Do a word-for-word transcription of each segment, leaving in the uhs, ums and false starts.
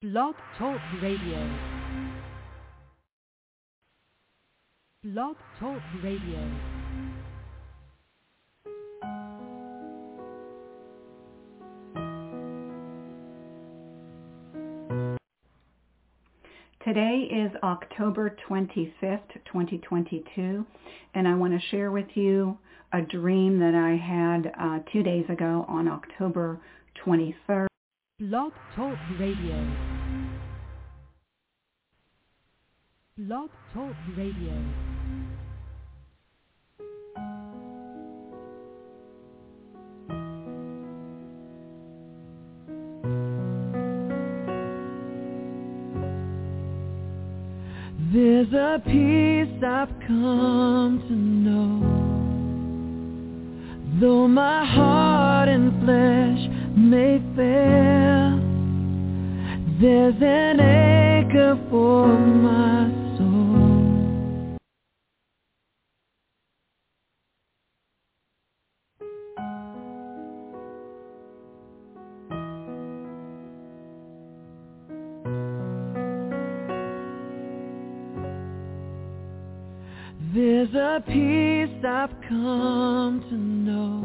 Blog Talk Radio. Blog Talk Radio. Today is October twenty-fifth, twenty twenty-two, and I want to share with you a dream that I had uh, two days ago on October twenty-third. Blog Talk Radio. Blog Talk Radio. There's a peace I've come to know, though my heart and flesh may fail. There's an anchor for my soul. There's a peace I've come to know,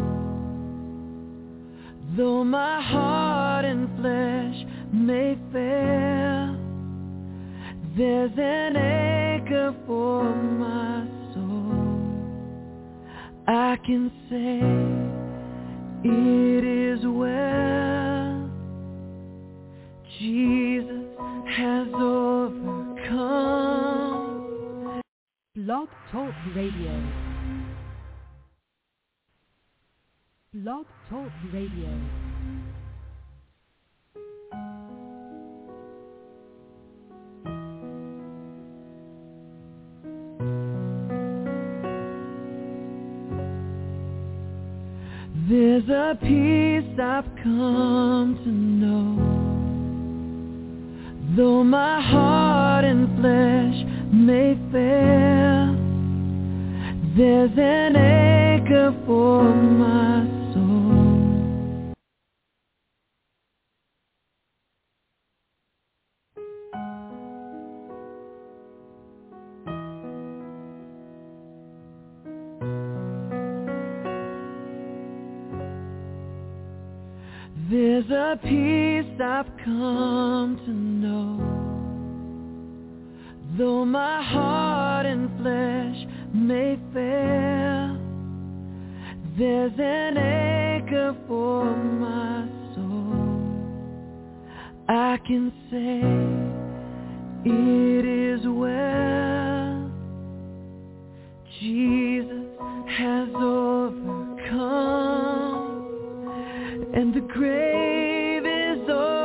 though my heart and flesh may fail. There's an anchor for my soul. I can say it is well. Jesus has overcome. Blog Talk Radio. Blog Talk Radio. There's a peace I've come to know, though my heart and flesh may fail. There's an anchor for my soul. There's a peace I've come to know, though my heart and flesh may fail. There's an anchor for my soul. I can say it is well. Jesus has overcome, and the grave is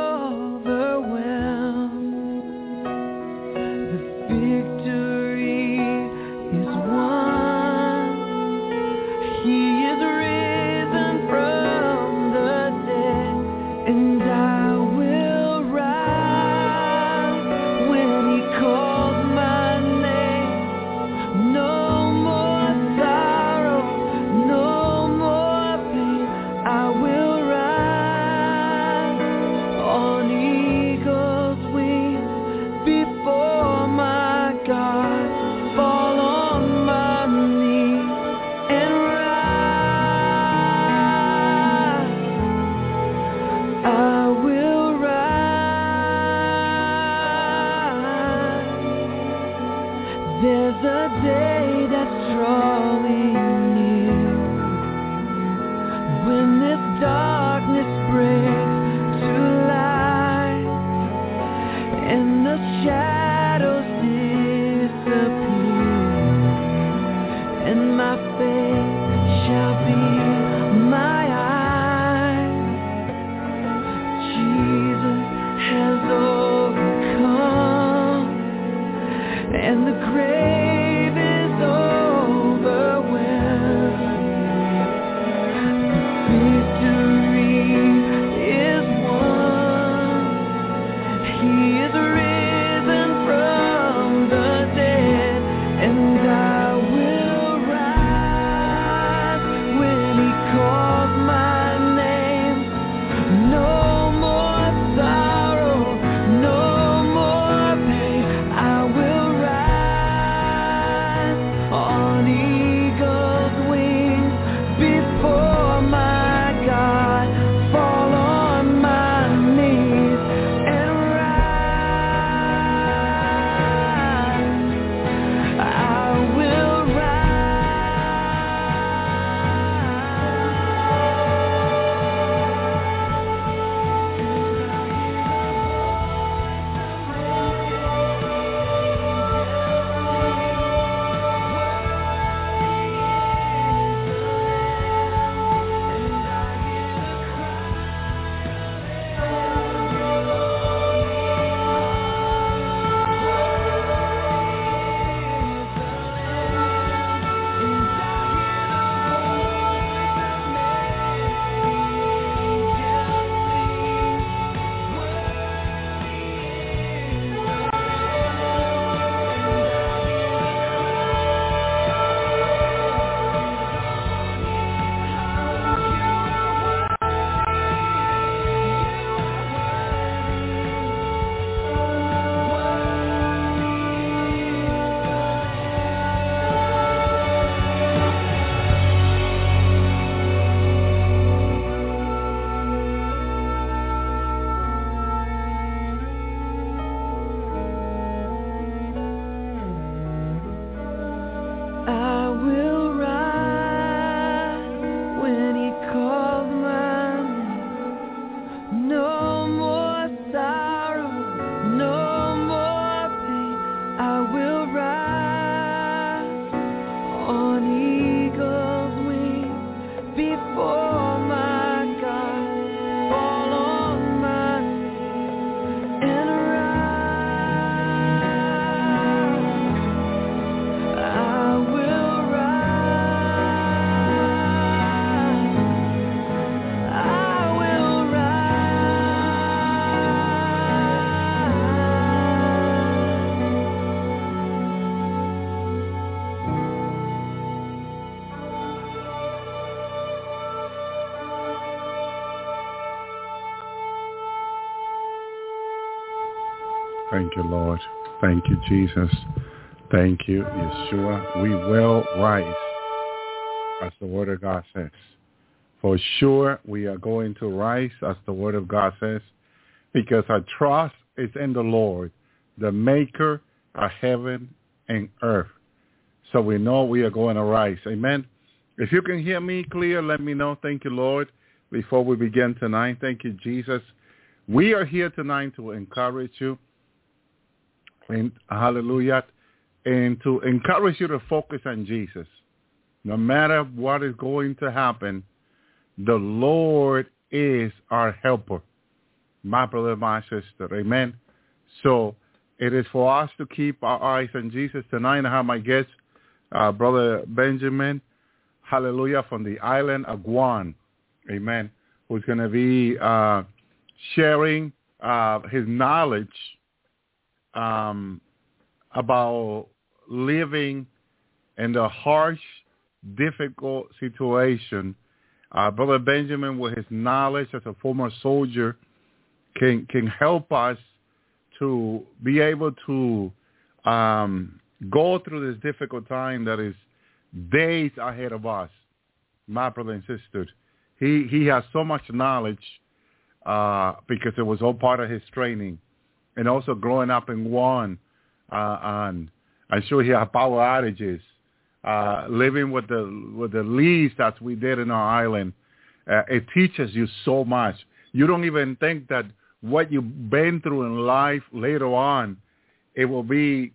overwhelmed. The victory is won. He is risen from the dead, and I will rise when he calls my name. No more sorrow, no more pain. I will on eagle's wings before my God, fall on my knees and rise. I will rise. There's a day that's drawing near when this darkness breaks to light, and the shadows disappear, and my faith shall be my eyes. Jesus has overcome, and the grave is overwhelmed. The victory is won. He is risen from the dead, and I will rise when he calls my name. No more sorrow, no Thank you, Lord. Thank you, Jesus. Thank you, Yeshua. We will rise, as the Word of God says. For sure, we are going to rise, as the Word of God says, because our trust is in the Lord, the maker of heaven and earth. So we know we are going to rise. Amen. If you can hear me clear, let me know. Thank you, Lord. Before we begin tonight, thank you, Jesus. We are here tonight to encourage you, and hallelujah, and to encourage you to focus on Jesus. No matter what is going to happen, the Lord is our helper. My brother, my sister, amen. So it is for us to keep our eyes on Jesus. Tonight I have my guest, uh, Brother Benjamin, hallelujah, from the island of Guam, amen, who's going to be uh, sharing uh, his knowledge um, about living in the harsh, difficult situation. Uh, Brother Benjamin, with his knowledge as a former soldier, can can help us to be able to um, go through this difficult time that is days ahead of us. My brother and sister, he he has so much knowledge uh, because it was all part of his training, and also growing up in Guam, uh, and I'm sure he had power outages. Uh, living with the with the least that we did in our island, uh, it teaches you so much. You don't even think that what you've been through in life later on, it will be.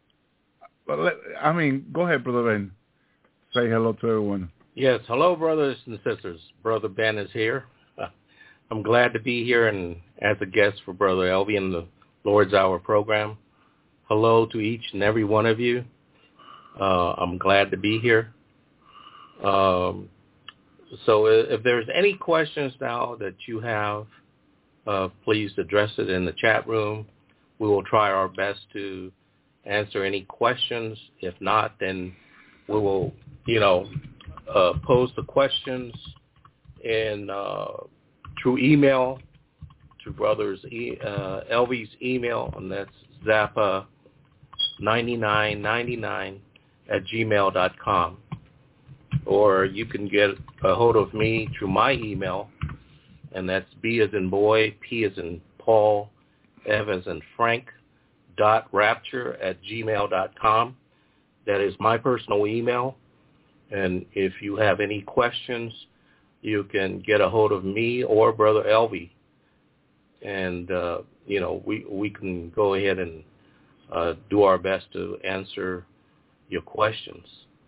I mean, go ahead, Brother Ben. Say hello to everyone. Yes, hello, brothers and sisters. Brother Ben is here. Uh, I'm glad to be here and as a guest for Brother Elvie in the Lord's Hour program. Hello to each and every one of you. Uh, I'm glad to be here. Um, so if there's any questions now that you have, uh, please address it in the chat room. We will try our best to answer any questions. If not, then we will, you know, uh, pose the questions in uh, through email to Brothers e- uh, Elvie's email, and that's Zappa ninety-nine ninety-nine at gmail dot com. Or you can get a hold of me through my email, and that's B as in boy, P as in Paul, F as in Frank, dot rapture at gmail dot com. That is my personal email. And if you have any questions, you can get a hold of me or Brother Elvie. And, uh, you know, we, we can go ahead and uh, do our best to answer your questions.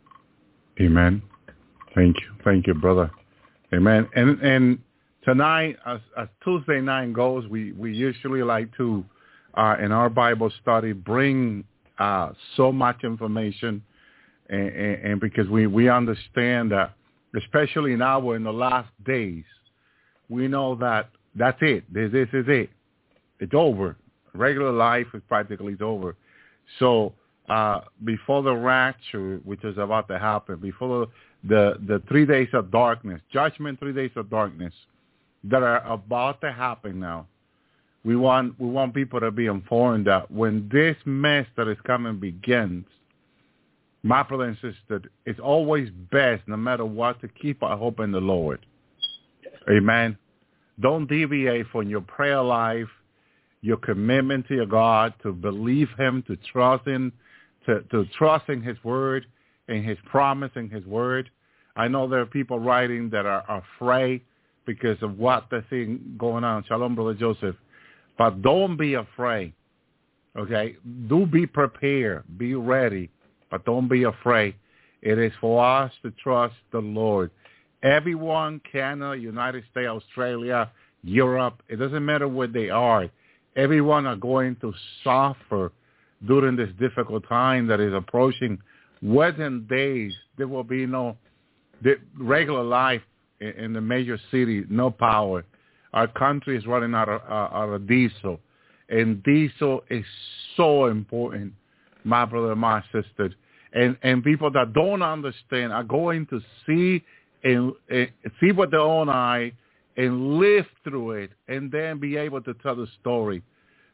Amen. Thank you. Thank you, brother. Amen. And and tonight, as, as Tuesday night goes, we, we usually like to, uh, in our Bible study, bring uh, so much information, and, and, and because we, we understand that, especially now we're in the last days, we know that that's it. This, this is it. It's over. Regular life is practically over. So uh, before the rapture, which is about to happen, before the, the, the three days of darkness, judgment, three days of darkness that are about to happen now, we want we want people to be informed that when this mess that is coming begins, my brother and sister, it's always best, no matter what, to keep our hope in the Lord. Amen. Don't deviate from your prayer life, your commitment to your God, to believe him, to trust him, to, to trust in his word and his promise in his word. I know there are people writing that are afraid because of what they're seeing going on. Shalom, Brother Joseph. But don't be afraid, okay? Do be prepared. Be ready, but don't be afraid. It is for us to trust the Lord. Everyone, Canada, United States, Australia, Europe, it doesn't matter where they are. Everyone are going to suffer during this difficult time that is approaching. Within days, there will be no the regular life in the major cities, no power. Our country is running out of, uh, out of diesel, and diesel is so important, my brother, my sister. And and people that don't understand are going to see and, and see with their own eye and live through it, and then be able to tell the story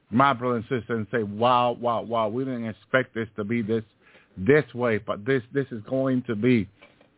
my brother and sister, and say, wow, wow, wow, we didn't expect this to be this this way, but this this is going to be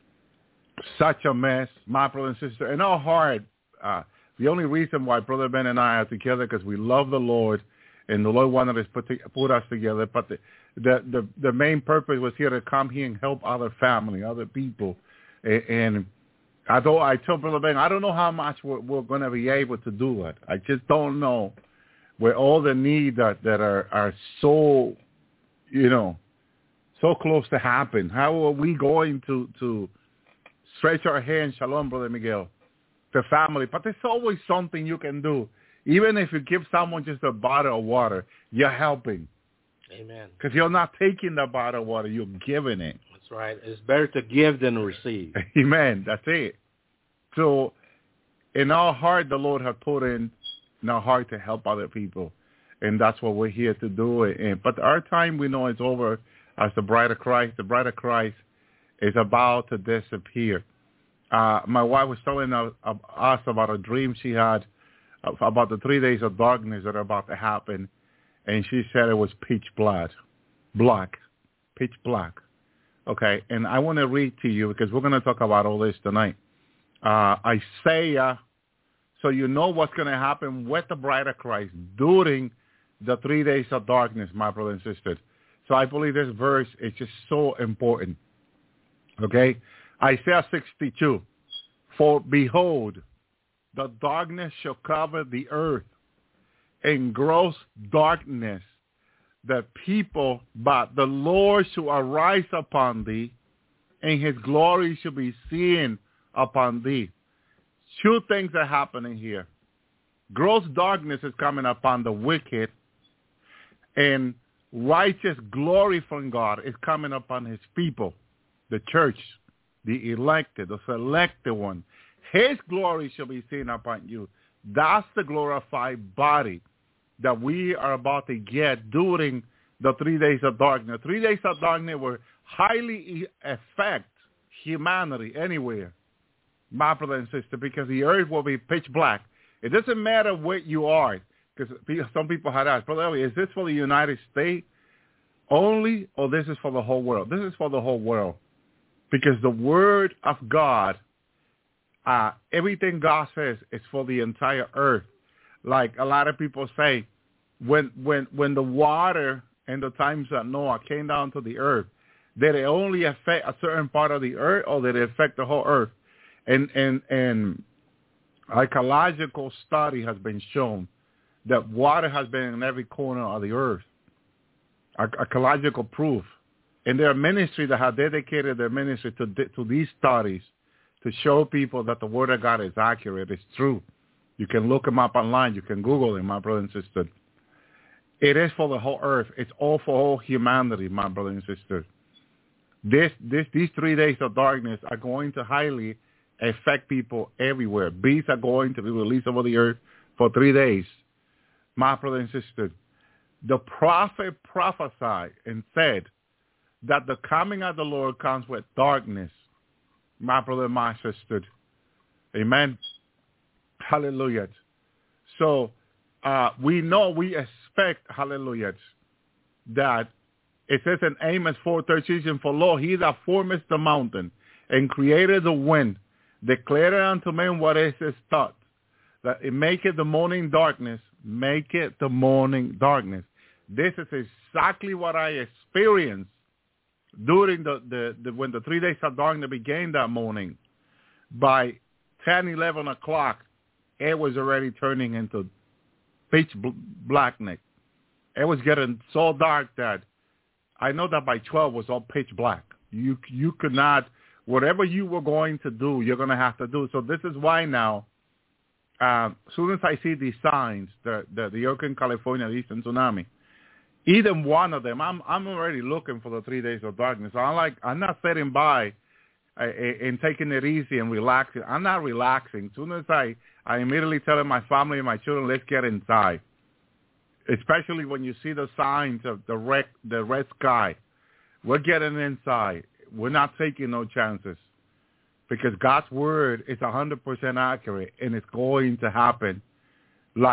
such a mess, my brother and sister. And our heart, uh, the only reason why Brother Ben and I are together because we love the Lord, and the Lord wanted us put, to, put us together. But the, the the the main purpose was here to come here and help other family, other people. And, and I thought I told Brother Ben, I don't know how much we're, we're going to be able to do it. I just don't know where all the needs that that are are so, you know, so close to happen. How are we going to to stretch our hands, shalom, Brother Miguel, to family? But there's always something you can do. Even if you give someone just a bottle of water, you're helping. Amen. Because you're not taking the bottle of water, you're giving it. That's right. It's better to give than receive. Amen. That's it. So in our heart, the Lord has put in, in our heart to help other people. And that's what we're here to do. And, but our time, we know, is over as the bride of Christ. The bride of Christ is about to disappear. Uh, my wife was telling us, us about a dream she had about the three days of darkness that are about to happen, and she said it was pitch black, black, pitch black. Okay, and I want to read to you because we're going to talk about all this tonight. Uh, Isaiah, so you know what's going to happen with the bride of Christ during the three days of darkness, my brother and sister. So I believe this verse is just so important. Okay, Isaiah sixty-two, for behold, the darkness shall cover the earth, and gross darkness the people, but the Lord shall arise upon thee, and his glory shall be seen upon thee. Two things are happening here. Gross darkness is coming upon the wicked, and righteous glory from God is coming upon his people, the church, the elected, the selected one. His glory shall be seen upon you. That's the glorified body that we are about to get during the three days of darkness. Three days of darkness will highly affect humanity anywhere, my brother and sister, because the earth will be pitch black. It doesn't matter where you are, because some people had asked, Brother Elliot, is this for the United States only, or this is for the whole world? This is for the whole world, because the word of God, uh, everything God says is for the entire earth. Like a lot of people say, when when when the water in the times of Noah came down to the earth, did it only affect a certain part of the earth, or did it affect the whole earth? And and and archaeological study has been shown that water has been in every corner of the earth. Archaeological proof. And there are ministries that have dedicated their ministry to to these studies to show people that the word of God is accurate, it's true. You can look them up online. You can Google them, my brother and sister. It is for the whole earth. It's all for all humanity, my brother and sister. This, this, these three days of darkness are going to highly affect people everywhere. Beasts are going to be released over the earth for three days, my brother and sister. The prophet prophesied and said that the coming of the Lord comes with darkness, my brother and my sister. Amen. Hallelujah. So uh, we know, we expect, hallelujah, that it says in Amos four thirteen, for lo, he that formeth the mountain and created the wind, declared unto men what is his thought, that it maketh the morning darkness, make it the morning darkness. This is exactly what I experienced during the, the, the when the three days of darkness began that morning. By ten, eleven o'clock, it was already turning into pitch blackness. It was getting so dark that I know that by twelve was all pitch black. You you could not, whatever you were going to do, you're going to have to do. So this is why now, uh, as soon as I see these signs, the the, the Oakland, California, Eastern tsunami, either one of them, I'm I'm already looking for the three days of darkness. I'm like, I'm not sitting by uh, and taking it easy and relaxing. I'm not relaxing. As soon as I, I immediately tell my family and my children, let's get inside. Especially when you see the signs of the red, the red sky. We're getting inside. We're not taking no chances, because God's word is one hundred percent accurate, and it's going to happen like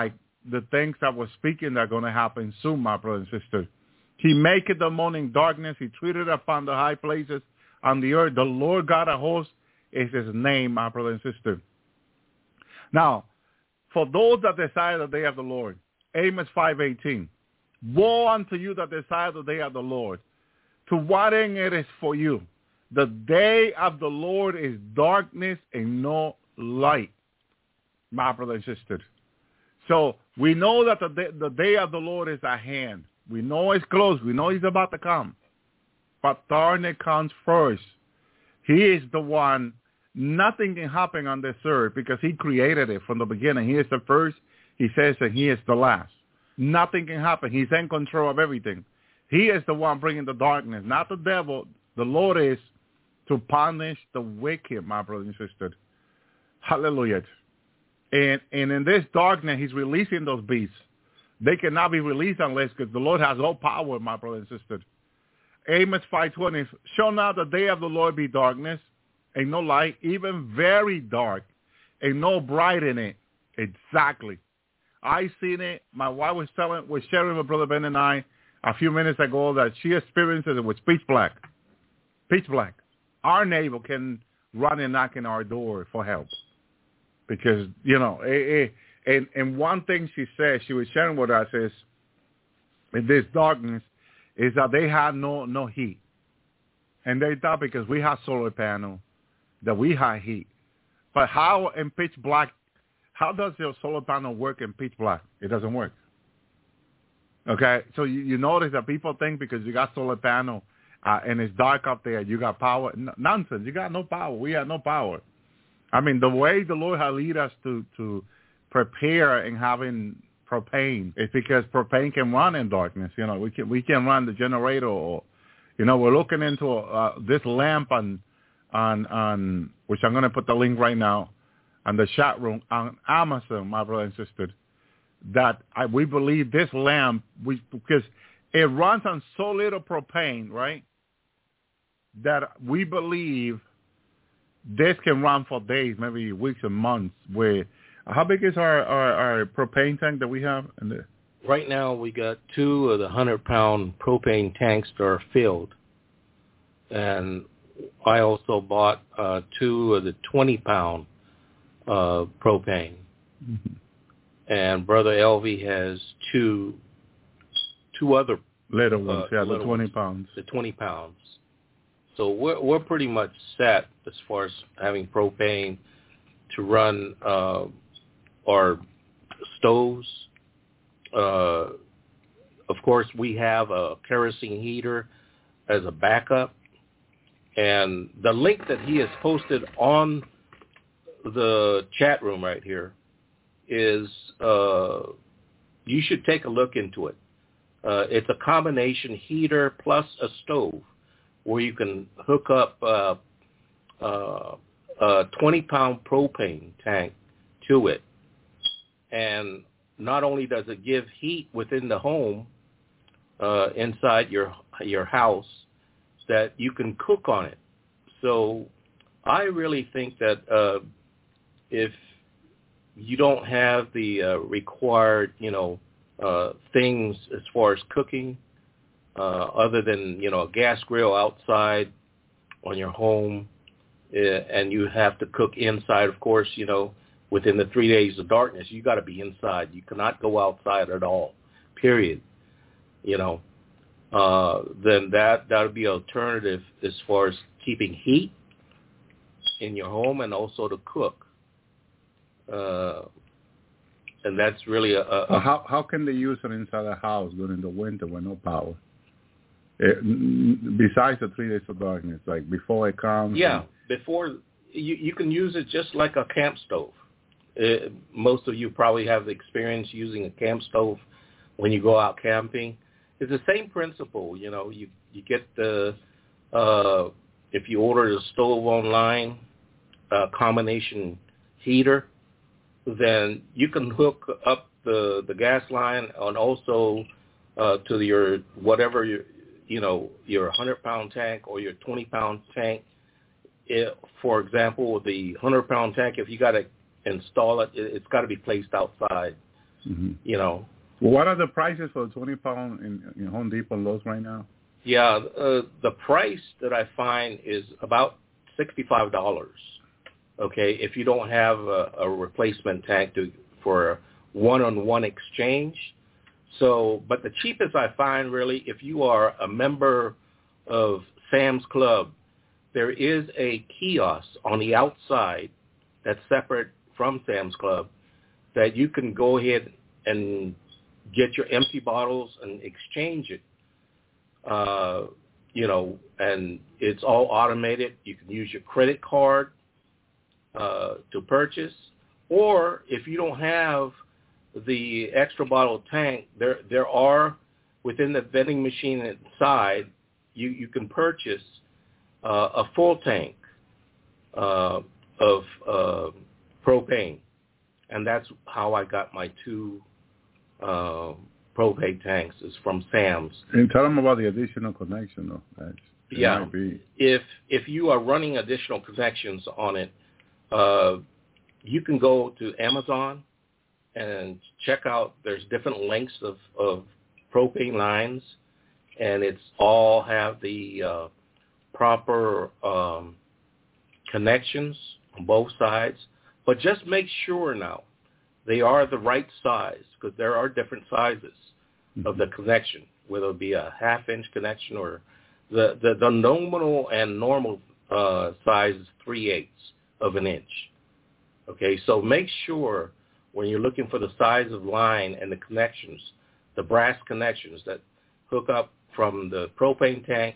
the things that we're speaking that are going to happen soon, my brother and sister. He maketh the morning darkness. He treated upon the high places on the earth. The Lord God of hosts is his name, my brother and sister. Now, for those that desire the day of the Lord, Amos five eighteen, woe unto you that desire the day of the Lord. To what end it is for you? The day of the Lord is darkness and no light, my brother and sister. So we know that the day, the day of the Lord is at hand. We know it's close. We know he's about to come. But darkness comes first. He is the one. Nothing can happen on this earth because he created it from the beginning. He is the first. He says that he is the last. Nothing can happen. He's in control of everything. He is the one bringing the darkness, not the devil. The Lord is to punish the wicked, my brother and sister. Hallelujah. And, and in this darkness, he's releasing those beasts. They cannot be released unless, because the Lord has all power, my brother and sister. Amos five twenty, shall not the day of the Lord be darkness, and no light, even very dark, and no bright in it. Exactly. I seen it. My wife was telling, was sharing with Brother Ben and I a few minutes ago that she experienced it with pitch black. Pitch black. Our neighbor can run and knock on our door for help. Because, you know, it, it, and, and one thing she said, she was sharing with us is, in this darkness, is that they had no, no heat. And they thought because we have solar panel, that we have heat. But how in pitch black, how does your solar panel work in pitch black? It doesn't work. Okay, so you, you notice that people think because you got solar panel uh, and it's dark up there, you got power. N- nonsense. You got no power. We have no power. I mean, the way the Lord has lead us to, to prepare and having propane is because propane can run in darkness. You know, we can we can run the generator. Or, you know, we're looking into uh, this lamp on on on which I'm going to put the link right now on the chat room on Amazon, my brother and sister. That I, we believe this lamp, we because it runs on so little propane, right? That we believe this can run for days, maybe weeks and months. Where how big is our, our, our propane tank that we have in there? Right now, we got two of the hundred-pound propane tanks that are filled, and I also bought uh, two of the twenty-pound uh, propane. Mm-hmm. And Brother Elvie has two two other little ones, uh, yeah, little the twenty ones, pounds. The twenty pounds. So we're we're pretty much set as far as having propane to run uh, our stoves. Uh, of course, we have a kerosene heater as a backup, and the link that he has posted on the chat room right here is uh, you should take a look into it. Uh, it's a combination heater plus a stove where you can hook up uh, uh, a twenty-pound propane tank to it. And not only does it give heat within the home, uh, inside your your house, that you can cook on it. So I really think that uh, if you don't have the uh, required, you know, uh, things as far as cooking, uh, other than, you know, a gas grill outside on your home, uh, and you have to cook inside, of course, you know, within the three days of darkness, you got to be inside. You cannot go outside at all, period. You know, uh, then that that would be an alternative as far as keeping heat in your home and also to cook. Uh, and that's really a, a, a how how can they use it inside the house during the winter with no power? It, besides the three days of darkness, like before it comes. Yeah, and... before you you can use it just like a camp stove. It, most of you probably have the experience using a camp stove when you go out camping. It's the same principle, you know. You you get the uh, if you order the stove online, a combination heater, then you can hook up the, the gas line and also uh, to your whatever your you know your hundred pound tank or your twenty pound tank. It, for example, the hundred pound tank, if you got to install it, it it's got to be placed outside Mm-hmm. You know. Well, what are the prices for a twenty pound in, in Home Depot and Lowe's right now? Yeah, uh, the price that I find is about sixty-five dollars. Okay, if you don't have a, a replacement tank to, for a one-on-one exchange. So, but the cheapest I find really, if you are a member of Sam's Club, there is a kiosk on the outside that's separate from Sam's Club that you can go ahead and get your empty bottles and exchange it. Uh, you know, and it's all automated. You can use your credit card uh, to purchase, or if you don't have the extra bottle tank, there there are within the vending machine inside, you you can purchase uh, a full tank uh, of uh, propane, and that's how I got my two uh, propane tanks is from Sam's. And tell them about the additional connection, though. That's, yeah, might be... if if you are running additional connections on it, uh, you can go to Amazon and check out. There's different lengths of, of propane lines, and it's all have the uh, proper um, connections on both sides. But just make sure now they are the right size, because there are different sizes mm-hmm. of the connection, whether it be a half-inch connection or the, the, the nominal and normal uh, size is three-eighths of an inch. Okay, so make sure when you're looking for the size of line and the connections, the brass connections that hook up from the propane tank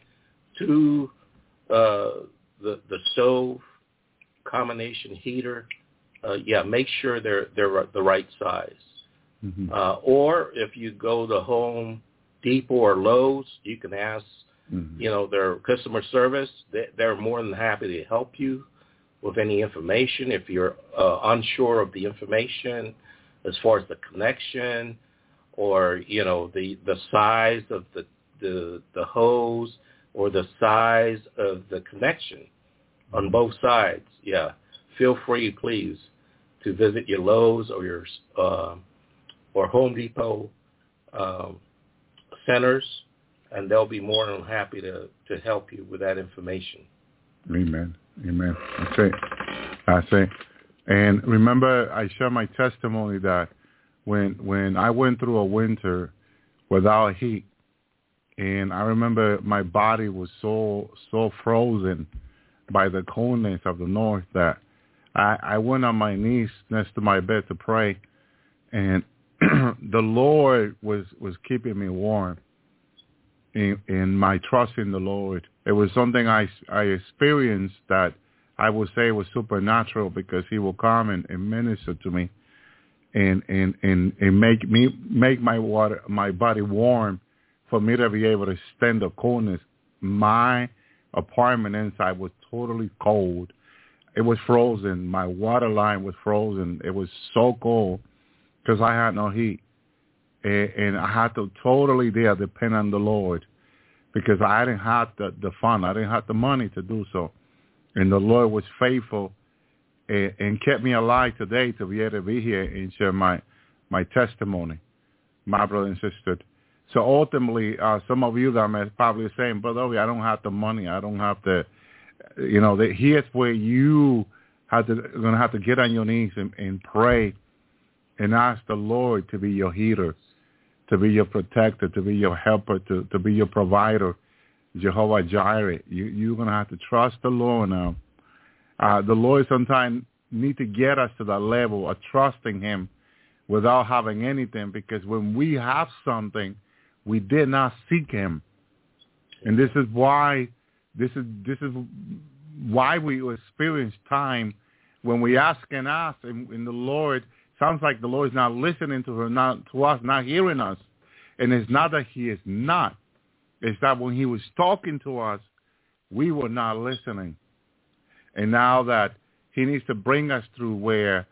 to uh, the, the stove combination heater, uh, yeah, make sure they're they're the right size. Mm-hmm. Uh, or if you go to Home Depot or Lowe's, you can ask, mm-hmm. you know, their customer service. They, they're more than happy to help you with any information. If you're uh, unsure of the information as far as the connection or, you know, the, the size of the, the, the hose or the size of the connection on both sides, yeah, feel free, please, to visit your Lowe's or your uh, or Home Depot um, centers, and they'll be more than happy to, to help you with that information. Amen. Amen. That's it. That's it. And remember, I share my testimony that when when I went through a winter without heat, and I remember my body was so so frozen by the coldness of the north that I, I went on my knees next to my bed to pray, and the Lord was, was keeping me warm in, in my trust in the Lord. It was something I, I experienced that I would say was supernatural, because he will come and, and minister to me and, and, and, and make me make my water my body warm for me to be able to stand the coldness. My apartment inside was totally cold. It was frozen. My water line was frozen. It was so cold because I had no heat. And, and I had to totally there depend on the Lord, because I didn't have the, the fund. I didn't have the money to do so. And the Lord was faithful and, and kept me alive today to be able to be here and share my, my testimony, my brother and sister. So ultimately, uh, some of you guys are probably saying, Brother Obi, I don't have the money. I don't have the, you know, the, here's where you have to, going to have to get on your knees and, and pray and ask the Lord to be your healer, to be your protector, to be your helper, to, to be your provider, Jehovah Jireh. You, you're going to have to trust the Lord now. Uh, the Lord sometimes need to get us to that level of trusting him without having anything, because when we have something, we did not seek him. And this is why this is this is why we experience time when we ask and ask, and, and the Lord sounds like the Lord is not listening to her, not to us, not hearing us. And it's not that he is not. It's that when he was talking to us, we were not listening. And now that he needs to bring us through where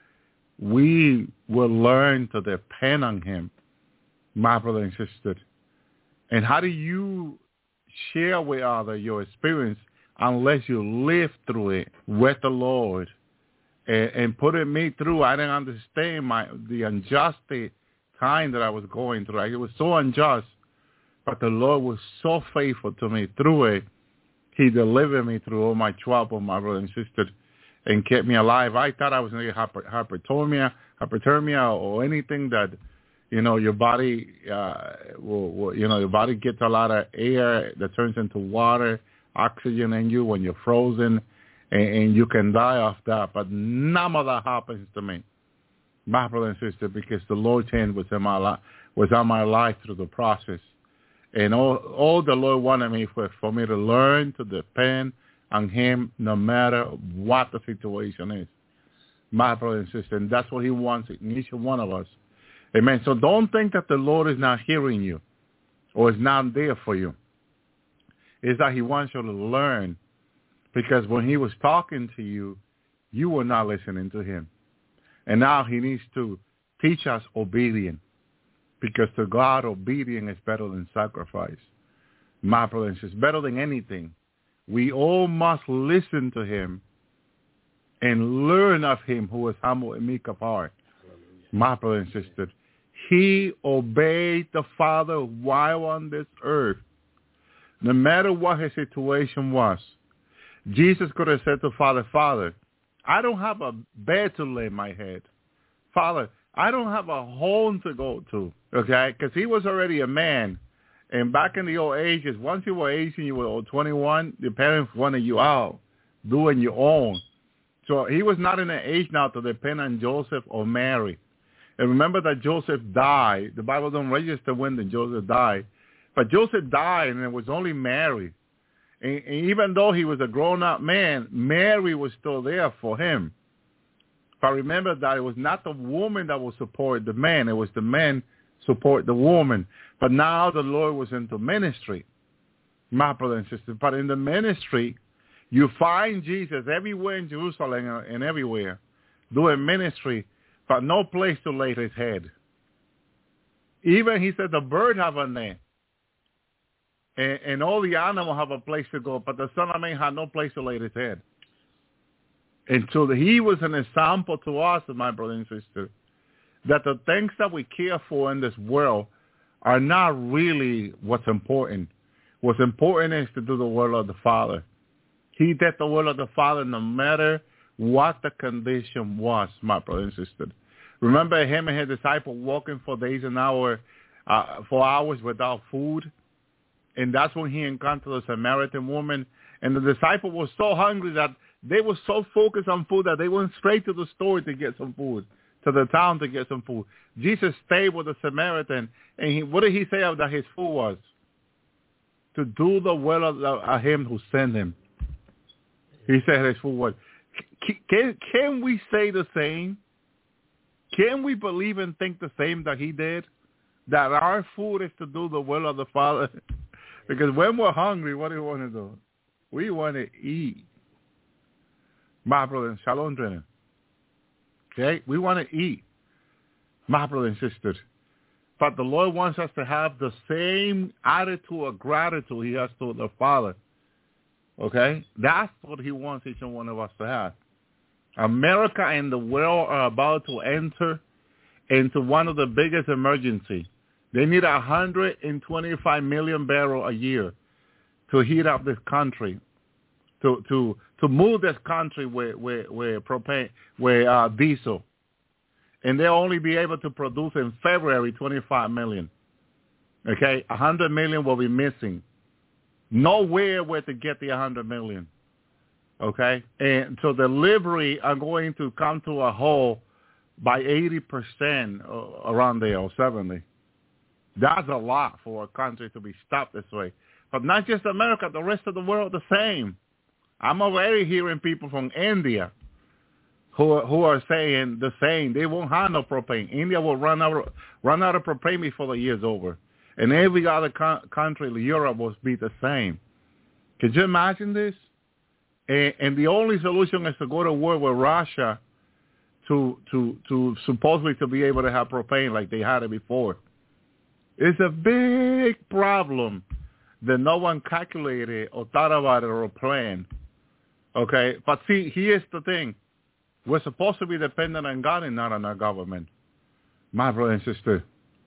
we will learn to depend on him, my brother and sister. And how do you share with others your experience unless you live through it with the Lord? And, and putting me through, I didn't understand my the injustice time that I was going through. It was so unjust, but the Lord was so faithful to me through it. He delivered me through all my trouble, my brother and sister, and kept me alive. I thought I was going to get hyper, hyperthermia, hyperthermia, or anything that, you know, your body, uh, will, will, you know, your body gets a lot of air that turns into water, oxygen in you when you're frozen, and, and you can die off that. But none of that happens to me, my brother and sister, because the Lord's hand was in my life, was on my life through the process. And all, all the Lord wanted me for, for me to learn to depend on him no matter what the situation is, my brother and sister. And that's what he wants in each one of us. Amen. So don't think that the Lord is not hearing you or is not there for you. It's that he wants you to learn, because when he was talking to you, you were not listening to him. And now he needs to teach us obedience, because to God, obedience is better than sacrifice. My brother and sister, better than anything. We all must listen to him and learn of him who is humble and meek of heart. My brother and sister, he obeyed the Father while on this earth. No matter what his situation was, Jesus could have said to Father, Father, I don't have a bed to lay my head. Father, I don't have a home to go to, okay? Because he was already a man. And back in the old ages, once you were eighteen, you were twenty-one, the parents wanted you out, doing your own. So he was not in an age now to depend on Joseph or Mary. And remember that Joseph died. The Bible don't register when the Joseph died. But Joseph died, and it was only Mary. And, and even though he was a grown-up man, Mary was still there for him. But remember that it was not the woman that would support the man. It was the man support the woman. But now the Lord was into ministry, my brother and sister. But in the ministry, you find Jesus everywhere in Jerusalem and everywhere doing ministry, but no place to lay his head. Even he said the bird have a name, and, and all the animals have a place to go, but the Son of Man had no place to lay his head. And so he was an example to us, my brother and sister, that the things that we care for in this world are not really what's important. What's important is to do the will of the Father. He did the will of the Father no matter what the condition was, my brother and sister. Remember him and his disciple walking for days and hours, uh, for hours without food? And that's when he encountered the Samaritan woman. And the disciple was so hungry that they were so focused on food that they went straight to the store to get some food, to the town to get some food. Jesus stayed with the Samaritan, and he, what did he say that his food was? To do the will of, the, of him who sent him. He said his food was. Can, can we say the same? Can we believe and think the same that he did? That our food is to do the will of the Father? Because when we're hungry, what do we want to do? We want to eat. My brother and shalom training. Okay? We want to eat. My brother and sisters. But the Lord wants us to have the same attitude of gratitude he has to the Father. Okay? That's what he wants each and one of us to have. America and the world are about to enter into one of the biggest emergencies. They need one hundred twenty-five million barrels a year to heat up this country, to to to move this country with with, with propane, with uh, diesel, and they'll only be able to produce in February twenty-five million. Okay, one hundred million will be missing. Nowhere where to get the one hundred million. Okay, and so delivery are going to come to a halt by eighty percent around there, or seventy. That's a lot for a country to be stopped this way. But not just America, the rest of the world the same. I'm already hearing people from India who who are saying the same. They won't have no propane. India will run out run out of propane before the year's over, and every other co- country, Europe, will be the same. Could you imagine this? And, and the only solution is to go to war with Russia to to to supposedly to be able to have propane like they had it before. It's a big problem that no one calculated or thought about it or planned. Okay? But see, here's the thing. We're supposed to be dependent on God and not on our government. My brother and sister,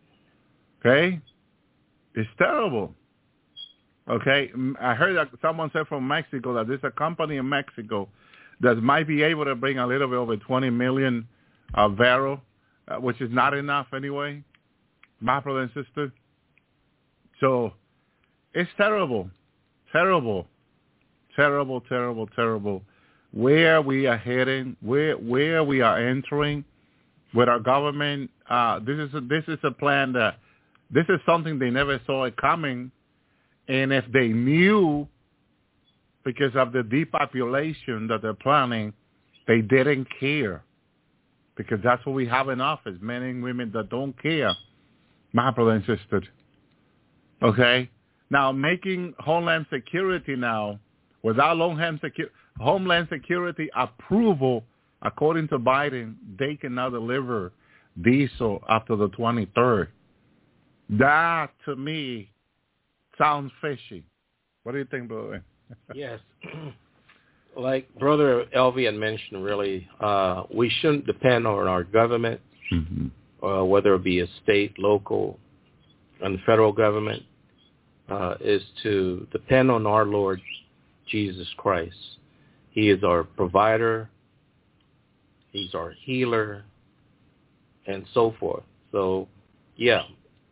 Okay? It's terrible. Okay? I heard that someone said from Mexico that there's a company in Mexico that might be able to bring a little bit over twenty million uh, barrel, uh, which is not enough anyway, my brother and sister. So it's terrible, terrible, terrible, terrible, terrible. Where we are heading, where where we are entering with our government. Uh, this is a, this is a plan that this is something they never saw it coming, and if they knew, because of the depopulation that they're planning, they didn't care, because that's what we have in office: men and women that don't care, my brother and sister. Okay, now making Homeland Security now without Homeland Security. Homeland Security approval, according to Biden, they cannot deliver diesel after the twenty-third. That, to me, sounds fishy. What do you think, brother? Yes. Like Brother Elvian mentioned, really, uh, we shouldn't depend on our government, mm-hmm. uh, whether it be a state, local, and federal government, uh, is to depend on our Lord Jesus Christ. He is our provider, he's our healer, and so forth. So, yeah.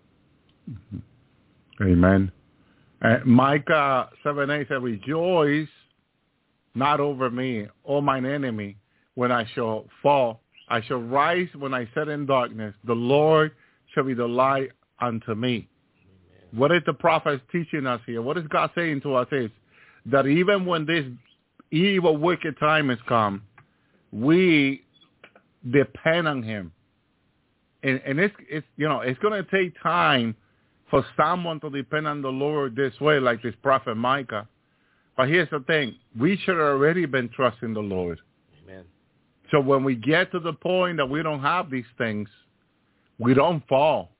Amen. Uh, Micah seven eight said, rejoice not over me, O mine enemy, when I shall fall. I shall rise when I sit in darkness. The Lord shall be the light unto me. Amen. What is the prophet teaching us here? What is God saying to us is that even when this evil, wicked time has come, we depend on him. And, and it's, it's, you know, it's going to take time for someone to depend on the Lord this way, like this prophet Micah. But here's the thing. We should have already been trusting the Lord. Amen. So when we get to the point that we don't have these things, we don't fall.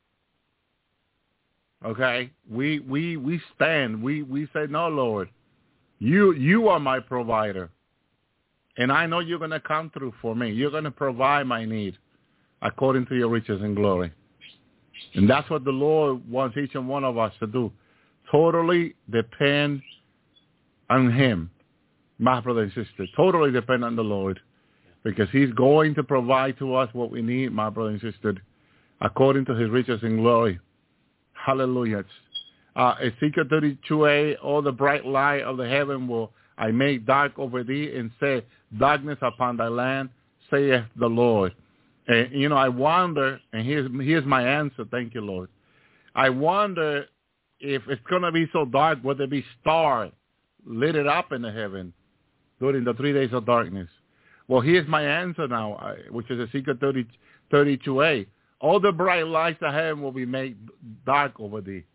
Okay? We, we, we stand. We, we say, no, Lord. You you are my provider, and I know you're going to come through for me. You're going to provide my need according to your riches and glory. And that's what the Lord wants each and one of us to do. Totally depend on him, my brother and sister. Totally depend on the Lord, because he's going to provide to us what we need, my brother and sister, according to his riches and glory. Hallelujah. Uh, Ezekiel thirty-two a, all the bright light of the heaven will I make dark over thee, and say darkness upon thy land, saith the Lord. And, you know, I wonder, and here's, here's my answer, thank you, Lord. I wonder if it's going to be so dark, will there be stars lit it up in the heaven during the three days of darkness? Well, here's my answer now, which is Ezekiel thirty, thirty-two a. All the bright lights of heaven will be made dark over thee.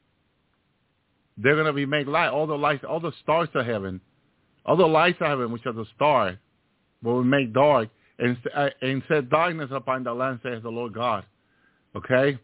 They're going to be made light. All the lights, all the stars of heaven, all the lights of heaven, which are the stars, will be made dark, and, uh, and set darkness upon the land, says the Lord God. Okay?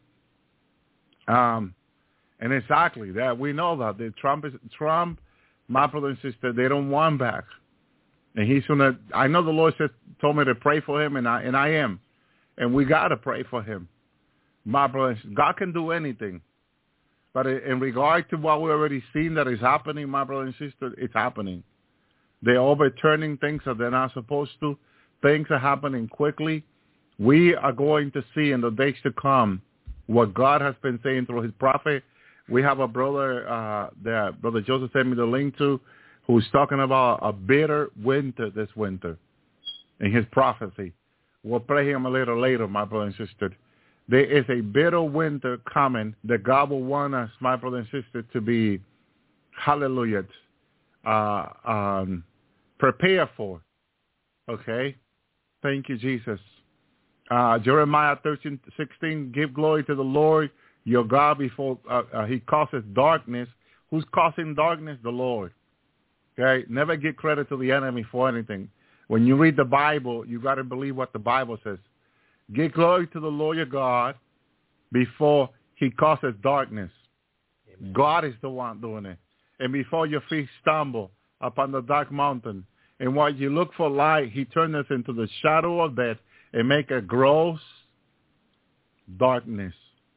Um, and exactly that, we know that. The Trump, is, Trump, my brother and sister, they don't want back. And he's going to, I know the Lord said, told me to pray for him, and I, and I am. And we got to pray for him. My brother and sister, God can do anything. But in regard to what we've already seen that is happening, my brother and sister, it's happening. They're overturning things that they're not supposed to. Things are happening quickly. We are going to see in the days to come what God has been saying through his prophet. We have a brother uh, that Brother Joseph sent me the link to, who's talking about a bitter winter this winter in his prophecy. We'll pray him a little later, my brother and sister. There is a bitter winter coming that God will want us, my brother and sister, to be, hallelujah, uh, um, prepared for. Okay? Thank you, Jesus. Uh, Jeremiah thirteen sixteen, give glory to the Lord your God before uh, uh, he causes darkness. Who's causing darkness? The Lord. Okay? Never give credit to the enemy for anything. When you read the Bible, you got to believe what the Bible says. Give glory to the Lord your God before he causes darkness. Amen. God is the one doing it. And before your feet stumble upon the dark mountain, and while you look for light, he turns us into the shadow of death and make a gross darkness.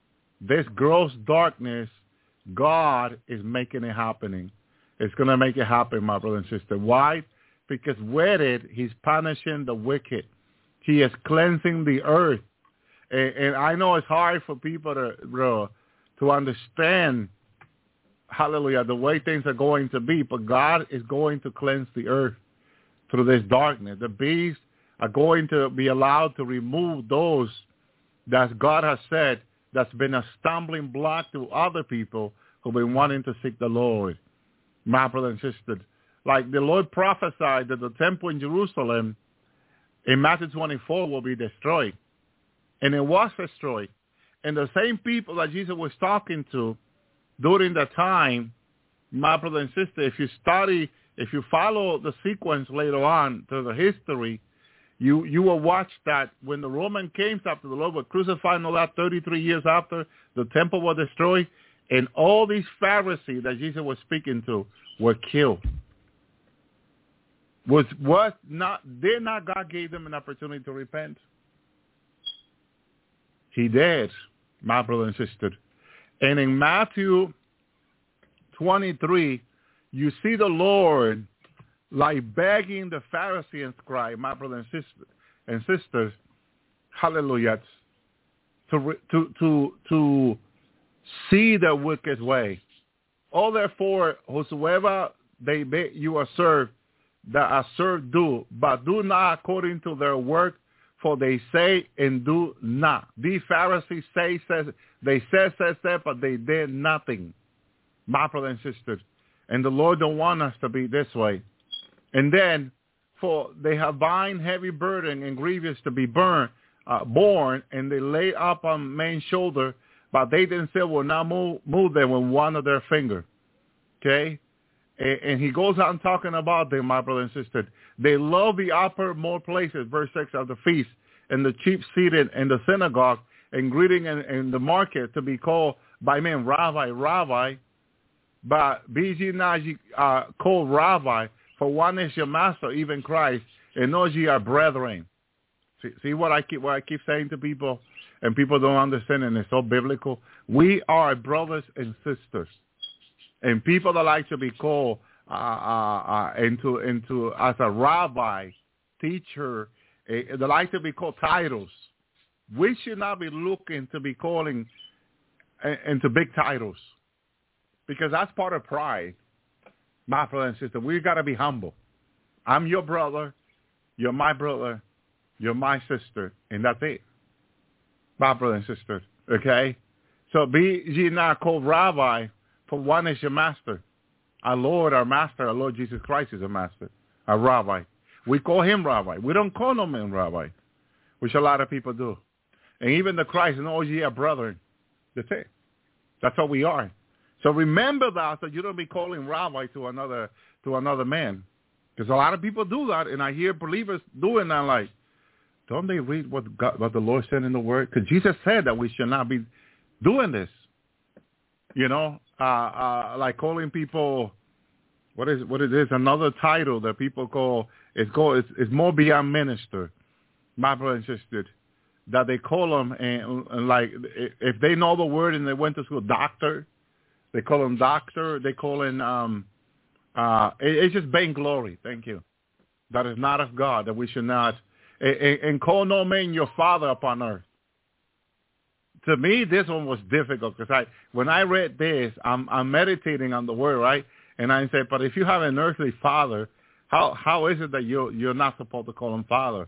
this gross darkness, God is making it happening. It's going to make it happen, my brother and sister. Why? Because with it, he's punishing the wicked. He is cleansing the earth. And, and I know it's hard for people to, bro, to understand, hallelujah, the way things are going to be, but God is going to cleanse the earth through this darkness. The beasts are going to be allowed to remove those that God has said that's been a stumbling block to other people who've been wanting to seek the Lord. My brother and sister, like the Lord prophesied that the temple in Jerusalem in Matthew twenty-four will be destroyed. And it was destroyed. And the same people that Jesus was talking to during that time, my brother and sister, if you study, if you follow the sequence later on to the history, you you will watch that when the Roman came after the Lord was crucified and all that thirty-three years after, the temple was destroyed, and all these Pharisees that Jesus was speaking to were killed. Was was not did not God gave them an opportunity to repent? He did, my brother and sister. And in Matthew twenty-three, you see the Lord like begging the Pharisee and scribe, my brother and sister and sisters, hallelujah, to to to to see the wicked way. Oh, therefore, whosoever they be, you are served, that are served do, but do not according to their work, for they say and do not. These Pharisees say, says, they said, said, said, but they did nothing, my brother and sisters. And the Lord don't want us to be this way. And then, for they have bind heavy burden and grievous to be burned, uh, born, and they lay up on man's shoulder, but they themselves will not move, move them with one of their finger. Okay? And, and he goes on talking about them, my brother and sister. They love the uppermost places, verse six, of the feast, and the cheap seated in the synagogue, and greeting in, in the market to be called by men, Rabbi, Rabbi. But be ye not uh, called Rabbi, for one is your master, even Christ, and know ye are brethren. See, see what I keep what I keep saying to people, and people don't understand, and it's so biblical. We are brothers and sisters, and people that like to be called uh, uh, uh, into into as a rabbi, teacher, uh, they like to be called titles. We should not be looking to be calling uh, into big titles, because that's part of pride. My brother and sister, we got to be humble. I'm your brother, you're my brother, you're my sister, and that's it. My brother and sister, okay? So be ye not called Rabbi, for one is your master. Our Lord, our master, our Lord Jesus Christ is a master, a Rabbi. We call him Rabbi. We don't call no man Rabbi, which a lot of people do. And even the Christ, and all ye are brethren. That's it. That's what we are. So remember that, so you don't be calling Rabbi to another to another man. Because a lot of people do that, and I hear believers doing that, like, don't they read what God, what the Lord said in the Word? Because Jesus said that we should not be doing this. You know, uh, uh, like calling people, what is what it is, another title that people call, it's, called, it's, it's more beyond minister, my brother and sister, that they call them, and, and like, if they know the Word and they went to school, doctor, they call him doctor. They call him, um, uh, it, it's just vainglory. Thank you. That is not of God, that we should not, and, and call no man your father upon earth. To me, this one was difficult, because I, when I read this, I'm, I'm meditating on the word, right? And I said, but if you have an earthly father, how, how is it that you, you're not supposed to call him father?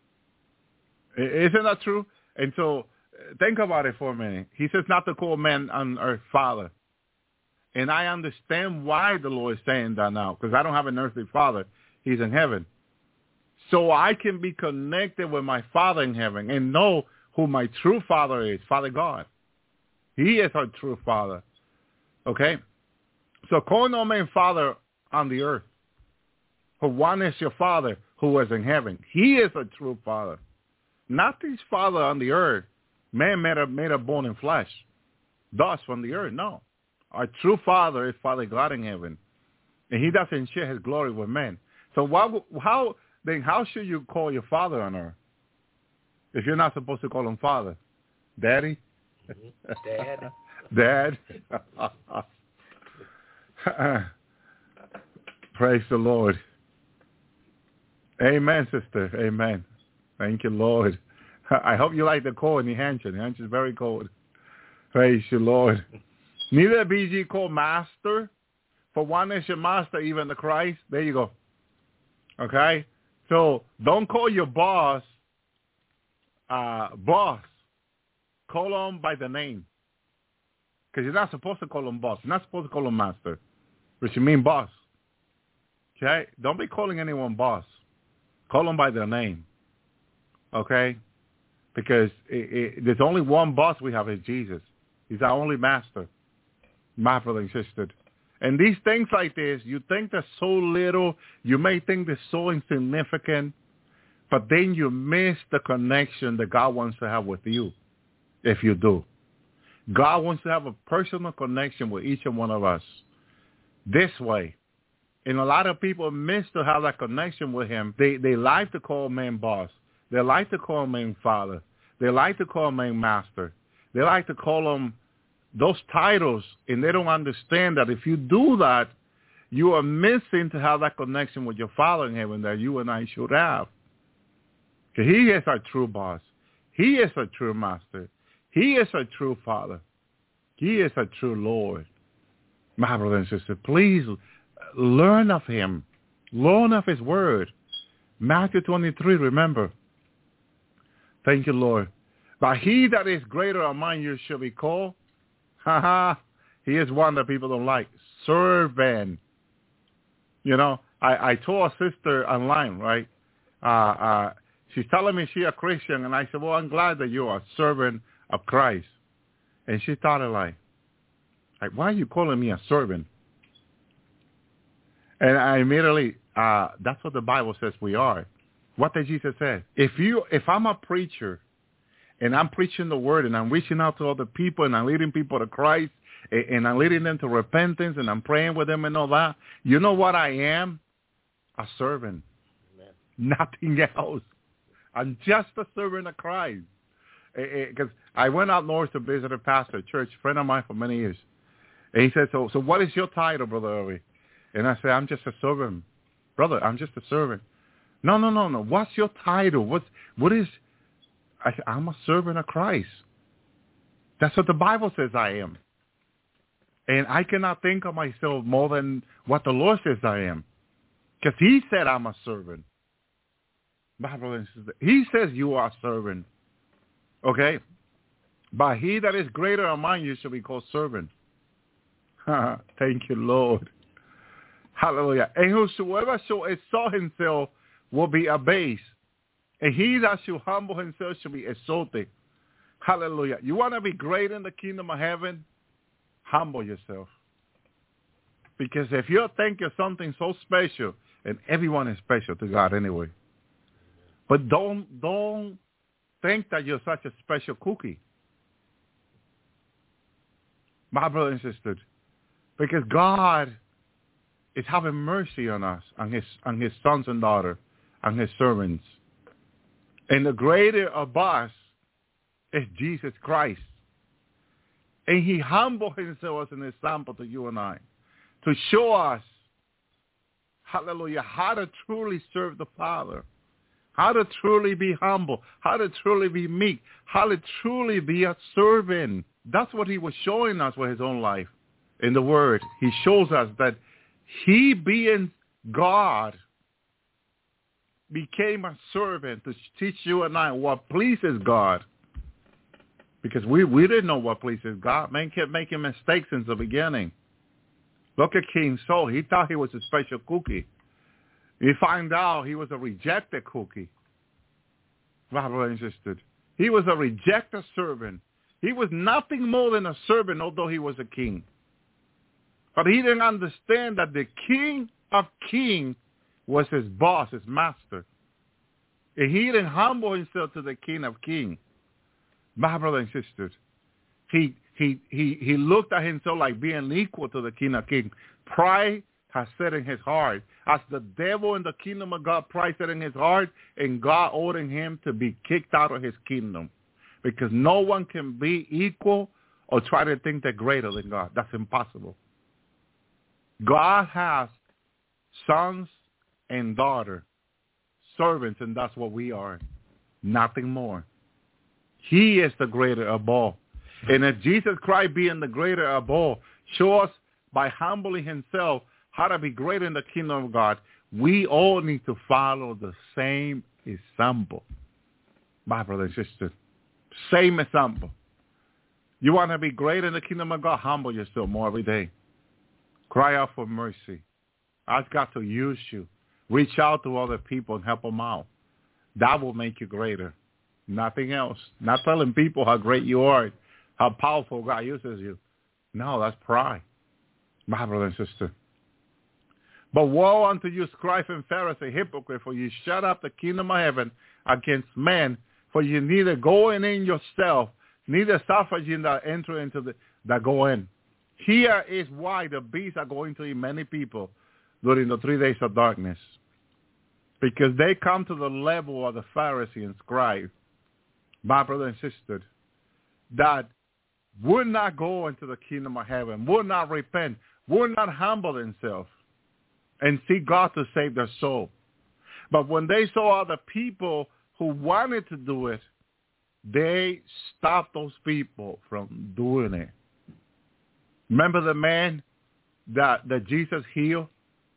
Isn't that true? And so think about it for a minute. He says not to call man on earth father. And I understand why the Lord is saying that now, because I don't have an earthly father. He's in heaven. So I can be connected with my Father in heaven and know who my true Father is, Father God. He is our true Father. Okay? So call no man Father on the earth. For one is your Father who is in heaven. He is a true Father. Not his Father on the earth. Man made a, made a bone and flesh. Thus from the earth, no. Our true Father is Father God in heaven, and he doesn't share his glory with men. So why, how then how should you call your Father on earth if you're not supposed to call him Father? Daddy? Dad. Dad. Praise the Lord. Amen, sister. Amen. Thank you, Lord. I hope you like the cold in New Hampshire. New Hampshire is very cold. Praise you, Lord. Neither be ye called master, for one is your master, even the Christ. There you go. Okay? So don't call your boss uh, boss. Call him by the name. Because you're not supposed to call him boss. You're not supposed to call him master, which you mean boss. Okay? Don't be calling anyone boss. Call them by their name. Okay? Because it, it, there's only one boss we have is Jesus. He's our only master. My brother and sister. And these things like this, you think they're so little. You may think they're so insignificant. But then you miss the connection that God wants to have with you if you do. God wants to have a personal connection with each and one of us this way. And a lot of people miss to have that connection with him. They they like to call man boss. They like to call man father. They like to call man master. They like to call him those titles, and they don't understand that if you do that, you are missing to have that connection with your Father in heaven that you and I should have. Because he is our true boss. He is our true master. He is our true Father. He is our true Lord. My brother and sister, please learn of him. Learn of his word. Matthew twenty-three, remember. Thank you, Lord. But he that is greater among you shall be called. Ha ha. He is one that people don't like. Servant. You know, I, I told a sister online, right? Uh, uh, she's telling me she's a Christian, and I said, well, I'm glad that you are a servant of Christ. And she thought it like, like, why are you calling me a servant? And I immediately, uh, that's what the Bible says we are. What did Jesus say? If you, if I'm a preacher, and I'm preaching the word, and I'm reaching out to other people, and I'm leading people to Christ, and, and I'm leading them to repentance, and I'm praying with them and all that, you know what I am? A servant. Amen. Nothing else. I'm just a servant of Christ. Because I went out north to visit a pastor, a church friend of mine for many years. And he said, so so what is your title, Brother Irving? And I said, I'm just a servant. Brother, I'm just a servant. No, no, no, no. What's your title? What's, what is... I, I'm a servant of Christ. That's what the Bible says I am. And I cannot think of myself more than what the Lord says I am. Because he said I'm a servant. My brother and sister, he says you are a servant. Okay? But he that is greater among you shall be called servant. Thank you, Lord. Hallelujah. And whosoever shall exalt himself will be abased. And he that shall humble himself shall be exalted. Hallelujah. You want to be great in the kingdom of heaven? Humble yourself. Because if you think you're something so special, and everyone is special to God anyway. But don't don't think that you're such a special cookie. My brother and sister. Because God is having mercy on us, on his on his sons and daughters, on his servants. And the greater of us is Jesus Christ. And he humbled himself as an example to you and I, to show us, hallelujah, how to truly serve the Father, how to truly be humble, how to truly be meek, how to truly be a servant. That's what he was showing us with his own life. In the Word, he shows us that he, being God, became a servant to teach you and I what pleases God. Because we, we didn't know what pleases God. Man kept making mistakes since the beginning. Look at King Saul. He thought he was a special cookie. He found out he was a rejected cookie. Brother and sister. He was a rejected servant. He was nothing more than a servant, although he was a king. But he didn't understand that the King of Kings was his boss, his master. And he didn't humble himself to the King of Kings. My brothers and sisters, he he he he looked at himself like being equal to the King of Kings. Pride has set in his heart. As the devil in the kingdom of God, pride set in his heart, and God ordered him to be kicked out of his kingdom. because no one can be equal or try to think they're greater than God. That's impossible. God has sons and daughters, servants, and that's what we are. Nothing more. He is the greater of all. And if Jesus Christ being the greater of all shows us by humbling himself how to be greater in the kingdom of God, we all need to follow the same example. My brother and sister, same example. You want to be great in the kingdom of God? Humble yourself more every day. Cry out for mercy. Ask God to use you. Reach out to other people and help them out. That will make you greater. Nothing else. Not telling people how great you are, how powerful God uses you. No, that's pride. My brother and sister. But woe unto you, scribe and Pharisee, hypocrite, for you shut up the kingdom of heaven against men, for you neither go in yourself, neither suffer you that enter into the that go in. Here is why the beasts are going to eat many people during the three days of darkness. Because they come to the level of the Pharisee and scribe, my brother and sister, that would not go into the kingdom of heaven, would not repent, would not humble themselves and seek God to save their soul. But when they saw other people who wanted to do it, they stopped those people from doing it. Remember the man that, that Jesus healed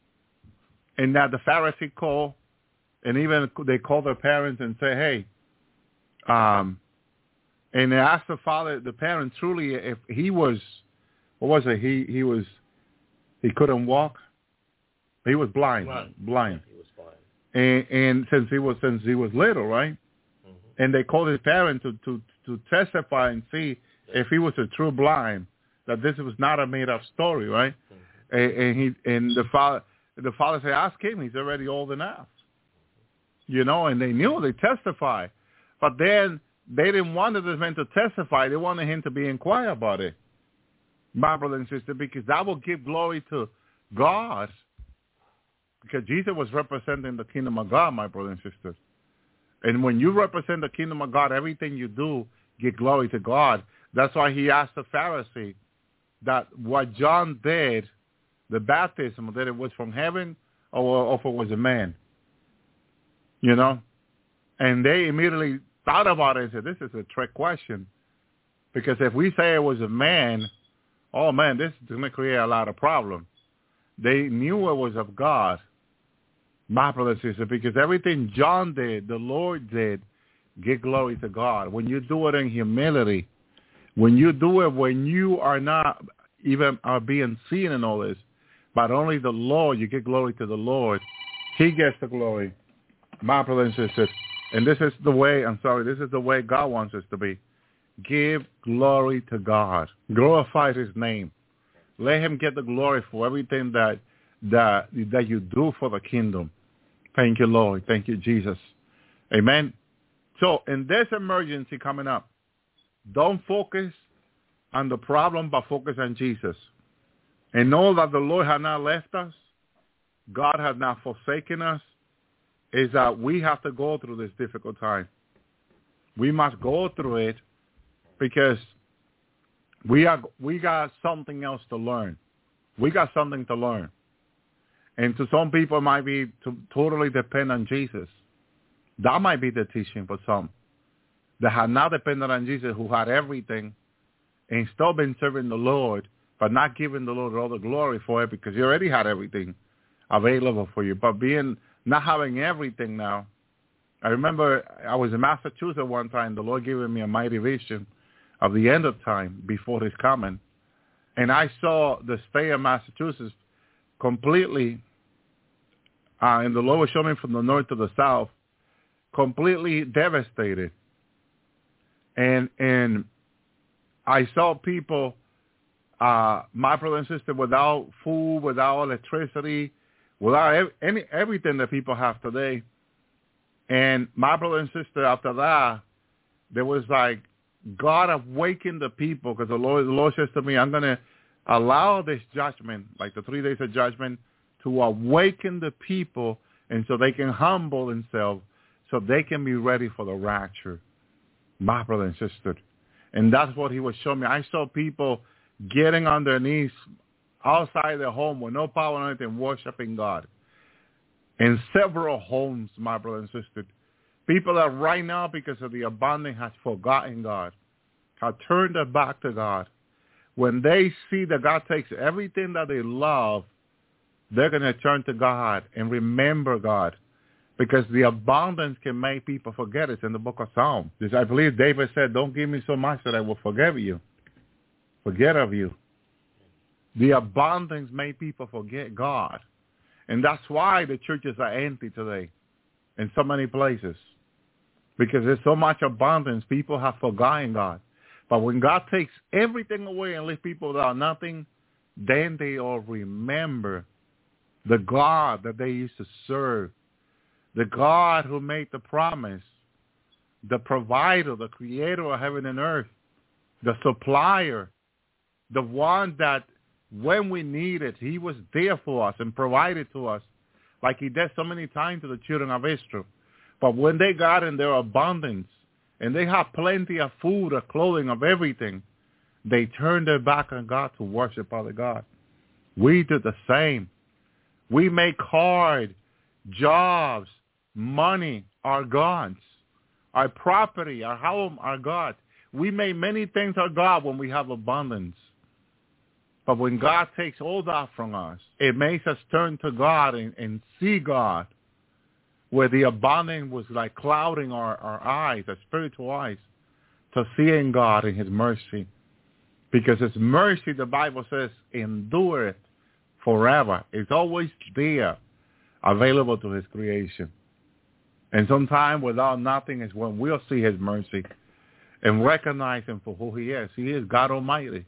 and that the Pharisee called, and even they called their parents and say, hey, um, and they asked the father, the parent, truly, if he was, what was it? He he was, he couldn't walk. He was blind, blind. blind. He was blind. And, and since he was since he was little, right? Mm-hmm. And they called his parent to, to, to testify and see yeah. if he was a true blind, that this was not a made-up story, right? Mm-hmm. And, and he and the father the father said, ask him. He's already old enough. You know, and they knew, they testified. But then they didn't want this man to testify. They wanted him to be inquired about it, my brother and sister, because that will give glory to God. Because Jesus was representing the kingdom of God, my brother and sister. And when you represent the kingdom of God, everything you do give glory to God. That's why he asked the Pharisee that what John did, the baptism, that it was from heaven or, or if it was a man. You know? And they immediately thought about it and said, this is a trick question. Because if we say it was a man, oh, man, this is going to create a lot of problems. They knew it was of God, my brother and sister, because everything John did, the Lord did, give glory to God. When you do it in humility, when you do it when you are not even are being seen in all this, but only the Lord, you give glory to the Lord. He gets the glory, my brother and sister. And this is the way, I'm sorry, this is the way God wants us to be. Give glory to God. Glorify his name. Let him get the glory for everything that that that you do for the kingdom. Thank you, Lord. Thank you, Jesus. Amen. So in this emergency coming up, don't focus on the problem, but focus on Jesus. And know that the Lord has not left us. God has not forsaken us. Is that we have to go through this difficult time. We must go through it because we are we got something else to learn. We got something to learn. And to some people, it might be to totally depend on Jesus. That might be the teaching for some that have not depended on Jesus, who had everything and still been serving the Lord, but not giving the Lord all the glory for it because he already had everything available for you. But being not having everything now. I remember I was in Massachusetts one time. The Lord gave me a mighty vision of the end of time before his coming. And I saw the state of Massachusetts completely, uh, and the Lord was showing me from the north to the south, completely devastated. And and I saw people, uh, my brother and sister, without food, without electricity, without any everything that people have today. And my brother and sister, after that, there was like God awakened the people, because the Lord, the Lord says to me, I'm going to allow this judgment, like the three days of judgment, to awaken the people, and so they can humble themselves, so they can be ready for the rapture. my brother and sister. And that's what he was showing me. I saw people getting on their knees outside their home with no power or anything, worshiping God. In several homes, my brother and sister. People that right now, because of the abundance, has forgotten God, have turned their back to God. When they see that God takes everything that they love, they're going to turn to God and remember God, because the abundance can make people forget. It's in the book of Psalms. I believe David said, don't give me so much that I will forgive you, forget of you. The abundance made people forget God. And that's why the churches are empty today in so many places, because there's so much abundance, people have forgotten God. But when God takes everything away and leaves people without nothing, then they all remember the God that they used to serve, the God who made the promise, the provider, the creator of heaven and earth, the supplier, the one that when we need it, he was there for us and provided to us like he did so many times to the children of Israel. But when they got in their abundance and they have plenty of food, of clothing, of everything, they turned their back on God to worship other God. We do the same. We make hard jobs, money, our gods, our property, our home, our God. We make many things our God when we have abundance. But when God takes all that from us, it makes us turn to God and, and see God, where the abundance was like clouding our, our eyes, our spiritual eyes, to seeing God in his mercy. Because his mercy, the Bible says, endureth forever. It's always there, available to his creation. And sometimes without nothing is when we'll see his mercy and recognize him for who he is. He is God Almighty.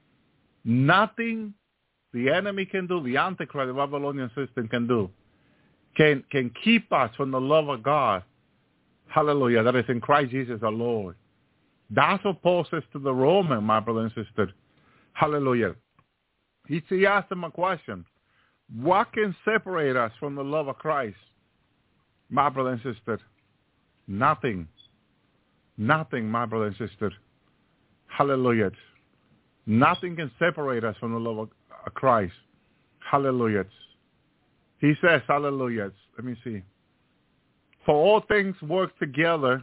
Nothing the enemy can do, the Antichrist, the Babylonian system can do, can can keep us from the love of God. Hallelujah. That is in Christ Jesus our Lord. That's what Paul says to the Roman, my brother and sister. Hallelujah. He, he asked him a question. What can separate us from the love of Christ? My brother and sister, nothing. Nothing, my brother and sister. Hallelujah. Nothing can separate us from the love of Christ. Hallelujah. He says, hallelujah. Let me see. For all things work together.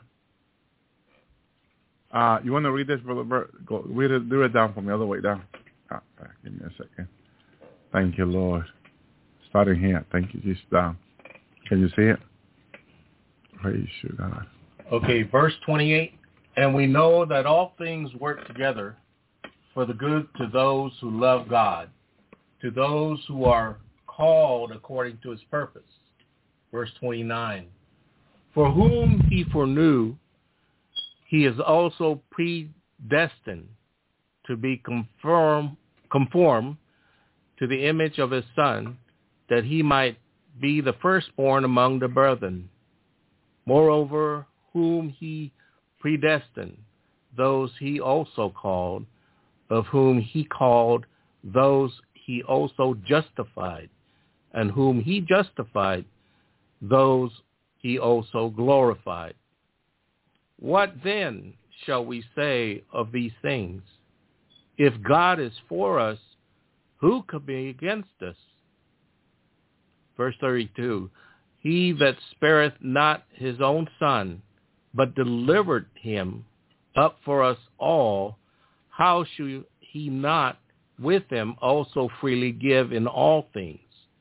Uh, you want to read this, Brother Bert? Go read it, do it down for me, all the way down. Oh, give me a second. Thank you, Lord. Starting here. Thank you, Jesus. Down. Can you see it? Praise you, God. Okay, verse twenty-eight. And we know that all things work together for the good to those who love God, to those who are called according to his purpose. Verse twenty-nine. For whom he foreknew, he is also predestined to be conform, conform to the image of his Son, that he might be the firstborn among the brethren. Moreover, whom he predestined, those he also called. Of whom he called, those he also justified. And whom he justified, those he also glorified. What then shall we say of these things? If God is for us, who could be against us? Verse thirty-two. He that spareth not his own Son, but delivered him up for us all, how should he not with him also freely give in all things?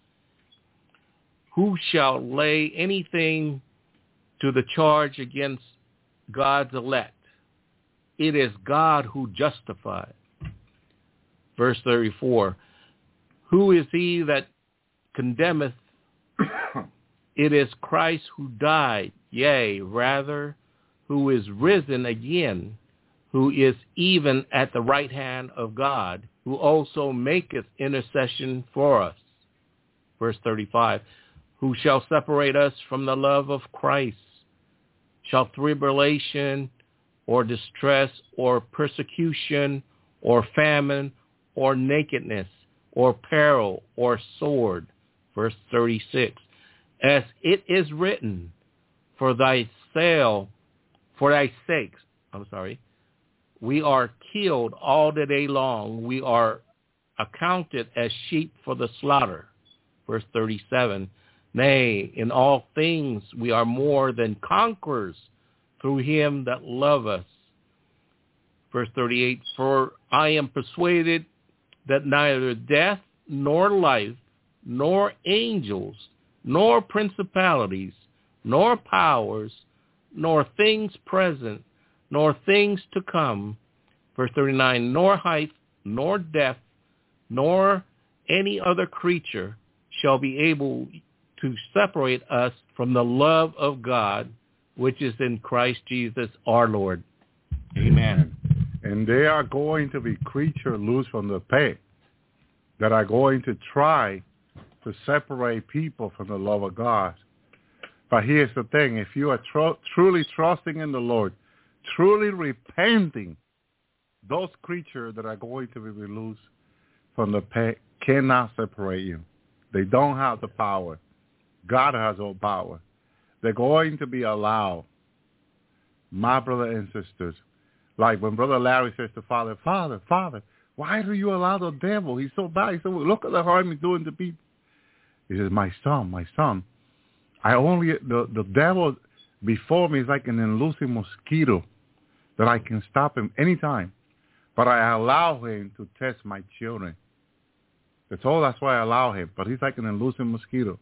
Who shall lay anything to the charge against God's elect? It is God who justifies. Verse thirty-four. Who is he that condemneth? It is Christ who died, yea, rather, who is risen again, who is even at the right hand of God, who also maketh intercession for us. Verse thirty-five. Who shall separate us from the love of Christ? Shall tribulation, or distress, or persecution, or famine, or nakedness, or peril, or sword? Verse thirty-six. As it is written, for thy sale, for thy sakes, I'm sorry, we are killed all the day long. We are accounted as sheep for the slaughter. Verse thirty-seven, nay, in all things we are more than conquerors through him that loved us. Verse thirty-eight, for I am persuaded that neither death nor life, nor angels, nor principalities, nor powers, nor things present, nor things to come. Verse thirty-nine, nor height, nor depth, nor any other creature shall be able to separate us from the love of God, which is in Christ Jesus our Lord. Amen. And there are going to be creatures loose from the pit that are going to try to separate people from the love of God. But here's the thing. If you are tr- truly trusting in the Lord, truly repenting, those creatures that are going to be loose from the pit cannot separate you. They don't have the power. God has all power. They're going to be allowed. My brother and sisters, like when Brother Larry says to Father, Father, Father, why do you allow the devil? He's so bad. He said, well, look at the harm he's doing to people. He says, my son, my son, I only, the, the devil before me is like an elusive mosquito that I can stop him anytime. But I allow him to test my children. That's all. That's why I allow him. But he's like an elusive mosquito.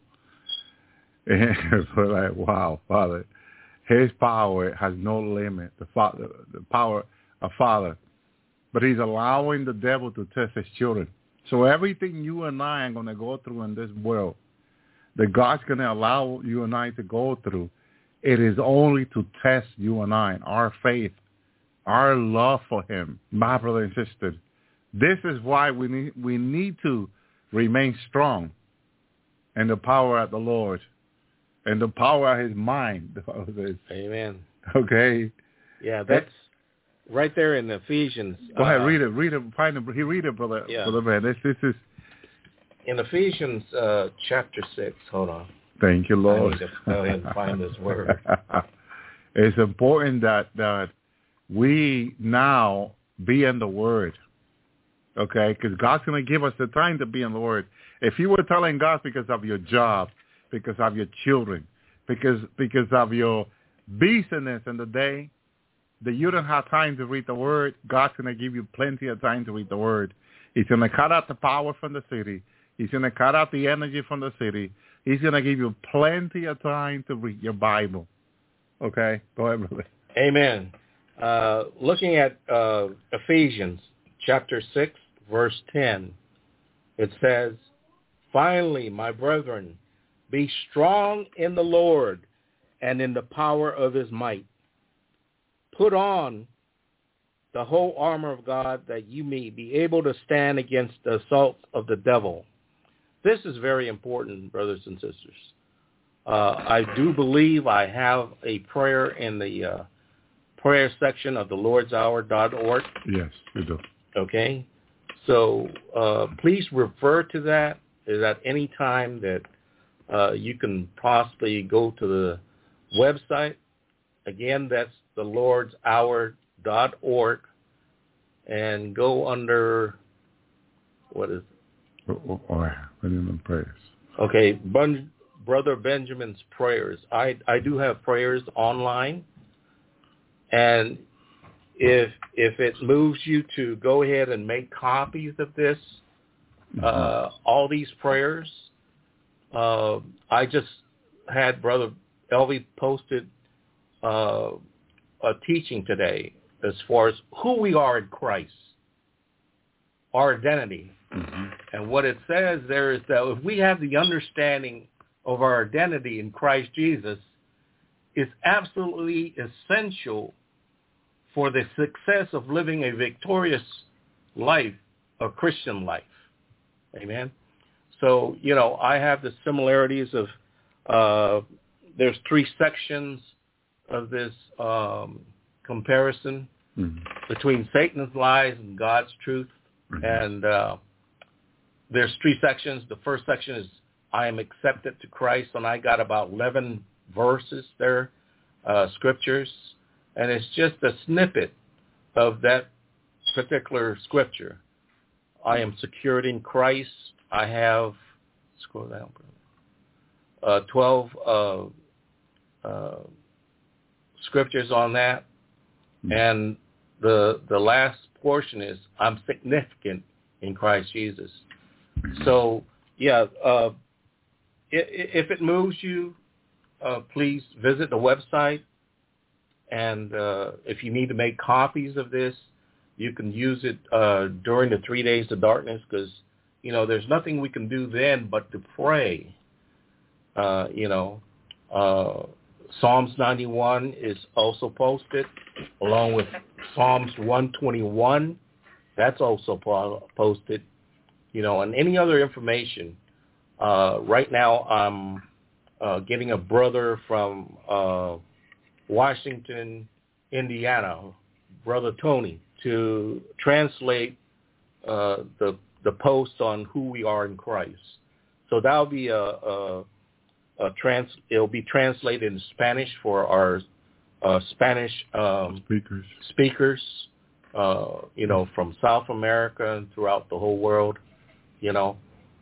And we're like, wow, Father, his power has no limit. The Father, the power of Father. But he's allowing the devil to test his children. So everything you and I are going to go through in this world, that God's going to allow you and I to go through, it is only to test you and I, our faith, our love for him. My brother and sister, this is why we need, we need to remain strong in the power of the Lord and the power of his mind. Amen. Okay. Yeah, that's right there in Ephesians. Go ahead, uh, read it. Read it. Find it. He read it, brother. Yeah. Brother man. This, this is. In Ephesians uh, chapter six. Hold on. Thank you, Lord. I need to go ahead and find this word. It's important that that we now be in the Word. Okay, because God's going to give us the time to be in the Word. If you were telling God because of your job, because of your children, because because of your business in the day, that you don't have time to read the Word, God's going to give you plenty of time to read the Word. He's going to cut out the power from the city. He's going to cut out the energy from the city. He's going to give you plenty of time to read your Bible. Okay? Go ahead, brother. Amen. Uh, looking at uh, Ephesians chapter six, verse ten, it says, finally, my brethren, be strong in the Lord and in the power of his might. Put on the whole armor of God that you may be able to stand against the assaults of the devil. This is very important, brothers and sisters. Uh, I do believe I have a prayer in the uh, prayer section of the lords hour dot org. Yes, you do. Okay? So uh, please refer to that at any time that uh, you can possibly go to the website. Again, that's the lords hour dot org, and go under, what is it? Oh, oh, oh, prayers. Okay, Bun- Brother Benjamin's prayers. I, I do have prayers online, and if if it moves you to go ahead and make copies of this, mm-hmm. uh, all these prayers, uh, I just had Brother Elvie posted uh, a teaching today as far as who we are in Christ, our identity. Mm-hmm. And what it says there is that if we have the understanding of our identity in Christ Jesus, it's absolutely essential for the success of living a victorious life, a Christian life. Amen? So, you know, I have the similarities of, uh, there's three sections of this um, comparison mm-hmm. between Satan's lies and God's truth. Mm-hmm. And uh, there's three sections. The first section is I am accepted to Christ, and I got about eleven verses there, uh, scriptures. and it's just a snippet of that particular scripture. I am secured in Christ. I have, scroll down, uh, twelve uh, uh, scriptures on that, and the the last portion is I'm significant in Christ Jesus. So, yeah, uh, if, if it moves you, uh, please visit the website. And uh, if you need to make copies of this, you can use it uh, during the three days of darkness because, you know, there's nothing we can do then but to pray. Uh, you know, uh, Psalms ninety-one is also posted along with Psalms one twenty-one. That's also po- posted, you know, and any other information. Uh, right now I'm uh, getting a brother from uh, Washington, Indiana, Brother Tony, to translate uh, the the post on who we are in Christ. So that'll be a, a, a trans. It'll be translated in Spanish for our uh, Spanish um, speakers. Speakers, uh, you know, from South America and throughout the whole world, you know.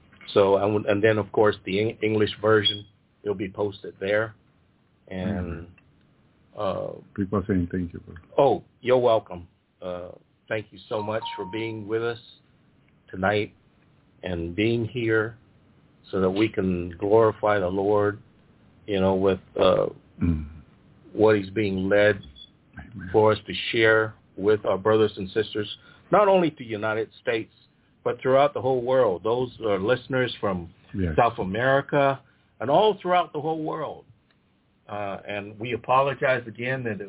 So and, and then of course the English version will be posted there, and. Mm-hmm. Uh, People are saying thank you, bro. Oh, you're welcome. Uh, thank you so much for being with us tonight and being here so that we can glorify the Lord, you know, with uh, mm. what he's being led Amen. For us to share with our brothers and sisters, not only to the United States, but throughout the whole world. Those are listeners from yes. South America and all throughout the whole world. Uh, and we apologize again that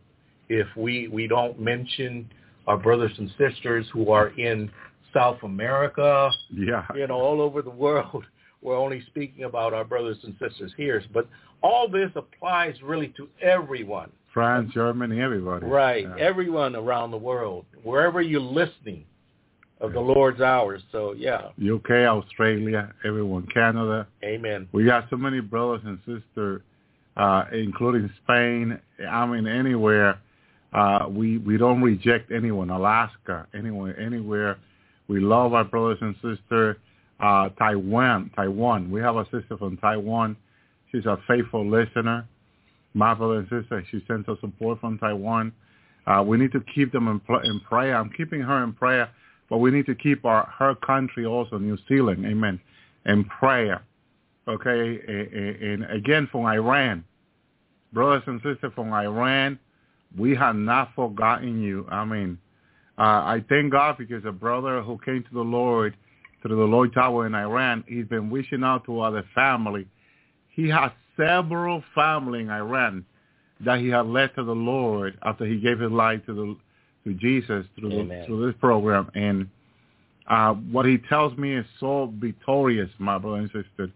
if we, we don't mention our brothers and sisters who are in South America, yeah. you know, all over the world. We're only speaking about our brothers and sisters here. But all this applies really to everyone. France, Germany, everybody. Right, yeah. everyone around the world, wherever you're listening of the Lord's hours. So, yeah. U K, Australia, everyone, Canada. Amen. We got so many brothers and sisters. Uh, including Spain, I mean, anywhere. Uh, we, we don't reject anyone. Alaska, anywhere, anywhere. We love our brothers and sisters. Uh, Taiwan, Taiwan. We have a sister from Taiwan. She's a faithful listener. My brother and sister, she sends us support from Taiwan. Uh, we need to keep them in, in prayer. I'm keeping her in prayer, but we need to keep our her country also, New Zealand, amen, in prayer. Okay, and again from Iran, brothers and sisters from Iran, we have not forgotten you. I mean, uh, I thank God because a brother who came to the Lord through the Lloyd Tower in Iran, he's been reaching out to other family. He has several family in Iran that he had led to the Lord after he gave his life to the to Jesus through the, through this program. And uh, what he tells me is so victorious, my brother and sister.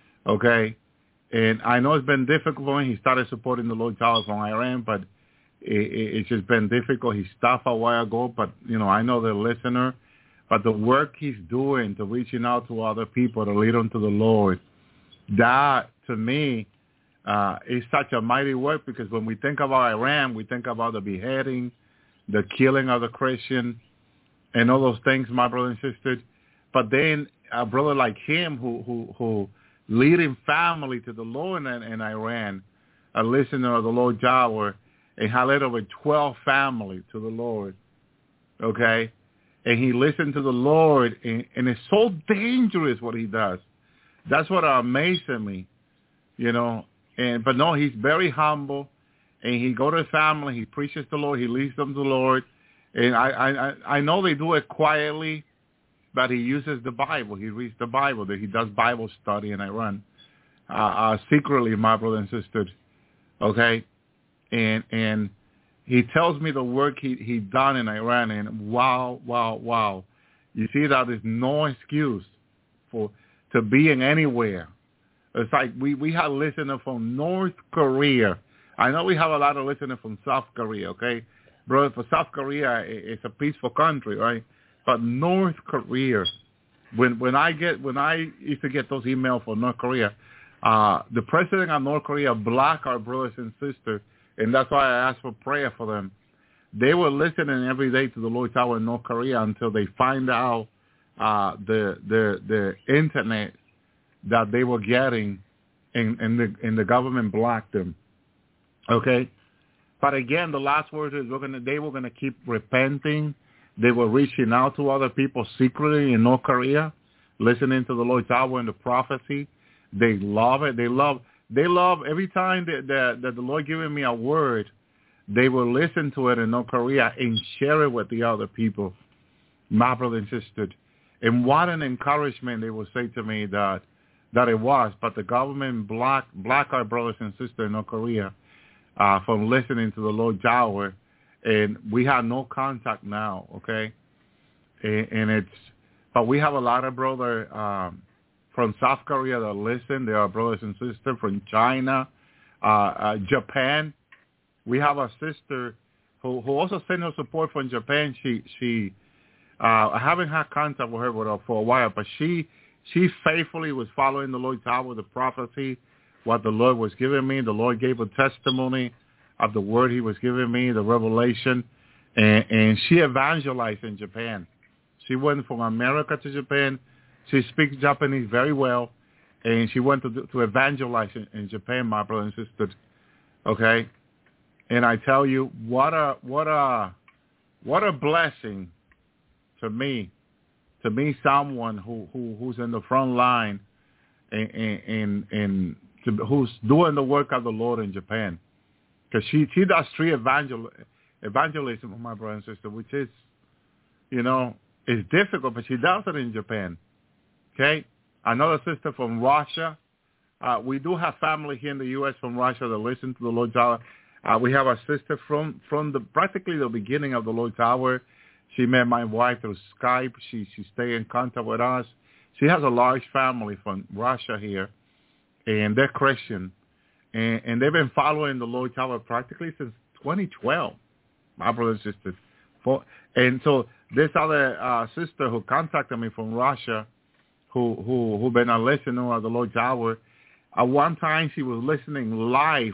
Okay, and I know it's been difficult for him. He started supporting the Lloyd Tower from Iran, but it, it, it's just been difficult. He stopped a while ago, but, you know, I know the listener. But the work he's doing to reaching out to other people to lead them to the Lord, that, to me, uh, is such a mighty work because when we think about Iran, we think about the beheading, the killing of the Christian, and all those things, my brother and sister. But then a brother like him who who who leading family to the Lord in, in Iran, a listener of the Lord Tower, and he led over twelve families to the Lord, okay? And he listened to the Lord, and, and it's so dangerous what he does. That's what amazes me, you know. And But no, he's very humble, and he go to his family, he preaches the Lord, he leads them to the Lord. And I, I, I know they do it quietly, but he uses the Bible. He reads the Bible. He does Bible study in Iran uh, uh, secretly, my brother and sister. Okay, and and he tells me the work he he done in Iran, and wow, wow, wow. You see that there's no excuse for to being anywhere. It's like we we have listeners from North Korea. I know we have a lot of listeners from South Korea. Okay, brother, for South Korea, it's a peaceful country, right? But North Korea, when when I get when I used to get those emails from North Korea, uh, the president of North Korea blocked our brothers and sisters and that's why I asked for prayer for them. They were listening every day to the Lloyd Tower in North Korea until they find out uh, the the the internet that they were getting, and, and the and the government blocked them. Okay, but again, the last word is we're gonna they were gonna keep repenting. They were reaching out to other people secretly in North Korea, listening to the Lloyd Tower and the prophecy. They love it. They love. They love every time that that, that the Lord giving me a word. They will listen to it in North Korea and share it with the other people, my brother and sister. And what an encouragement they will say to me that that it was. But the government blocked block our brothers and sisters in North Korea uh, from listening to the Lloyd Tower, and we have no contact now. Okay, and, and it's but we have a lot of brothers um, from South Korea that listen. There are brothers and sisters from China, uh, uh, Japan. We have a sister who, who also sent her support from Japan. She she uh, I haven't had contact with her for a while, but she she faithfully was following the Lloyd Tower, the prophecy, what the Lord was giving me. The Lord gave a testimony of the word he was giving me, the revelation, and, and she evangelized in Japan. She went from America to Japan. She speaks Japanese very well, and she went to to evangelize in, in Japan, my brother and sister. Okay. And I tell you, what a what a what a blessing to me, to be someone who, who who's in the front line, and and, and to, who's doing the work of the Lord in Japan, because she she does street evangel, evangelism, my brother and sister, which is, you know, is difficult, but she does it in Japan. Okay, another sister from Russia. Uh, we do have family here in the U S from Russia that listen to the Lord Tower. Uh, we have a sister from, from the practically the beginning of the Lloyd Tower. She met my wife through Skype. She she stayed in contact with us. She has a large family from Russia here, and they're Christian, and, and they've been following the Lloyd Tower practically since twenty twelve. My brother and sister, for, and so this other uh, sister who contacted me from Russia, who who who been a listener of the Lloyd Tower. At one time she was listening live.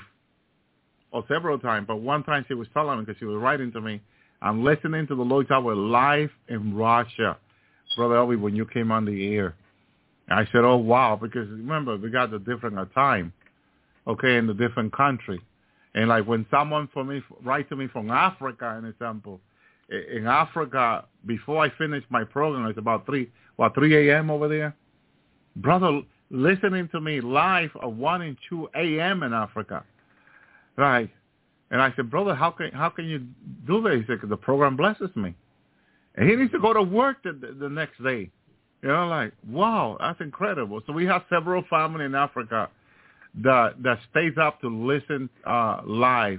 Or several times, but one time she was telling me, because she was writing to me, I'm listening to the Lloyd Tower live in Russia, Brother Elvi, when you came on the air. And I said, oh, wow, because remember, we got the different time, okay, in the different country. And like when someone for me write to me from Africa, an example, in Africa, before I finish my program, it's about three, what, three a.m. over there? Brother, listening to me live at one and two a.m. in Africa. Right. And I said, brother, how can how can you do this? He said, the program blesses me. And he needs to go to work the, the, the next day. You know, like, wow, that's incredible. So we have several families in Africa that that stays up to listen uh, live.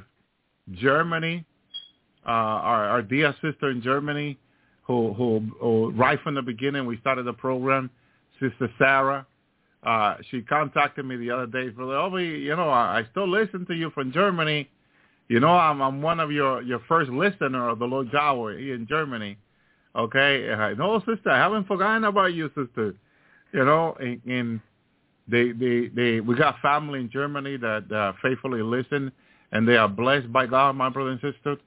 Germany, uh, our, our dear sister in Germany, who, who, who right from the beginning we started the program, Sister Sarah. Uh, she contacted me the other day. Brother Elvi, you know, I, I still listen to you from Germany. You know, I'm, I'm one of your, your first listener of the Lloyd Tower here in Germany. Okay? Uh, no, sister, I haven't forgotten about you, sister. You know, and, and they, they, they, we got family in Germany that uh, faithfully listen, and they are blessed by God, my brother and sister.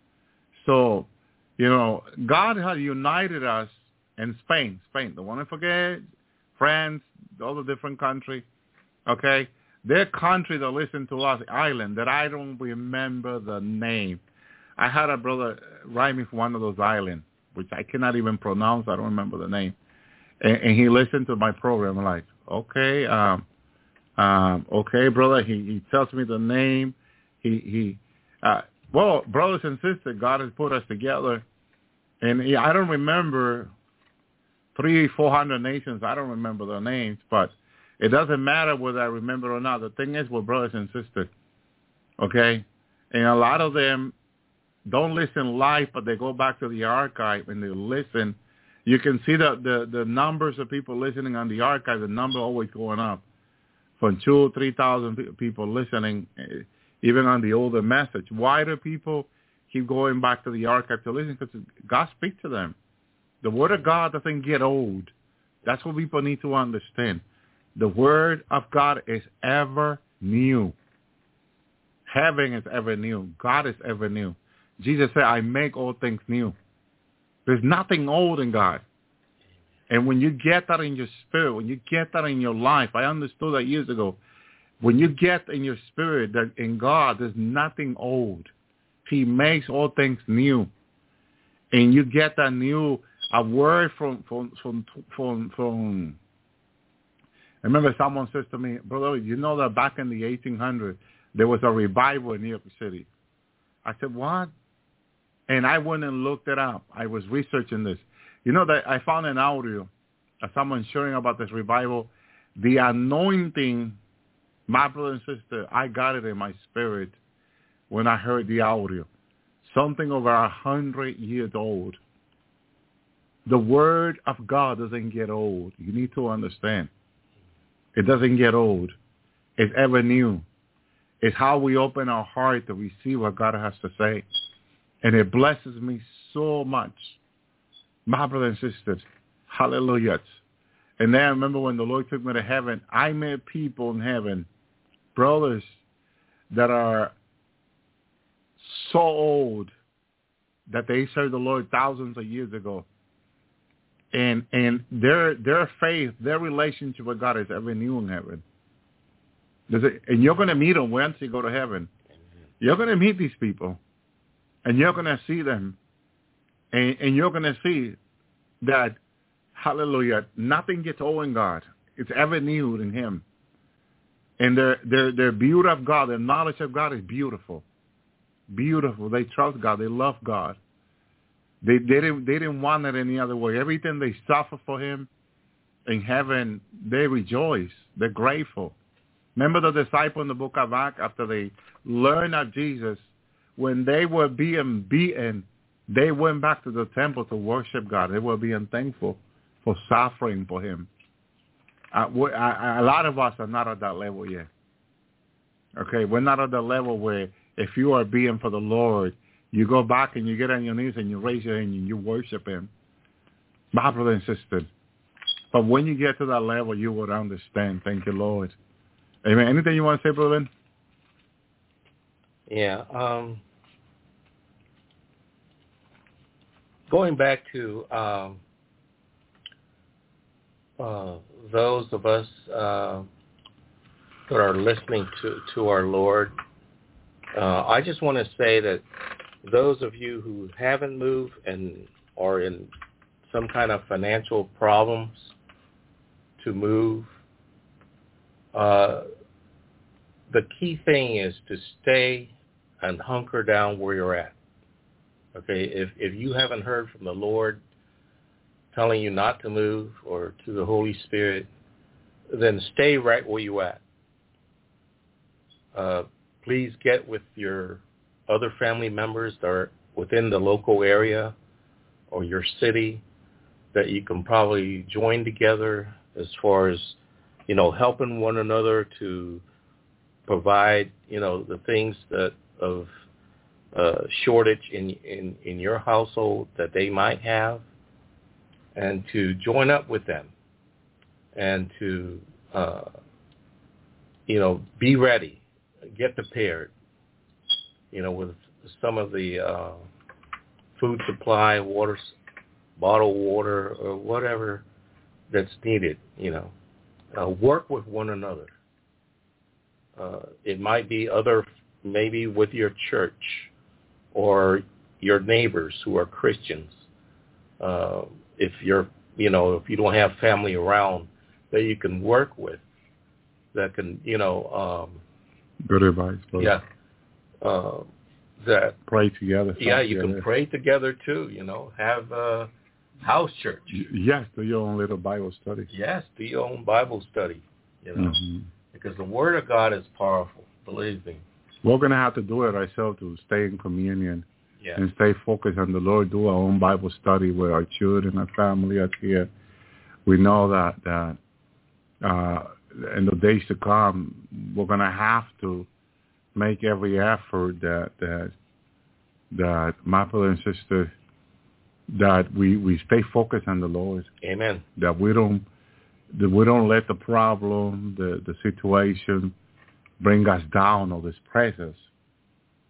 So, you know, God has united us in Spain. Spain, don't want to forget. France, all the different countries, okay? Their country that listen to us, island, that I don't remember the name. I had a brother write me from one of those islands, which I cannot even pronounce. I don't remember the name. And, and he listened to my program. I'm like, okay, um, um, okay, brother. He, he tells me the name. He, he, uh, well, brothers and sisters, God has put us together. And he, I don't remember three, four hundred nations. I don't remember their names, but it doesn't matter whether I remember or not. The thing is, we're brothers and sisters, okay? And a lot of them don't listen live, but they go back to the archive and they listen. You can see the, the, the numbers of people listening on the archive, the number always going up. From two, three thousand people listening, even on the older message. Why do people keep going back to the archive to listen? Because God speaks to them. The Word of God doesn't get old. That's what people need to understand. The Word of God is ever new. Heaven is ever new. God is ever new. Jesus said, I make all things new. There's nothing old in God. And when you get that in your spirit, when you get that in your life, I understood that years ago. When you get in your spirit that in God, there's nothing old. He makes all things new. And you get that new, a word from, from, from, from, from I remember someone says to me, brother, you know that back in the eighteen hundreds, there was a revival in New York City. I said, what? And I went and looked it up. I was researching this. You know that I found an audio of someone sharing about this revival. The anointing, my brother and sister, I got it in my spirit when I heard the audio. Something over a hundred years old. The word of God doesn't get old. You need to understand. It doesn't get old. It's ever new. It's how we open our heart to receive what God has to say. And it blesses me so much. My brothers and sisters, hallelujah. And then I remember when the Lord took me to heaven, I met people in heaven, brothers that are so old that they served the Lord thousands of years ago. And and their their faith, their relationship with God is ever new in heaven. It, and you're going to meet them once you go to heaven. You're going to meet these people. And you're going to see them. And, and you're going to see that, hallelujah, nothing gets old in God. It's ever new in him. And their, their, their beauty of God, their knowledge of God is beautiful. Beautiful. They trust God. They love God. They, they, didn't, they didn't want it any other way. Everything they suffer for him in heaven, they rejoice. They're grateful. Remember the disciple in the book of Acts, after they learned of Jesus, when they were being beaten, they went back to the temple to worship God. They were being thankful for suffering for him. Uh, a lot of us are not at that level yet. Okay, we're not at the level where if you are being for the Lord, you go back and you get on your knees and you raise your hand and you worship him. My brother and sister. But when you get to that level, you will understand. Thank you, Lord. Amen. Anything you want to say, brother? Yeah. Um, going back to um, uh, those of us uh, that are listening to, to our Lord, uh, I just want to say that those of you who haven't moved and are in some kind of financial problems to move, uh, the key thing is to stay and hunker down where you're at. Okay, if if you haven't heard from the Lord telling you not to move or to the Holy Spirit, then stay right where you're at. Uh, please get with your other family members that are within the local area or your city that you can probably join together as far as, you know, helping one another to provide, you know, the things that of uh, shortage in, in, in your household that they might have, and to join up with them and to, uh, you know, be ready, get prepared, you know, with some of the uh, food supply, water, bottled water, or whatever that's needed, you know. Uh, work with one another. Uh, it might be other, maybe with your church or your neighbors who are Christians. Uh, if you're, you know, if you don't have family around that you can work with, that can, you know. Um, Good advice, brother. Yeah. Uh, that pray together. Yeah, you together. can pray together too. You know, have a house church. Yes, do your own little Bible study. Yes, do your own Bible study. You know, mm-hmm. because the Word of God is powerful. Believe me. We're gonna have to do it ourselves to stay in communion yeah. and stay focused on the Lord. Do our own Bible study with our children, our family are here. We know that that uh, in the days to come, we're gonna have to make every effort that that that my brother and sister, that we, we stay focused on the Lord. Amen. That we don't that we don't let the problem, the, the situation bring us down or depress us.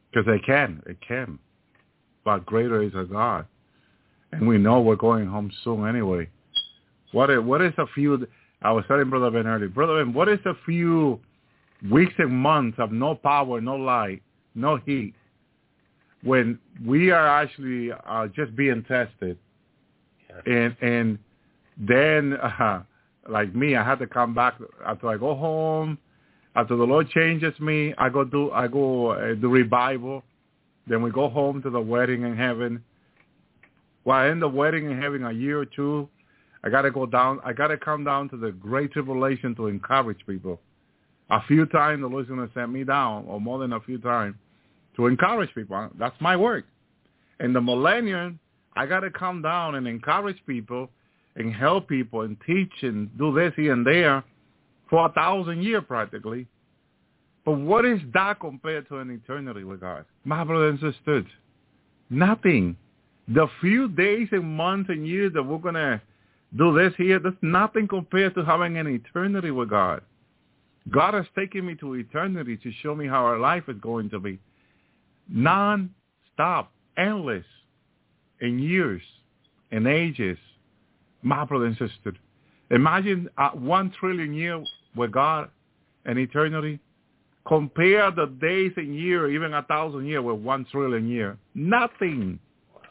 Because they can. It can. But greater is our God. And we know we're going home soon anyway. What is, what is a few, I was telling Brother Ben earlier, Brother Ben, what is a few weeks and months of no power, no light, no heat, when we are actually uh, just being tested? Yeah. And and then, uh, like me, I had to come back after I go home, after the Lord changes me, I go do, I go uh, do revival. Then we go home to the wedding in heaven. While in the wedding in heaven a year or two, I got to go down. I got to come down to the great tribulation to encourage people. A few times the Lord's going to send me down, or more than a few times, to encourage people. That's my work. In the millennium, I got to come down and encourage people and help people and teach and do this here and there for a thousand years practically. But what is that compared to an eternity with God? My brothers and sisters, nothing. The few days and months and years that we're going to do this here, that's nothing compared to having an eternity with God. God has taken me to eternity to show me how our life is going to be. Non-stop, endless, in years, in ages. My brothers and sisters, imagine uh, one trillion years with God and eternity. Compare the days and years, even a thousand years with one trillion years. Nothing.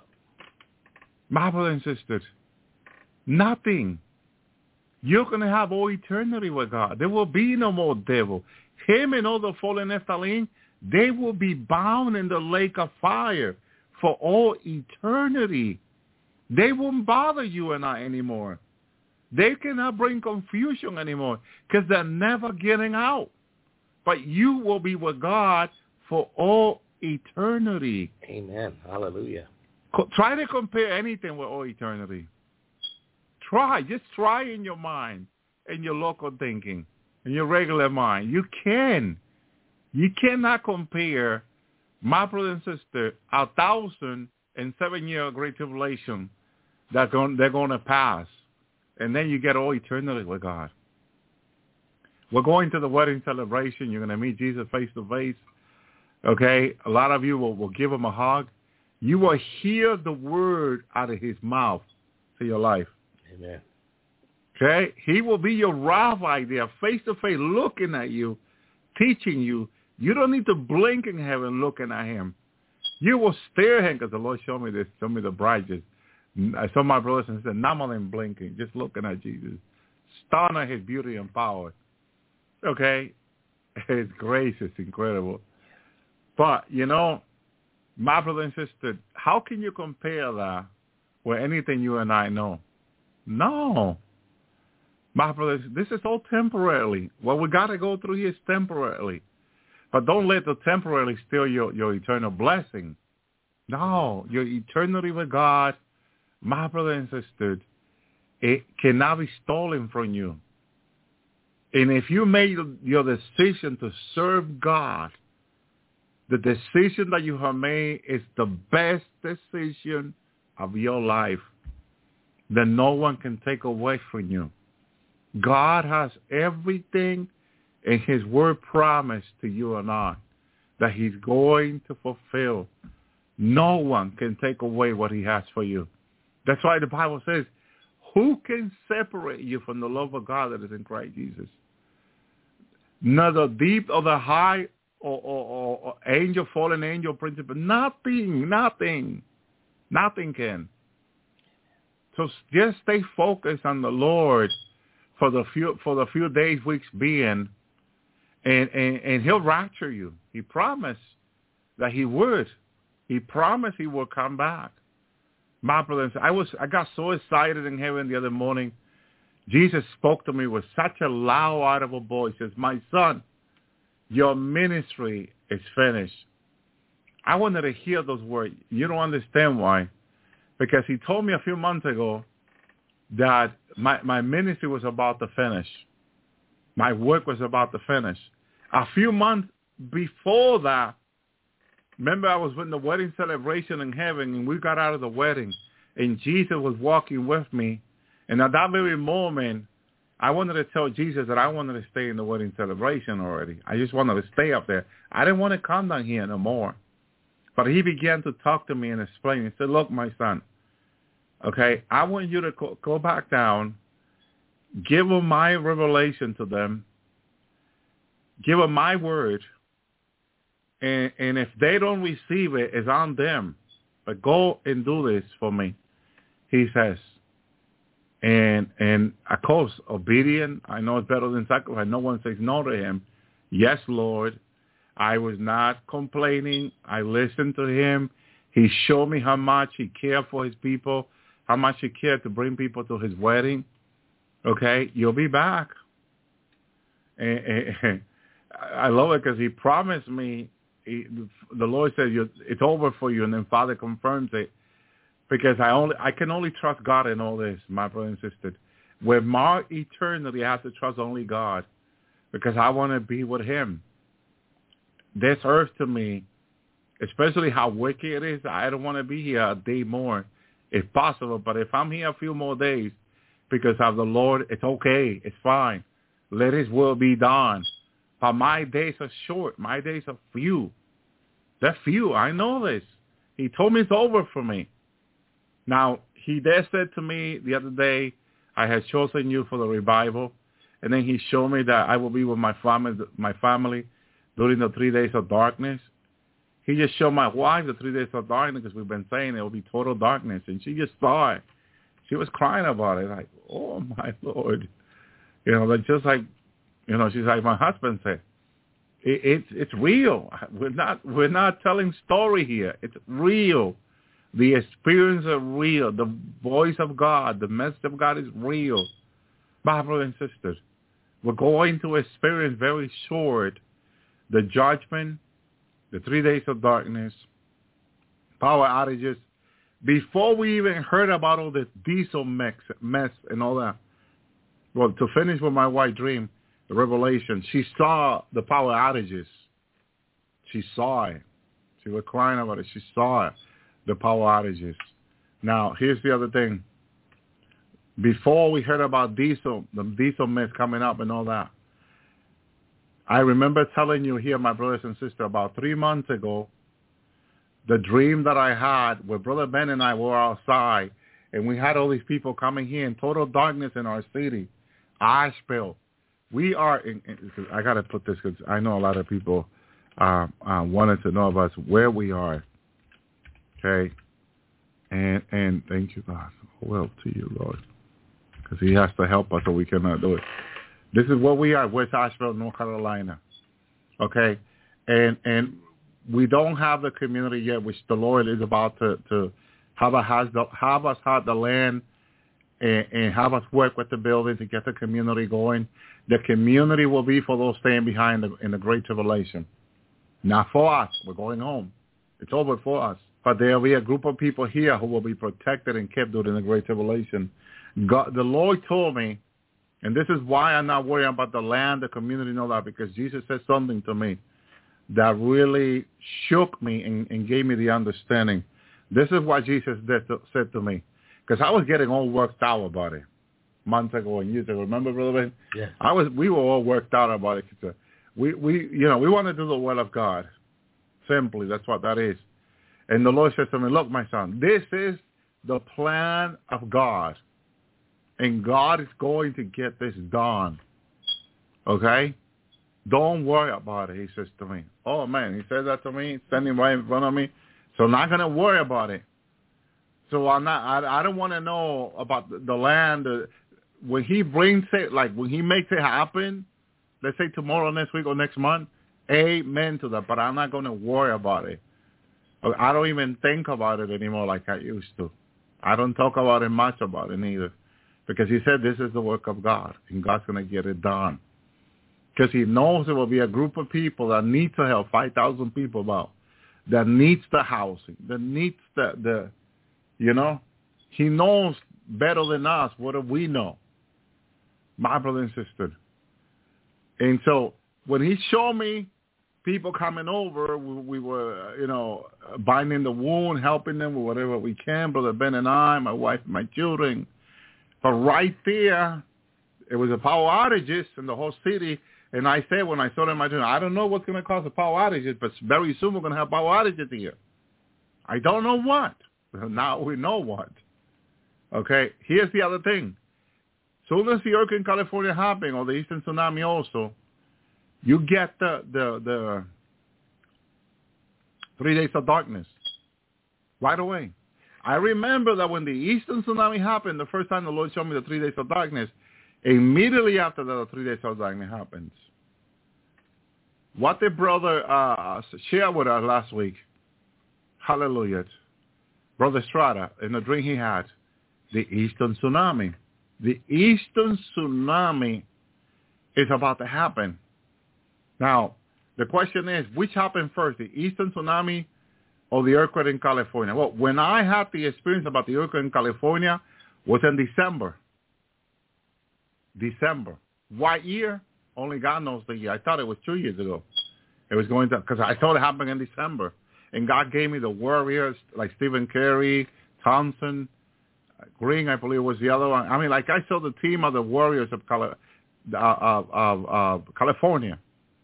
My brothers and sisters, nothing. You're going to have all eternity with God. There will be no more devil. Him and all the fallen Nephilim, they will be bound in the lake of fire for all eternity. They won't bother you and I anymore. They cannot bring confusion anymore because they're never getting out. But you will be with God for all eternity. Amen. Hallelujah. Co- try to compare anything with all eternity. Try. Just try in your mind, in your local thinking, in your regular mind. You can. You cannot compare, my brother and sister, a thousand and seven year great tribulation that going, they're going to pass. And then you get all eternity with God. We're going to the wedding celebration. You're going to meet Jesus face to face. Okay? A lot of you will, will give him a hug. You will hear the word out of his mouth to your life. Amen. Okay? He will be your rabbi there, face to face, looking at you, teaching you. You don't need to blink in heaven looking at him. You will stare at him, because the Lord showed me this, showed me the bride just. I saw my brothers and said, not more than blinking, just looking at Jesus. Stunned at his beauty and power. Okay? His grace is incredible. But, you know, my brother and sister, how can you compare that with anything you and I know? No. My brothers, this is all temporarily. What we got to go through here is temporarily. But don't let the temporarily steal your, your eternal blessing. No. Your eternity with God, my brother and sister, it cannot be stolen from you. And if you made your decision to serve God, the decision that you have made is the best decision of your life that no one can take away from you. God has everything in his word promised to you and I that he's going to fulfill. No one can take away what he has for you. That's why the Bible says, who can separate you from the love of God that is in Christ Jesus? Neither deep or the high or, or, or, or angel, fallen angel, principle. Nothing, nothing, nothing can. So just stay focused on the Lord for the few for the few days, weeks being, and, and, and he'll rapture you. He promised that he would. He promised he would come back. My brothers, I was I got so excited in heaven the other morning. Jesus spoke to me with such a loud, audible voice. He says, my son, your ministry is finished. I wanted to hear those words. You don't understand why. Because he told me a few months ago that my, my ministry was about to finish. My work was about to finish. A few months before that, remember I was in the wedding celebration in heaven, and we got out of the wedding, and Jesus was walking with me. And at that very moment, I wanted to tell Jesus that I wanted to stay in the wedding celebration already. I just wanted to stay up there. I didn't want to come down here no more. But he began to talk to me and explain. He said, look, my son, okay, I want you to go, go back down, give them my revelation to them, give them my word, and, and if they don't receive it, it's on them. But go and do this for me, he says. And, and of course, obedient, I know it's better than sacrifice. No one says no to him. Yes, Lord. I was not complaining. I listened to him. He showed me how much he cared for his people, how much he cared to bring people to his wedding. Okay, you'll be back. And, and I love it because he promised me, he, the Lord said, it's over for you, and then Father confirms it. Because I only I can only trust God in all this, my brother and sister. With my eternity, I have to trust only God because I want to be with him. This earth to me, especially how wicked it is, I don't want to be here a day more if possible. But if I'm here a few more days because of the Lord, it's okay. It's fine. Let his will be done. But my days are short. My days are few. They're few. I know this. He told me it's over for me. Now, he there said to me the other day, I have chosen you for the revival. And then he showed me that I will be with my family, my family during the three days of darkness. He just showed my wife the three days of darkness because we've been saying it will be total darkness. And she just saw it. She was crying about it. Like, oh, my Lord. You know, like just like, you know, she's like my husband said. It, it's it's real. We're not we're not telling story here. It's real. The experience is real. The voice of God, the message of God is real. My brothers and sisters, we're going to experience very short the judgment, the three days of darkness, power outages. Before we even heard about all this diesel mix, mess and all that, well, to finish with my white dream, the revelation, she saw the power outages. She saw it. She was crying about it. She saw it, the power outages. Now, here's the other thing. Before we heard about diesel, the diesel mess coming up and all that, I remember telling you here, my brothers and sisters, about three months ago, the dream that I had where Brother Ben and I were outside, and we had all these people coming here in total darkness in our city, Asheville. We are, in, in, I got to put this because I know a lot of people uh, uh, wanted to know about where we are. Okay? And and thank you, God. Well to you, Lord. Because he has to help us or we cannot do it. This is where we are, West Asheville, North Carolina. Okay? And and we don't have the community yet, which the Lord is about to, to have, us has the, have us have the land and, and have us work with the building to get the community going. The community will be for those staying behind the, in the Great Tribulation. Not for us. We're going home. It's over for us. But there will be a group of people here who will be protected and kept during the Great Tribulation. God, the Lord told me, and this is why I'm not worrying about the land, the community, and all that, because Jesus said something to me that really shook me and, and gave me the understanding. This is what Jesus did to, said to me, because I was getting all worked out about it months ago and years ago. Remember, Brother Ben? Yeah. I was. We were all worked out about it. We, we, you know, we want to do the will of God. Simply, that's what that is. And the Lord said to me, look, my son, this is the plan of God. And God is going to get this done. Okay? Don't worry about it, he says to me. Oh, man, he says that to me, standing right in front of me. So I'm not going to worry about it. So I'm not, I, I don't want to know about the, the land. Uh, when he brings it, like when he makes it happen, let's say tomorrow, next week, or next month, amen to that. But I'm not going to worry about it. I don't even think about it anymore like I used to. I don't talk about it much about it either. Because he said this is the work of God, and God's going to get it done. Because he knows there will be a group of people that need to help, five thousand people about, that needs the housing, that needs the, the, you know. He knows better than us what do we know, my brother and sister. And so when he showed me people coming over, we, we were, you know, binding the wound, helping them with whatever we can, Brother Ben and I, my wife and my children. But right there, it was a power outages in the whole city. And I said when I saw them, I said, I don't know what's going to cause the power outages, but very soon we're going to have power outages here. I don't know what. Now we know what. Okay, here's the other thing. Soon as the earthquake in California happened, or the Eastern tsunami also, you get the, the, the three days of darkness right away. I remember that when the Eastern tsunami happened, the first time the Lord showed me the three days of darkness, immediately after that, the three days of darkness happens. What the brother uh, shared with us last week, hallelujah, Brother Strata, in the dream he had, the Eastern tsunami. The Eastern tsunami is about to happen. Now, the question is, which happened first, the Eastern tsunami or the earthquake in California? Well, when I had the experience about the earthquake in California was in December. December. What year? Only God knows the year. I thought it was two years ago. It was going to, because I thought it happened in December. And God gave me the warriors like Stephen Curry, Thompson, Green, I believe was the other one. I mean, like I saw the team of the warriors of, Cali- uh, of, of, of California.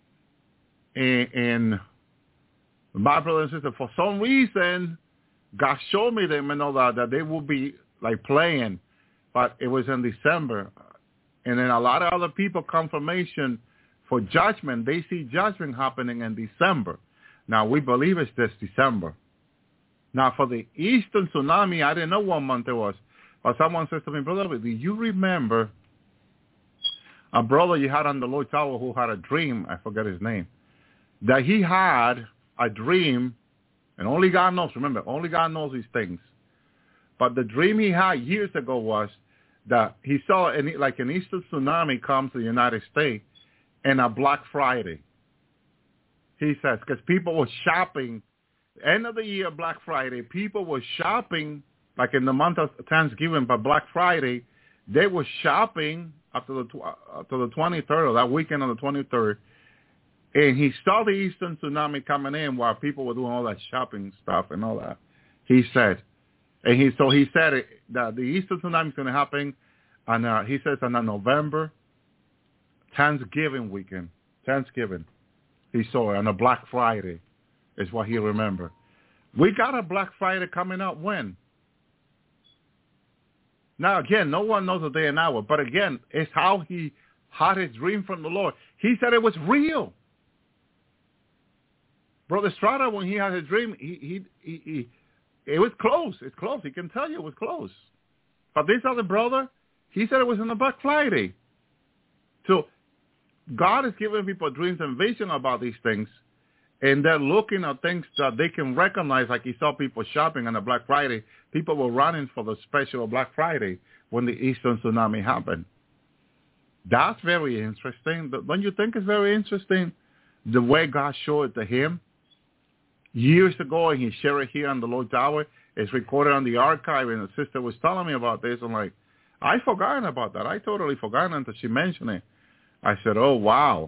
And, and my brother and sister, for some reason, God showed me them and all that, that they would be like playing, but it was in December. And then a lot of other people, confirmation for judgment, they see judgment happening in December. Now, we believe it's this December. Now, for the Eastern tsunami, I didn't know what month it was. But someone says to me, Brother, do you remember a brother you had on the Lord's Tower who had a dream, I forget his name, that he had a dream, and only God knows, remember, only God knows these things. But the dream he had years ago was that he saw an, like an Eastern tsunami come to the United States and a Black Friday. He says, because people were shopping, end of the year, Black Friday, people were shopping, like in the month of Thanksgiving, but Black Friday, they were shopping up to the, up to the twenty-third, or that weekend on the twenty-third, and he saw the Eastern tsunami coming in while people were doing all that shopping stuff and all that. He said, and he so he said it, that the Eastern tsunami is going to happen, on uh, he says on a November Thanksgiving weekend, Thanksgiving. He saw it on a Black Friday, is what he remembered. We got a Black Friday coming up when? Now, again, no one knows the day and hour, but again, it's how he had his dream from the Lord. He said it was real. Brother Strata, when he had his dream, he, he, he, he it was close. It's close. He can tell you it was close. But this other brother, he said it was on a Black Friday. So God is giving people dreams and vision about these things, and they're looking at things that they can recognize, like he saw people shopping on a Black Friday. People were running for the special Black Friday when the Eastern tsunami happened. That's very interesting. Don't you think it's very interesting the way God showed it to him years ago, and he shared it here on the Lord's Tower? It's recorded on the archive, and the sister was telling me about this. I'm like, I forgotten about that. I totally forgotten until she mentioned it. I said, oh, wow.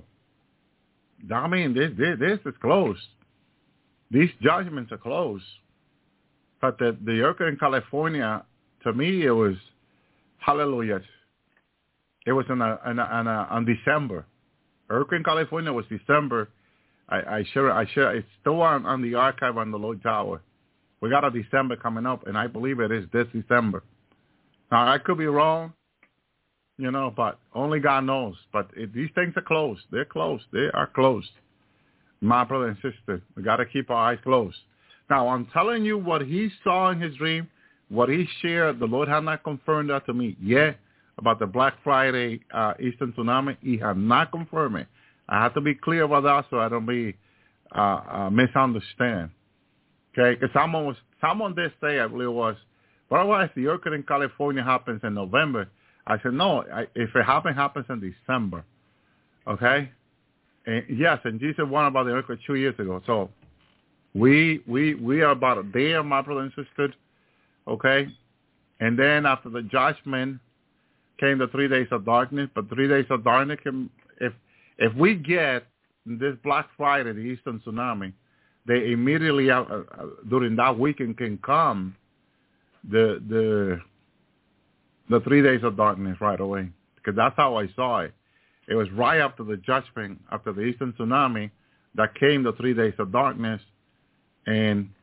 I mean, this, this, this is close. These judgments are close. But the, the earthquake in California, to me, it was, hallelujah, it was in a, in a, in a, on December. Earthquake in California was December. I, I share, I share, it's still on, on the archive on the Lord Tower. We got a December coming up, and I believe it is this December. Now, I could be wrong. You know, but only God knows. But it, these things are closed. They're closed. They are closed. My brother and sister, we got to keep our eyes closed. Now, I'm telling you what he saw in his dream, what he shared. The Lord had not confirmed that to me yet about the Black Friday uh, Eastern tsunami. He had not confirmed it. I have to be clear about that so I don't be uh, uh, misunderstand. Okay, because someone was someone did say, I believe it was, but otherwise the earthquake in California happens in November. I said, no, I, if it happens, happens in December, okay? And yes, and Jesus warned about the earthquake two years ago. So we we we are about there, my brother and sister, okay? And then after the judgment came the three days of darkness, but three days of darkness, can, if if we get this Black Friday, the Eastern tsunami, they immediately, uh, uh, during that weekend can come the the... the three days of darkness right away, because that's how I saw it. It was right after the judgment, after the Eastern tsunami, that came the three days of darkness, and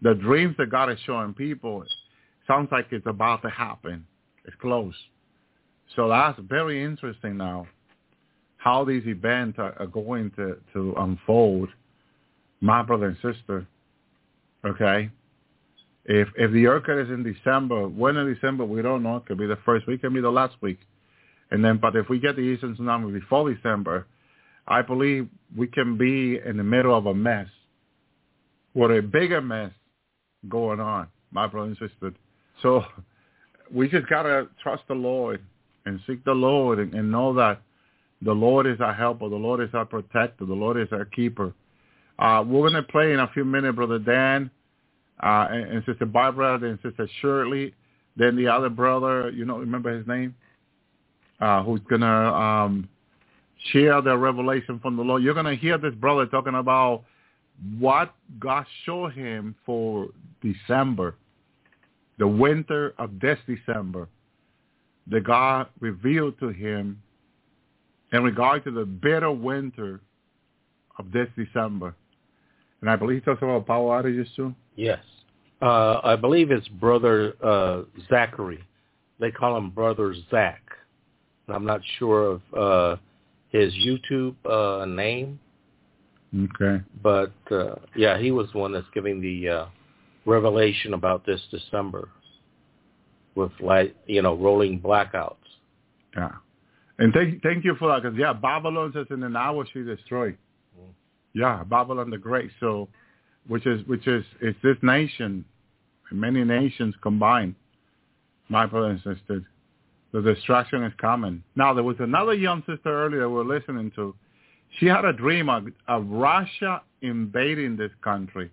the dreams that God is showing people sounds like it's about to happen. It's close. So that's very interesting now, how these events are, are going to, to unfold, my brother and sister. Okay? If if the earthquake is in December, when in December, we don't know. It could be the first week, it could be the last week. And then, but if we get the Eastern tsunami before December, I believe we can be in the middle of a mess, with a bigger mess going on, my brother and sister. So we just got to trust the Lord and seek the Lord and, and know that the Lord is our helper, the Lord is our protector, the Lord is our keeper. Uh, we're going to play in a few minutes, Brother Dan, uh, and, and Sister Barbara, and Sister Shirley, then the other brother, you know, remember his name, uh, who's going to um, share the revelation from the Lord. You're going to hear this brother talking about what God showed him for December, the winter of this December, that God revealed to him in regard to the bitter winter of this December. And I believe he talks about power outages too. Yes. Uh, I believe it's Brother uh, Zachary. They call him Brother Zach. And I'm not sure of uh, his YouTube uh, name. Okay. But, uh, yeah, he was the one that's giving the uh, revelation about this December with, like, you know, rolling blackouts. Yeah. And thank, thank you for that, because, yeah, Babylon says in an hour she destroyed. Mm. Yeah, Babylon the Great. So, which is, which is, it's this nation, many nations combined, my brothers and sisters. The destruction is coming. Now, there was another young sister earlier we were listening to. She had a dream of, of Russia invading this country.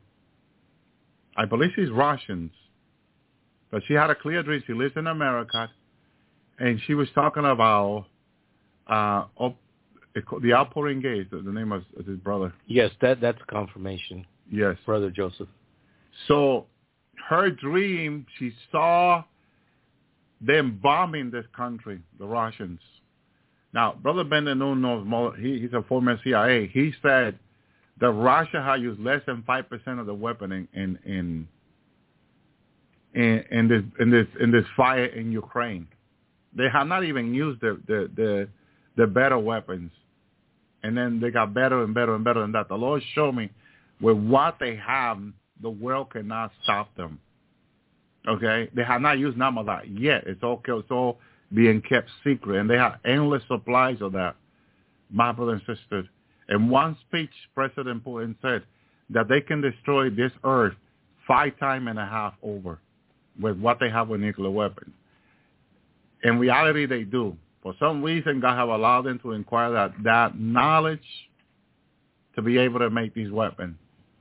I believe she's Russians. But she had a clear dream. She lives in America. And she was talking about uh, op, the Outpouring Gate, the name of his brother. Yes, that that's confirmation. Yes. Brother Joseph. So her dream, she saw them bombing this country, the Russians. Now, Brother Ben-Nun knows more. He, he's a former C I A. He said that Russia had used less than five percent of the weapon in in in, in, in this in this in this fire in Ukraine. They had not even used the the the, the better weapons, and then they got better and better and better than that. The Lord showed me with what they have, the world cannot stop them. Okay, they have not used none of that yet. It's all it's all being kept secret, and they have endless supplies of that, my brothers and sisters. In one speech, President Putin said that they can destroy this earth five times and a half over with what they have with nuclear weapons. In reality, they do. For some reason, God have allowed them to acquire that, that knowledge to be able to make these weapons.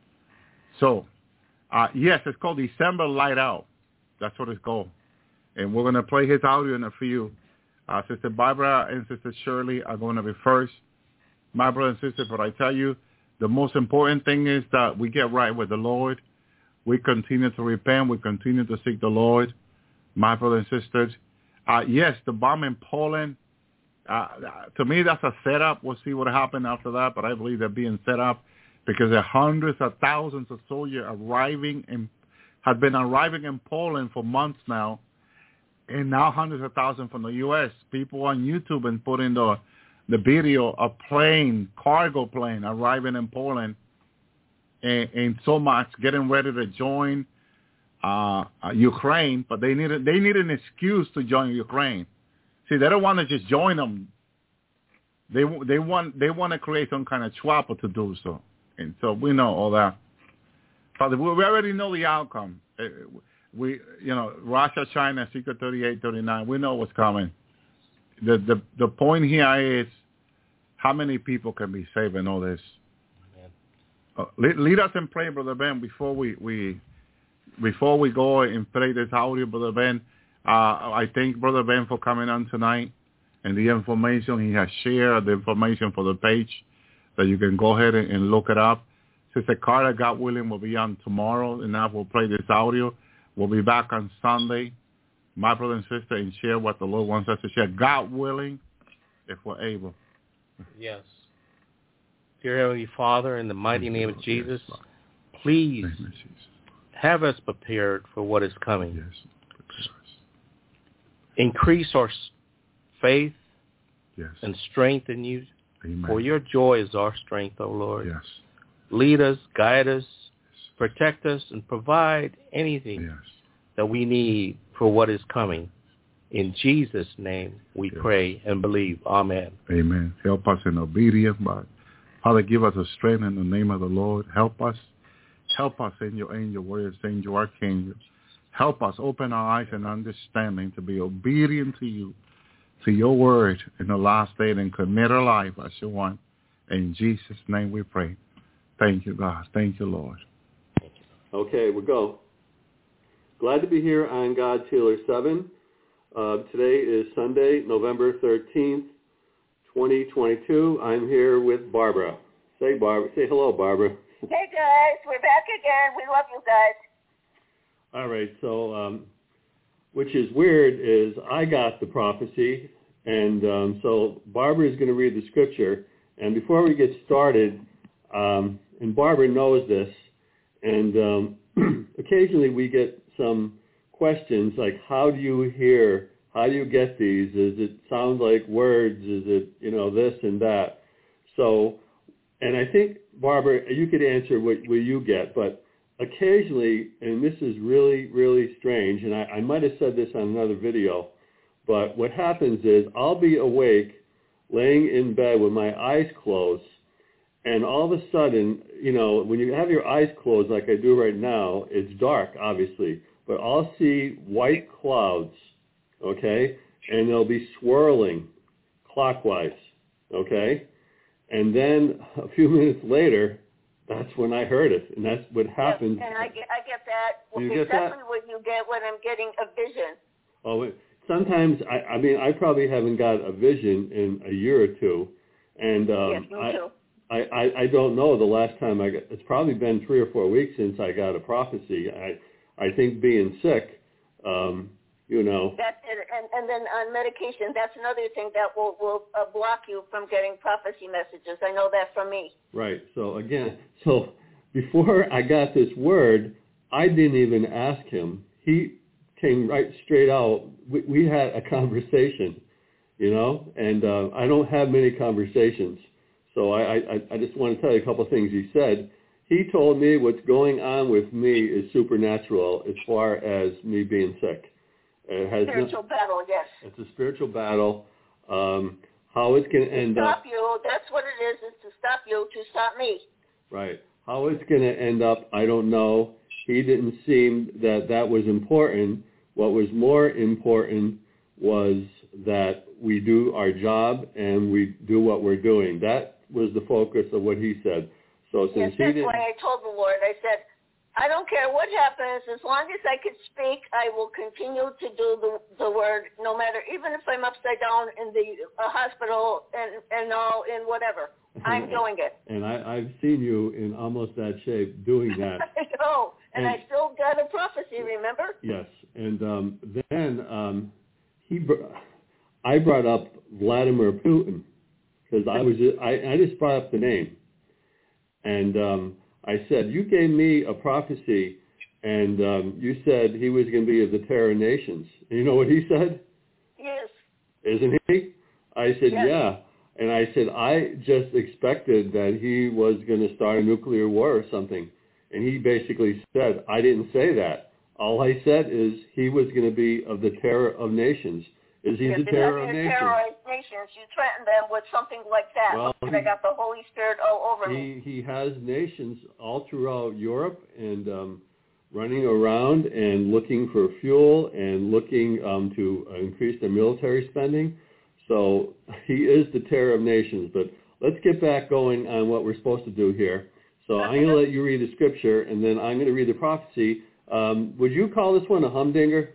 So, uh, yes, it's called December Light Out. That's what it's called. And we're going to play his audio in a few. Uh, Sister Barbara and Sister Shirley are going to be first. My brother and sister, but I tell you, the most important thing is that we get right with the Lord. We continue to repent. We continue to seek the Lord. My brothers and sisters. Uh, yes, the bomb in Poland, uh, to me, that's a setup. We'll see what happens after that, but I believe they're being set up because there are hundreds of thousands of soldiers arriving in, have been arriving in Poland for months now. And now hundreds of thousands from the U S People on YouTube and putting the the video of plane, cargo plane arriving in Poland, and, and so much getting ready to join uh, uh, Ukraine, but they need a, they need an excuse to join Ukraine. See, they don't want to just join them. They they want they want to create some kind of trouble to do so, and so we know all that. Father, we already know the outcome. We, you know, Russia, China, Secret thirty-eight, thirty-nine, we know what's coming. The, the the point here is how many people can be saved in all this. Uh, lead, lead us in prayer, Brother Ben, before we, we before we go and play this audio, Brother Ben. Uh, I thank Brother Ben for coming on tonight and the information he has shared, the information for the page that you can go ahead and, and look it up. Sister Carter, God willing, will be on tomorrow, and now we'll play this audio. We'll be back on Sunday, my brother and sister, and share what the Lord wants us to share. God willing, if we're able. Yes. Dear Heavenly Father, in the mighty name of Jesus, please have us prepared for what is coming. Yes. Increase our faith Yes. and strengthen you. Amen. For your joy is our strength, O Lord. Yes. Lead us, guide us, protect us, and provide anything Yes. that we need for what is coming. In Jesus' name we Yes. pray and believe. Amen. Amen. Help us in obedience, but Father, give us a strength in the name of the Lord. Help us. Help us in your, in your words, in your archangel. Help us open our eyes and understanding to be obedient to you, to your word in the last day, and commit our life as you want. In Jesus' name we pray. Thank you, God. Thank you, Lord. Okay, we'll go. Glad to be here on God's Healer seven. Uh, today is Sunday, November thirteenth, twenty twenty-two. I'm here with Barbara. Say, Barbara. Say hello, Barbara. Hey, guys. We're back again. We love you guys. All right, so um, which is weird is I got the prophecy, and um, so Barbara is going to read the scripture. And before we get started, um, and Barbara knows this, and um, occasionally we get some questions like, how do you hear? How do you get these? Does it sound like words? Is it, you know, this and that? So, and I think, Barbara, you could answer what, what you get, but occasionally, and this is really, really strange, and I, I might have said this on another video, but what happens is I'll be awake, laying in bed with my eyes closed, and all of a sudden, you know, when you have your eyes closed like I do right now, it's dark, obviously, but I'll see white clouds, okay, and they'll be swirling clockwise, okay, and then a few minutes later, that's when I heard it, and that's what happens. Yes, and I get, I get that. You Well, get exactly that? what you get when I'm getting a vision. Oh, it- sometimes, I, I mean, I probably haven't got a vision in a year or two, and um, yes, me I, too. I, I, I don't know the last time I got, it's probably been three or four weeks since I got a prophecy. I, I think being sick, um, you know. That's it. And, and then on medication, that's another thing that will, will uh, block you from getting prophecy messages. I know that from me. Right. So again, so before I got this word, I didn't even ask him. He came right straight out. We, we had a conversation, you know, and uh, I don't have many conversations. So I, I, I just want to tell you a couple of things he said. He told me what's going on with me is supernatural as far as me being sick. It has Spiritual no, battle, yes. It's a spiritual battle. Um, how it's going to end stop up. you. That's what it is, is to stop you, to stop me. Right. How it's going to end up, I don't know. He didn't seem that that was important. What was more important was that we do our job and we do what we're doing. That was the focus of what he said. So since yes, he that's didn't, why I told the Lord, I said, I don't care what happens. As long as I can speak, I will continue to do the, the word, no matter, even if I'm upside down in the uh, hospital and, and all, in whatever. I'm doing it. And I, I've seen you in almost that shape doing that. I know. And, And- I still got a prophecy, remember? Yes. And um, then um, he, br- I brought up Vladimir Putin because I was, I, I just brought up the name. And um, I said, you gave me a prophecy, and um, you said he was going to be of the terror nations. And you know what he said? Yes. Isn't he? I said, Yes. yeah. And I said, I just expected that he was going to start a nuclear war or something. And he basically said, I didn't say that. All I said is he was going to be of the terror of nations. Is he yes, the terror of because nations? you're terrorized nations. You threaten them with something like that. Well, Look, I got the Holy Spirit all over me. He, he has nations all throughout Europe and um, running around and looking for fuel and looking um, to uh, increase their military spending. So he is the terror of nations. But let's get back going on what we're supposed to do here. So I'm going to let you read the scripture, and then I'm going to read the prophecy. Um, would you call this one a humdinger?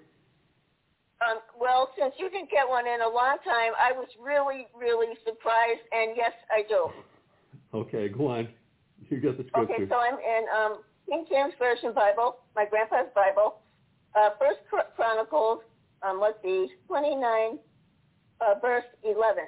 Um, well, since you didn't get one in a long time, I was really, really surprised, and yes, I do. Okay, go on. You got the scripture. Okay, so I'm in um, King James Version Bible, my grandpa's Bible, uh, First Chronicles, um, let's see, twenty-nine, uh, verse eleven.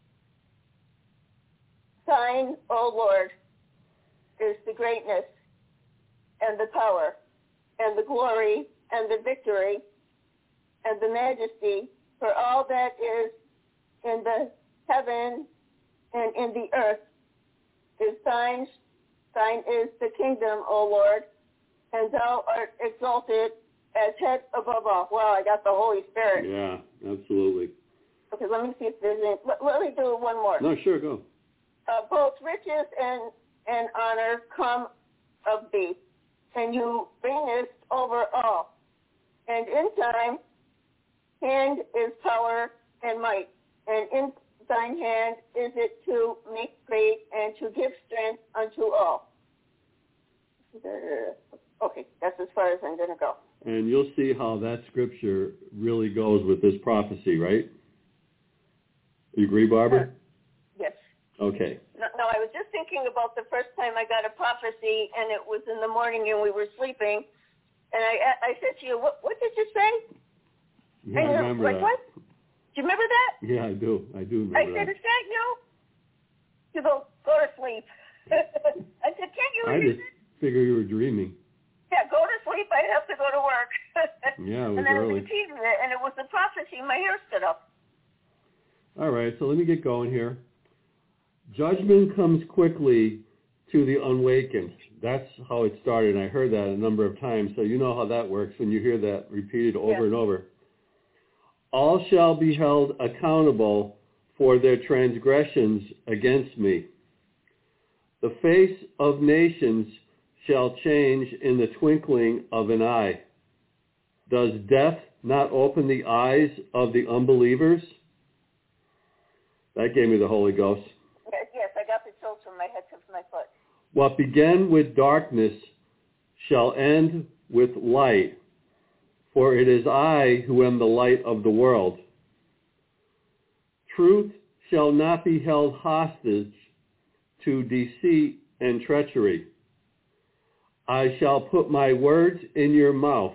Thine, O Lord, is the greatness and the power and the glory and the victory and the majesty for all that is in the heaven and in the earth is thine. Thine is the kingdom, O Lord, and thou art exalted as head above all. Wow, I got the Holy Spirit. Yeah, absolutely. Okay, let me see if there's any. Let, let me do one more. No, sure, go. Uh, both riches and, and honor come of thee, and you reignest over all. And in time, hand is power and might, and in thine hand is it to make great and to give strength unto all. Okay, that's as far as I'm going to go. And you'll see how that scripture really goes with this prophecy, right? You agree, Barbara? Yes. Okay. No, no, I was just thinking about the first time I got a prophecy, and it was in the morning, and we were sleeping, and I I said to you, what, what did you say? Yeah, I remember like, that. What? Do you remember that? Yeah, I do. I do remember I that. said, is that you? You go, go to sleep. I said, can't you I read just it? figured you were dreaming. Yeah, go to sleep. I have to go to work. Yeah, it was and then early. I repeated it, and it was the prophecy. My hair stood up. All right, so let me get going here. Judgment comes quickly to the unawakened. That's how it started, and I heard that a number of times, so you know how that works when you hear that repeated over Yeah. and over. All shall be held accountable for their transgressions against me. The face of nations shall change in the twinkling of an eye. Does death not open the eyes of the unbelievers? That gave me the Holy Ghost. Yes, yes, I got the chills from my head to my foot. What began with darkness shall end with light, for it is I who am the light of the world. Truth shall not be held hostage to deceit and treachery. I shall put my words in your mouth.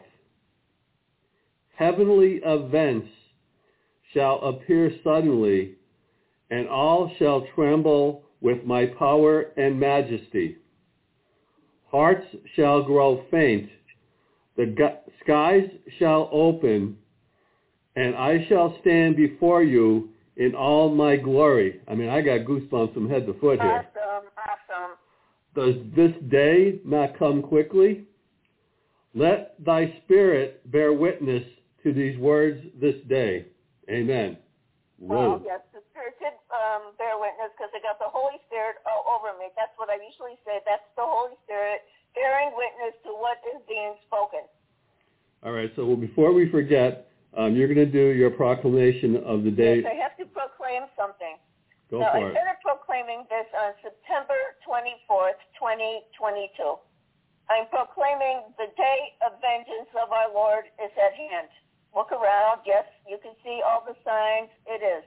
Heavenly events shall appear suddenly, and all shall tremble with my power and majesty. Hearts shall grow faint, the gu- skies shall open, and I shall stand before you in all my glory. I mean, I got goosebumps from head to foot here. Awesome, awesome. Does this day not come quickly? Let thy spirit bear witness to these words this day. Amen. Well, Whoa. yes, the Spirit did um, bear witness because I got the Holy Spirit all over me. That's what I usually say. That's the Holy Spirit bearing witness to what is being spoken. All right, so before we forget, um, you're going to do your proclamation of the day. Yes, I have to proclaim something. Go now, for I it. started proclaiming this on September twenty-fourth, twenty twenty-two. I'm proclaiming the day of vengeance of our Lord is at hand. Look around. Yes, you can see all the signs. It is.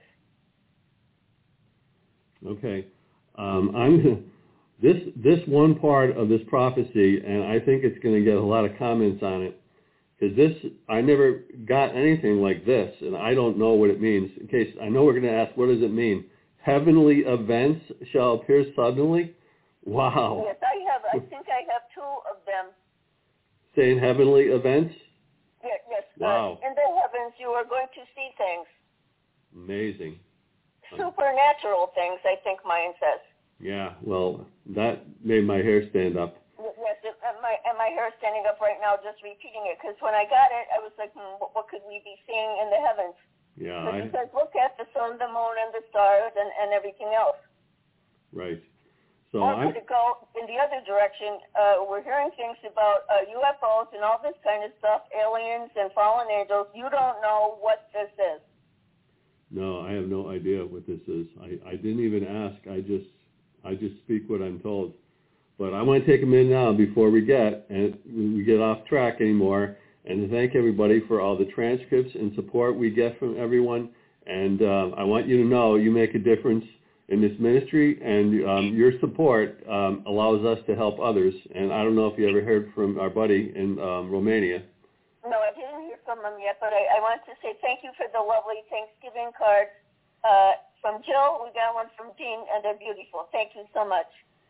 Okay. Um, I'm this this one part of this prophecy, and I think it's going to get a lot of comments on it, because this I never got anything like this, and I don't know what it means. In case I know we're going to ask, what does it mean? Heavenly events shall appear suddenly. Wow. Yes, I have. I think I have two of them. Saying heavenly events. Yes, yes. Wow. Uh, in the heavens, you are going to see things. Amazing. Supernatural things, I think mine says. Yeah, well, that made my hair stand up. Yes, it, and, my, and my hair is standing up right now just repeating it, because when I got it, I was like, hmm, what, what could we be seeing in the heavens? Yeah, But I, it says, look at the sun, the moon, and the stars, and, and everything else. right. So or I'm, could it go in the other direction? Uh, we're hearing things about uh, U F Os and all this kind of stuff, aliens and fallen angels. You don't know what this is. no, I have no idea what this is. I, I didn't even ask. I just I just speak what I'm told. But I want to take a minute now before we get and we get off track anymore, and to thank everybody for all the transcripts and support we get from everyone. And um, I want you to know you make a difference in this ministry, and um, your support um, allows us to help others. And I don't know if you ever heard from our buddy in um, Romania. No, I didn't hear from them yet, but I, I want to say thank you for the lovely Thanksgiving cards uh, from Jill. We got one from Dean, and they're beautiful. Thank you so much.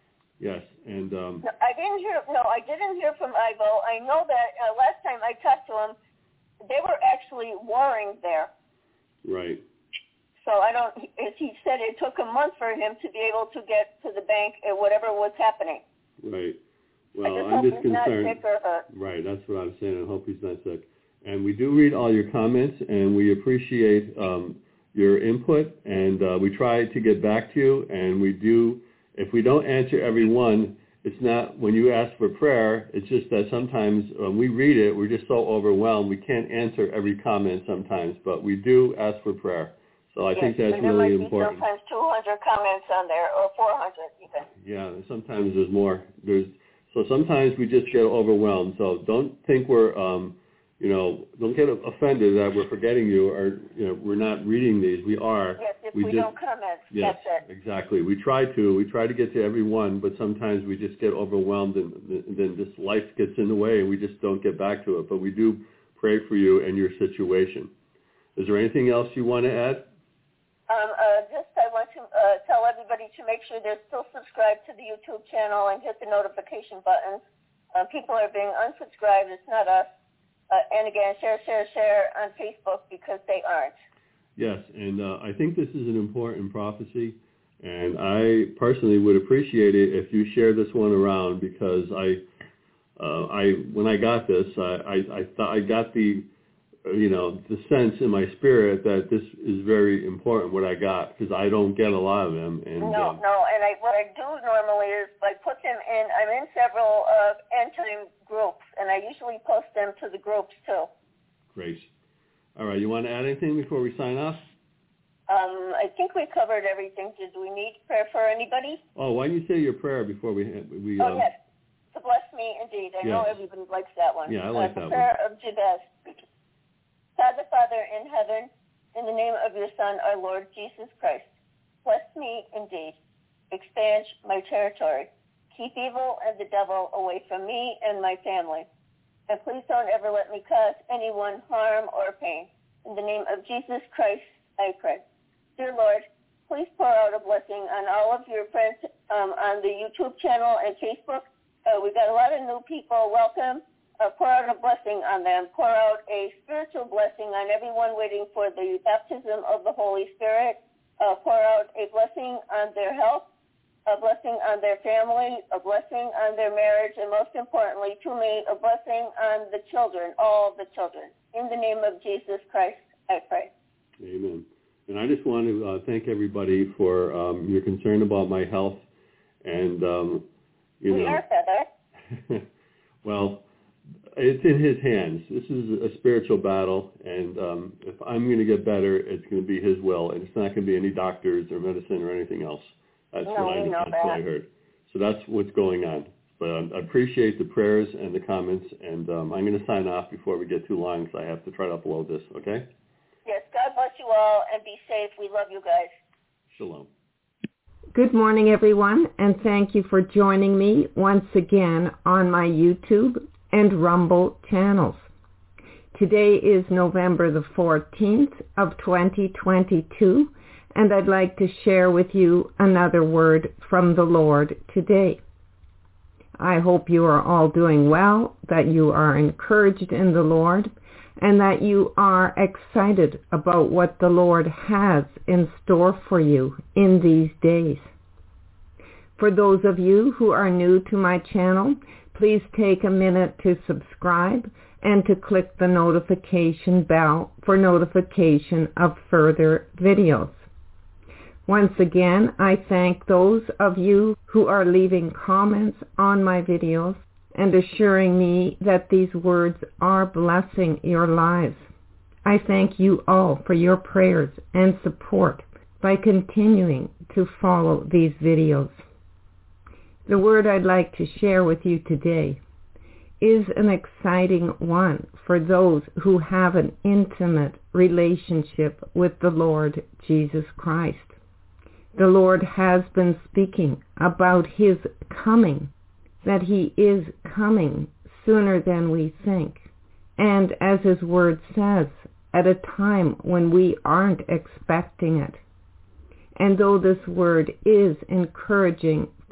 Yes, and um, no, I didn't hear. No, I didn't hear from Ivo. I know that uh, last time I talked to him, they were actually warring there. Right. So I don't. As he said, it took a month for him to be able to get to the bank and whatever was happening. Right. Well, I just I'm hope just he's concerned. not sick or hurt. Right. That's what I'm saying. I hope he's not sick. And we do read all your comments, and we appreciate um, your input, and uh, we try to get back to you. And we do. If we don't answer every one, it's not when you ask for prayer. It's just that sometimes when we read it, we're just so overwhelmed we can't answer every comment sometimes. But we do ask for prayer. So I yes, think that's and there really might important. Be sometimes two hundred comments on there, or four hundred even. Yeah, sometimes there's more. There's so sometimes we just get overwhelmed. So don't think we're, um, you know, don't get offended that we're forgetting you or you know we're not reading these. We are. Yes, if we, we just, don't comment, yes, that's it. Exactly. We try to. We try to get to every one, but sometimes we just get overwhelmed and, and then just life gets in the way and we just don't get back to it. But we do pray for you and your situation. Is there anything else you want to add? Um, uh, just I want to uh, tell everybody to make sure they're still subscribed to the YouTube channel and hit the notification buttons. Uh, people are being unsubscribed. It's not us. Uh, and again, share, share, share on Facebook because they aren't. Yes, and uh, I think this is an important prophecy, and I personally would appreciate it if you share this one around because I, uh, I when I got this, I, I, I thought I got the you know, the sense in my spirit that this is very important, what I got, because I don't get a lot of them. And, no, uh, no, and I, what I do normally is I put them in, I'm in several uh, end-time groups, and I usually post them to the groups, too. Great. All right, you want to add anything before we sign off? Um, I think we covered everything. Did we need prayer for anybody? Oh, why don't you say your prayer before we... we oh, um, yes. To bless me, indeed. I yes. know everybody likes that one. Yeah, I like uh, that the prayer one. of Jabez. God the Father in heaven, in the name of your Son, our Lord Jesus Christ, bless me indeed. Expand my territory. Keep evil and the devil away from me and my family. And please don't ever let me cause anyone harm or pain. In the name of Jesus Christ, I pray. Dear Lord, please pour out a blessing on all of your friends um, on the YouTube channel and Facebook. Uh, we got a lot of new people. Welcome. Uh, pour out a blessing on them. Pour out a spiritual blessing on everyone waiting for the baptism of the Holy Spirit. Uh, pour out a blessing on their health, a blessing on their family, a blessing on their marriage, and most importantly to me, a blessing on the children, all the children. In the name of Jesus Christ, I pray. Amen. And I just want to uh, thank everybody for um, your concern about my health. And, um, you we know. are, Feather. Well, it's in his hands. This is a spiritual battle, and um, if I'm going to get better, it's going to be his will, and it's not going to be any doctors or medicine or anything else. That's, no, what, I, know that's that. what I heard. So that's what's going on. But um, I appreciate the prayers and the comments, and um, I'm going to sign off before we get too long because I have to try to upload this, okay? Yes, God bless you all, and be safe. We love you guys. Shalom. Good morning, everyone, and thank you for joining me once again on my YouTube and Rumble channels. Today is November the fourteenth of twenty twenty-two, and I'd like to share with you another word from the Lord today. I hope you are all doing well, that you are encouraged in the Lord, and that you are excited about what the Lord has in store for you in these days. For those of you who are new to my channel, please take a minute to subscribe and to click the notification bell for notification of further videos. Once again, I thank those of you who are leaving comments on my videos and assuring me that these words are blessing your lives. I thank you all for your prayers and support by continuing to follow these videos. The word I'd like to share with you today is an exciting one for those who have an intimate relationship with the Lord Jesus Christ. The Lord has been speaking about his coming, that he is coming sooner than we think, and as his word says, at a time when we aren't expecting it. And though this word is encouraging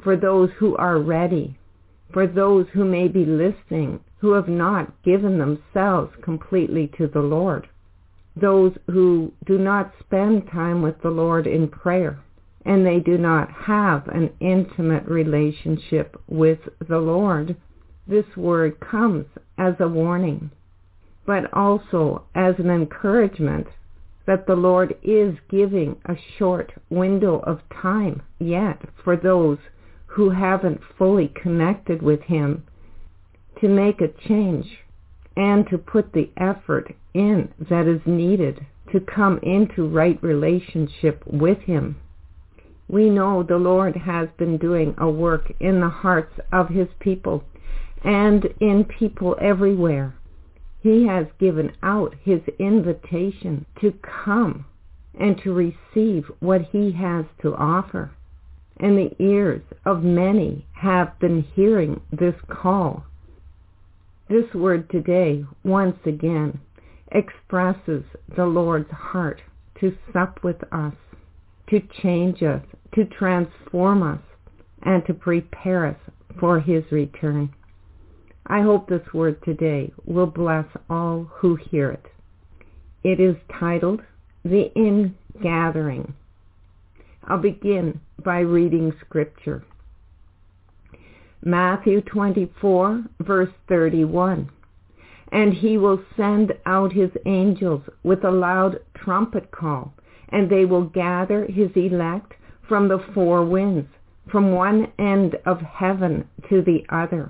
for those who are ready, for those who may be listening, who have not given themselves completely to the Lord, those who do not spend time with the Lord in prayer, and they do not have an intimate relationship with the Lord. This word comes as a warning, but also as an encouragement that the Lord is giving a short window of time yet for those who haven't fully connected with him to make a change and to put the effort in that is needed to come into right relationship with him. We know the Lord has been doing a work in the hearts of his people and in people everywhere. He has given out his invitation to come and to receive what he has to offer. And the ears of many have been hearing this call. This word today, once again, expresses the Lord's heart to sup with us, to change us, to transform us, and to prepare us for his return. I hope this word today will bless all who hear it. It is titled, The Ingathering. I'll begin by reading scripture. Matthew twenty-four, verse thirty-one. And he will send out his angels with a loud trumpet call, and they will gather his elect from the four winds, from one end of heaven to the other.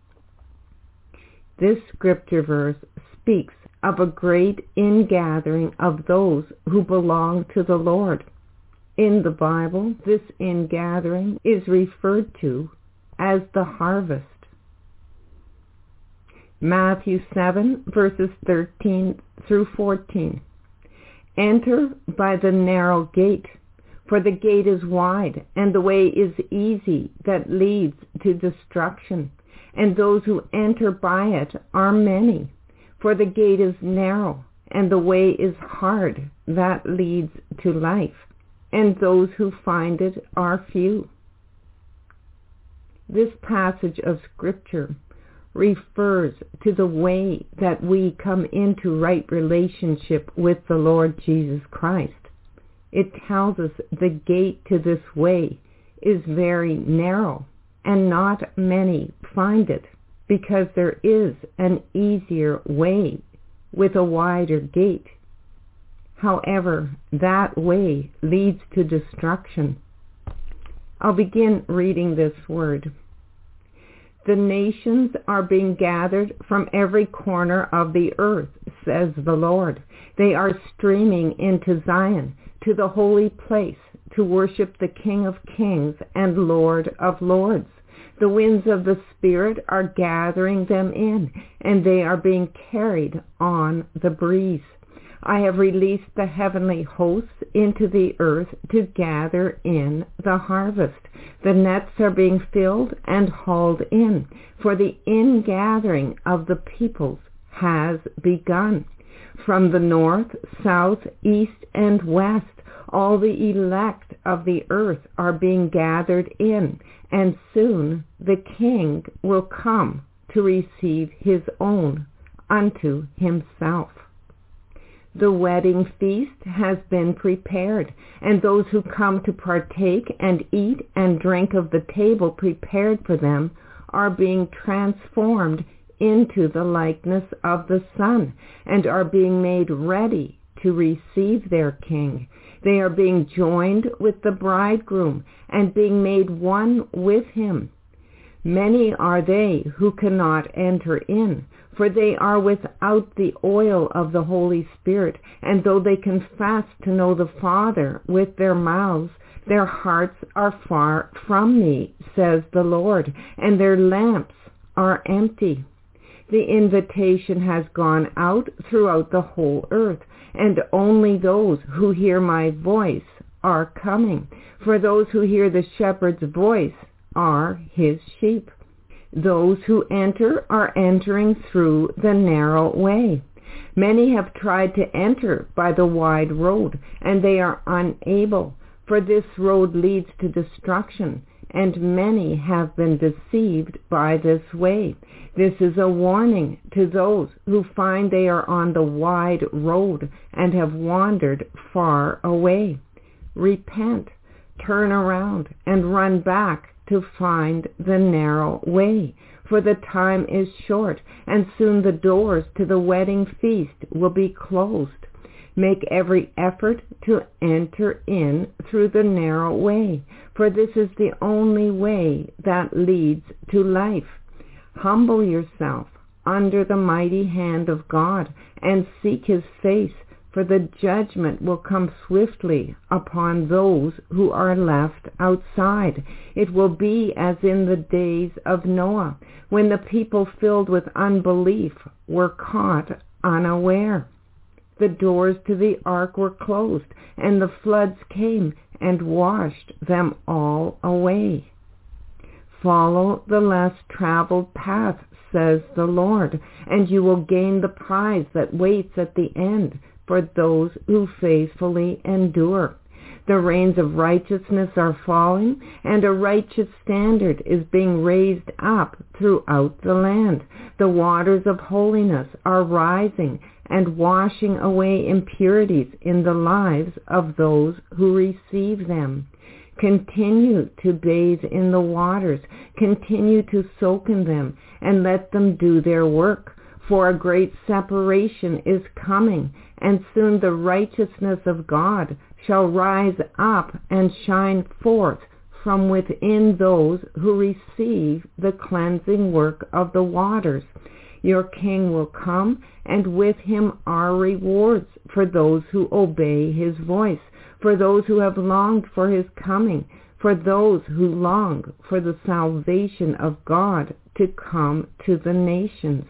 This scripture verse speaks of a great ingathering of those who belong to the Lord. In the Bible, this ingathering is referred to as the harvest. Matthew seven, verses thirteen through fourteen. Enter by the narrow gate, for the gate is wide, and the way is easy that leads to destruction, and those who enter by it are many. For the gate is narrow, and the way is hard that leads to life, and those who find it are few. This passage of Scripture refers to the way that we come into right relationship with the Lord Jesus Christ. It tells us the gate to this way is very narrow, and not many find it, because there is an easier way with a wider gate. However, that way leads to destruction. I'll begin reading this word. The nations are being gathered from every corner of the earth, says the Lord. They are streaming into Zion, to the holy place, to worship the King of Kings and Lord of Lords. The winds of the Spirit are gathering them in, and they are being carried on the breeze. I have released the heavenly hosts into the earth to gather in the harvest. The nets are being filled and hauled in, for the ingathering of the peoples has begun. From the north, south, east, and west, all the elect of the earth are being gathered in, and soon the King will come to receive his own unto himself. The wedding feast has been prepared, and those who come to partake and eat and drink of the table prepared for them are being transformed into the likeness of the Son, and are being made ready to receive their King. They are being joined with the bridegroom and being made one with him. Many are they who cannot enter in, for they are without the oil of the Holy Spirit, and though they confess to know the Father with their mouths, their hearts are far from me, says the Lord, and their lamps are empty. The invitation has gone out throughout the whole earth, and only those who hear my voice are coming, for those who hear the shepherd's voice are his sheep. Those who enter are entering through the narrow way. Many have tried to enter by the wide road, and they are unable, for this road leads to destruction, and many have been deceived by this way. This is a warning to those who find they are on the wide road and have wandered far away. Repent, turn around, and run back to find the narrow way. For the time is short, and soon the doors to the wedding feast will be closed. Make every effort to enter in through the narrow way, for this is the only way that leads to life. Humble yourself under the mighty hand of God and seek his face, for the judgment will come swiftly upon those who are left outside. It will be as in the days of Noah, when the people filled with unbelief were caught unaware. The doors to the ark were closed, and the floods came and washed them all away. Follow the less traveled path, says the Lord, and you will gain the prize that waits at the end for those who faithfully endure. The rains of righteousness are falling, and a righteous standard is being raised up throughout the land. The waters of holiness are rising and washing away impurities in the lives of those who receive them. Continue to bathe in the waters, continue to soak in them, and let them do their work. For a great separation is coming, and soon the righteousness of God shall rise up and shine forth from within those who receive the cleansing work of the waters. Your King will come, and with him are rewards for those who obey his voice, for those who have longed for his coming, for those who long for the salvation of God to come to the nations.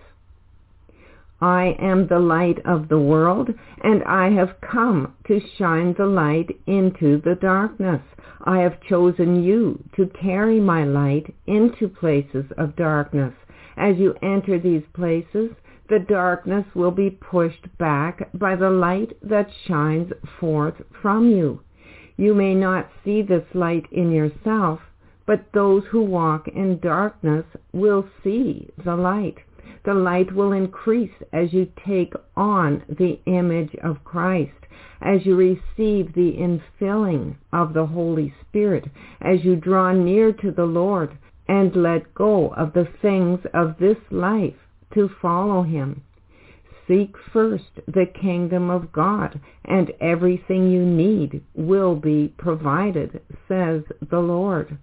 I am the light of the world, and I have come to shine the light into the darkness. I have chosen you to carry my light into places of darkness. As you enter these places, the darkness will be pushed back by the light that shines forth from you. You may not see this light in yourself, but those who walk in darkness will see the light. The light will increase as you take on the image of Christ, as you receive the infilling of the Holy Spirit, as you draw near to the Lord and let go of the things of this life to follow him. Seek first the kingdom of God, and everything you need will be provided, says the Lord.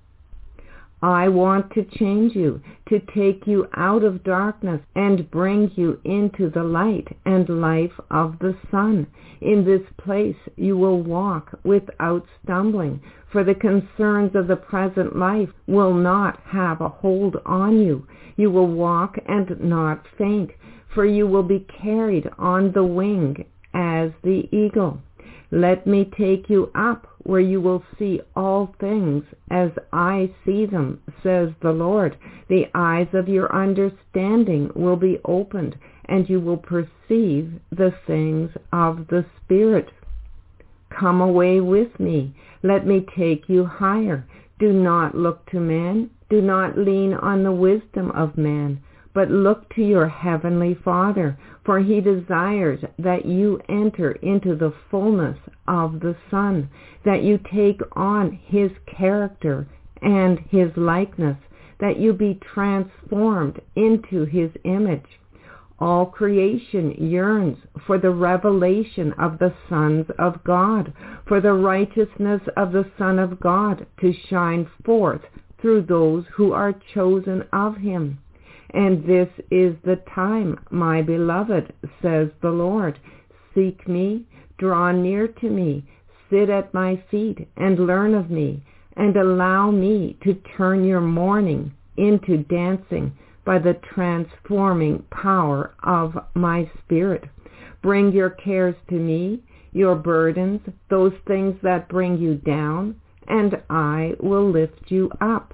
I want to change you, to take you out of darkness and bring you into the light and life of the Son. In this place you will walk without stumbling, for the concerns of the present life will not have a hold on you. You will walk and not faint, for you will be carried on the wing as the eagle. Let me take you up where you will see all things as I see them, says the Lord. The eyes of your understanding will be opened, and you will perceive the things of the Spirit. Come away with me. Let me take you higher. Do not look to man. Do not lean on the wisdom of man, but look to your heavenly Father, for he desires that you enter into the fullness of the Son, that you take on his character and his likeness, that you be transformed into his image. All creation yearns for the revelation of the sons of God, for the righteousness of the Son of God to shine forth through those who are chosen of him. And this is the time, my beloved, says the Lord. Seek me, draw near to me, sit at my feet and learn of me, and allow me to turn your mourning into dancing by the transforming power of my Spirit. Bring your cares to me, your burdens, those things that bring you down, and I will lift you up.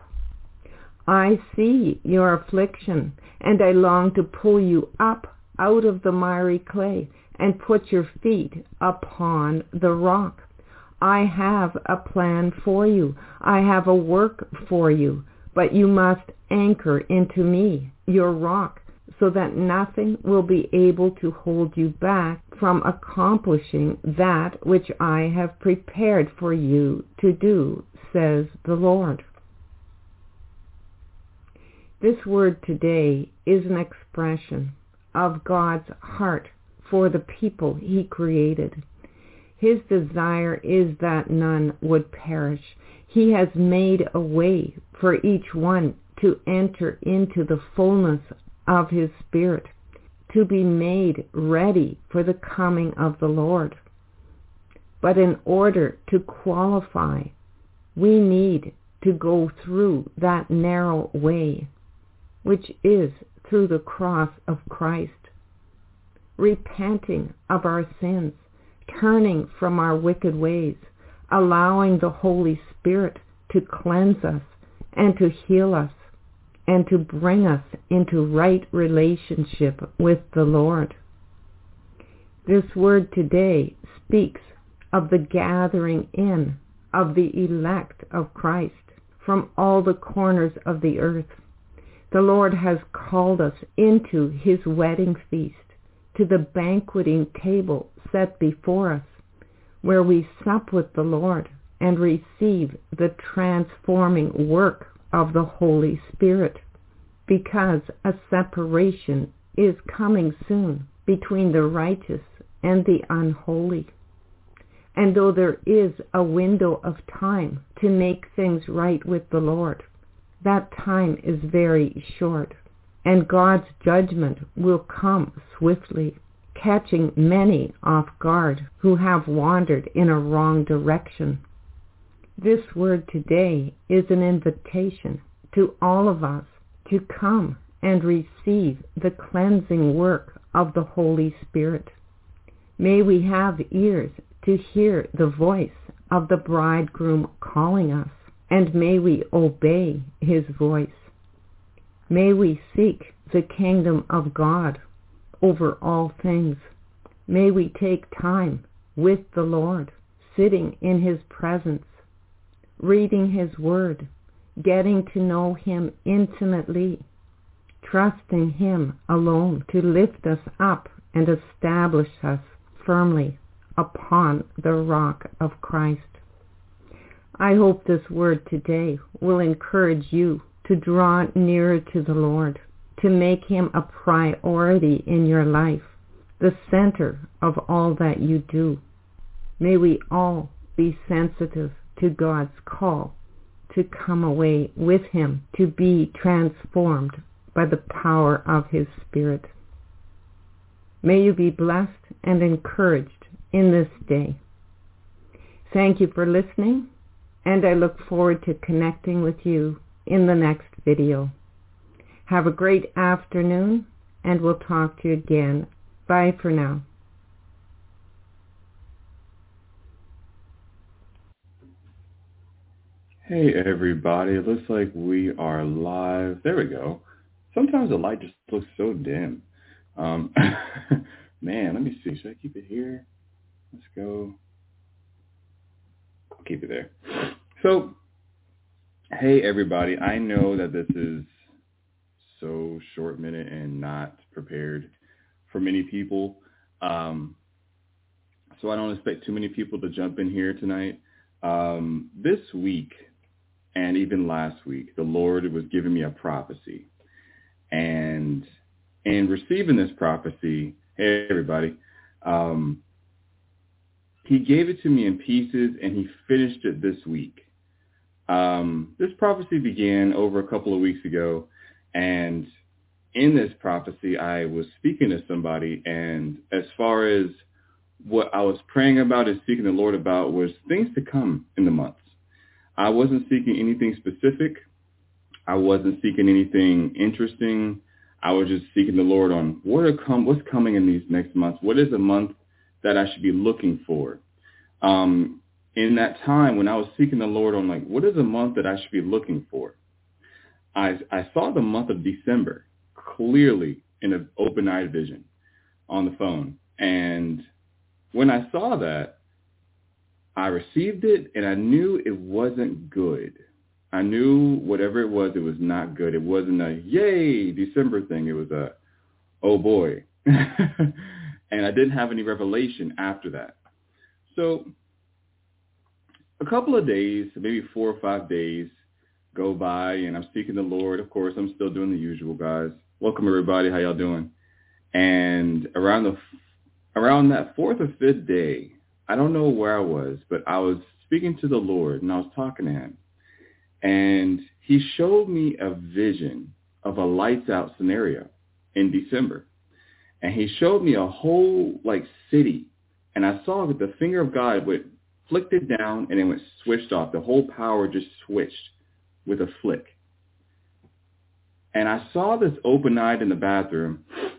I see your affliction, and I long to pull you up out of the miry clay and put your feet upon the rock. I have a plan for you. I have a work for you. But you must anchor into me, your rock, so that nothing will be able to hold you back from accomplishing that which I have prepared for you to do, says the Lord. This word today is an expression of God's heart for the people he created. His desire is that none would perish. He has made a way for each one to enter into the fullness of his Spirit, to be made ready for the coming of the Lord. But in order to qualify, we need to go through that narrow way, which is through the cross of Christ, repenting of our sins, turning from our wicked ways, allowing the Holy Spirit to cleanse us and to heal us and to bring us into right relationship with the Lord. This word today speaks of the gathering in of the elect of Christ from all the corners of the earth. The Lord has called us into his wedding feast, to the banqueting table set before us, where we sup with the Lord and receive the transforming work of the Holy Spirit, because a separation is coming soon between the righteous and the unholy. And though there is a window of time to make things right with the Lord, that time is very short, and God's judgment will come swiftly, catching many off guard who have wandered in a wrong direction. This word today is an invitation to all of us to come and receive the cleansing work of the Holy Spirit. May we have ears to hear the voice of the bridegroom calling us, and may we obey his voice. May we seek the kingdom of God over all things. May we take time with the Lord, sitting in his presence, reading his word, getting to know him intimately, trusting him alone to lift us up and establish us firmly upon the rock of Christ. I hope this word today will encourage you to draw nearer to the Lord, to make him a priority in your life, the center of all that you do. May we all be sensitive to God's call to come away with him, to be transformed by the power of his Spirit. May you be blessed and encouraged in this day. Thank you for listening, and I look forward to connecting with you in the next video. Have a great afternoon, and we'll talk to you again. Bye for now. Hey everybody, it looks like we are live. There we go. Sometimes the light just looks so dim. Um, man, let me see. Should I keep it here? Let's go. I'll keep it there. So, hey everybody, I know that this is so short minute and not prepared for many people. Um, so I don't expect too many people to jump in here tonight. Um, this week, and even last week, the Lord was giving me a prophecy. And in receiving this prophecy, hey everybody, um, he gave it to me in pieces and he finished it this week. Um, this prophecy began over a couple of weeks ago, and in this prophecy, I was speaking to somebody, and as far as what I was praying about and seeking the Lord about was things to come in the months. I wasn't seeking anything specific. I wasn't seeking anything interesting. I was just seeking the Lord on what are come, what's coming in these next months. What is a month that I should be looking for? Um, in that time when I was seeking the Lord on like, what is a month that I should be looking for? I, I saw the month of December clearly in an open-eyed vision on the phone. And when I saw that, I received it, and I knew it wasn't good. I knew whatever it was, it was not good. It wasn't a, yay, December thing. It was a, oh, boy. And I didn't have any revelation after that. So a couple of days, maybe four or five days go by, and I'm seeking the Lord. Of course, I'm still doing the usual, guys. Welcome, everybody. How y'all doing? And around the around that fourth or fifth day, I don't know where I was, but I was speaking to the Lord, and I was talking to him. And he showed me a vision of a lights out scenario in December. And he showed me a whole, like, city. And I saw that the finger of God would flicked it down, and it went switched off. The whole power just switched with a flick. And I saw this open-eyed in the bathroom,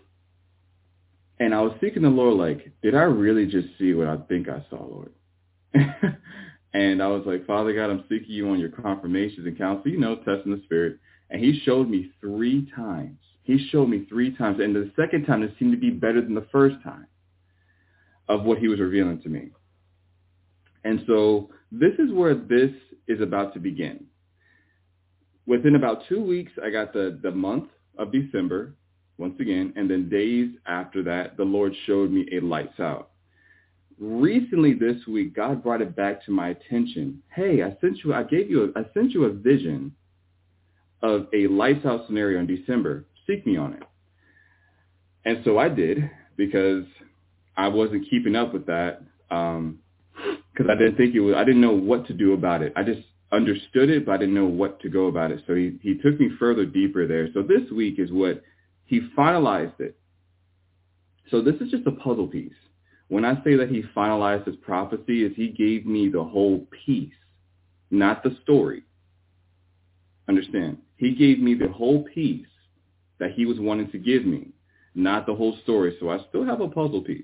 and I was seeking the Lord like, did I really just see what I think I saw, Lord? And I was like, Father God, I'm seeking you on your confirmations and counsel, you know, testing the spirit. And he showed me three times. He showed me three times. And the second time, it seemed to be better than the first time of what he was revealing to me. And so this is where this is about to begin. Within about two weeks, I got the, the month of December, once again, and then days after that, the Lord showed me a lights out. Recently this week, God brought it back to my attention. Hey, I sent you, I gave you, a, I sent you a vision of a lights out scenario in December. Seek me on it. And so I did, because I wasn't keeping up with that, um, because I didn't think it was, I didn't know what to do about it. I just understood it, but I didn't know what to go about it. So he, he took me further deeper there. So this week is what he finalized it. So this is just a puzzle piece. When I say that he finalized his prophecy, is he gave me the whole piece, not the story. Understand? He gave me the whole piece that he was wanting to give me, not the whole story. So I still have a puzzle piece.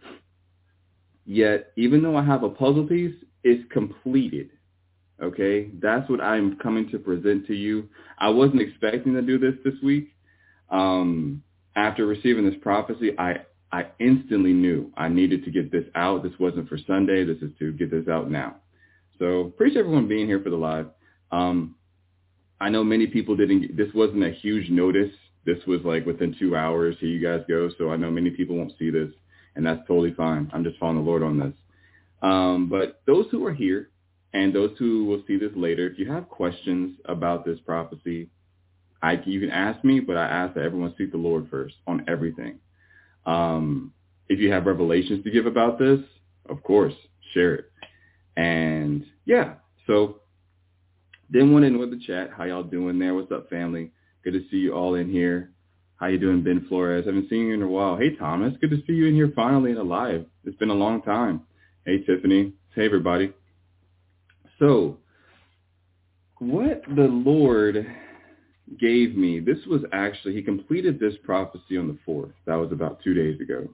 Yet, even though I have a puzzle piece, it's completed. Okay? That's what I'm coming to present to you. I wasn't expecting to do this this week. Um, after receiving this prophecy, I I instantly knew I needed to get this out. This wasn't for Sunday. This is to get this out now. So appreciate everyone being here for the live. Um, I know many people didn't, this wasn't a huge notice. This was like within two hours. Here you guys go. So I know many people won't see this, and that's totally fine. I'm just following the Lord on this. Um, but those who are here and those who will see this later, if you have questions about this prophecy, I, you can ask me, but I ask that everyone seek the Lord first on everything. Um, if you have revelations to give about this, of course, share it. And yeah, so then went in with the chat. How y'all doing there? What's up, family? Good to see you all in here. How you doing, Ben Flores? I haven't seen you in a while. Hey, Thomas. Good to see you in here finally and alive. It's been a long time. Hey, Tiffany. Hey, everybody. So what the Lord gave me, this was actually, he completed this prophecy on the fourth. That was about two days ago.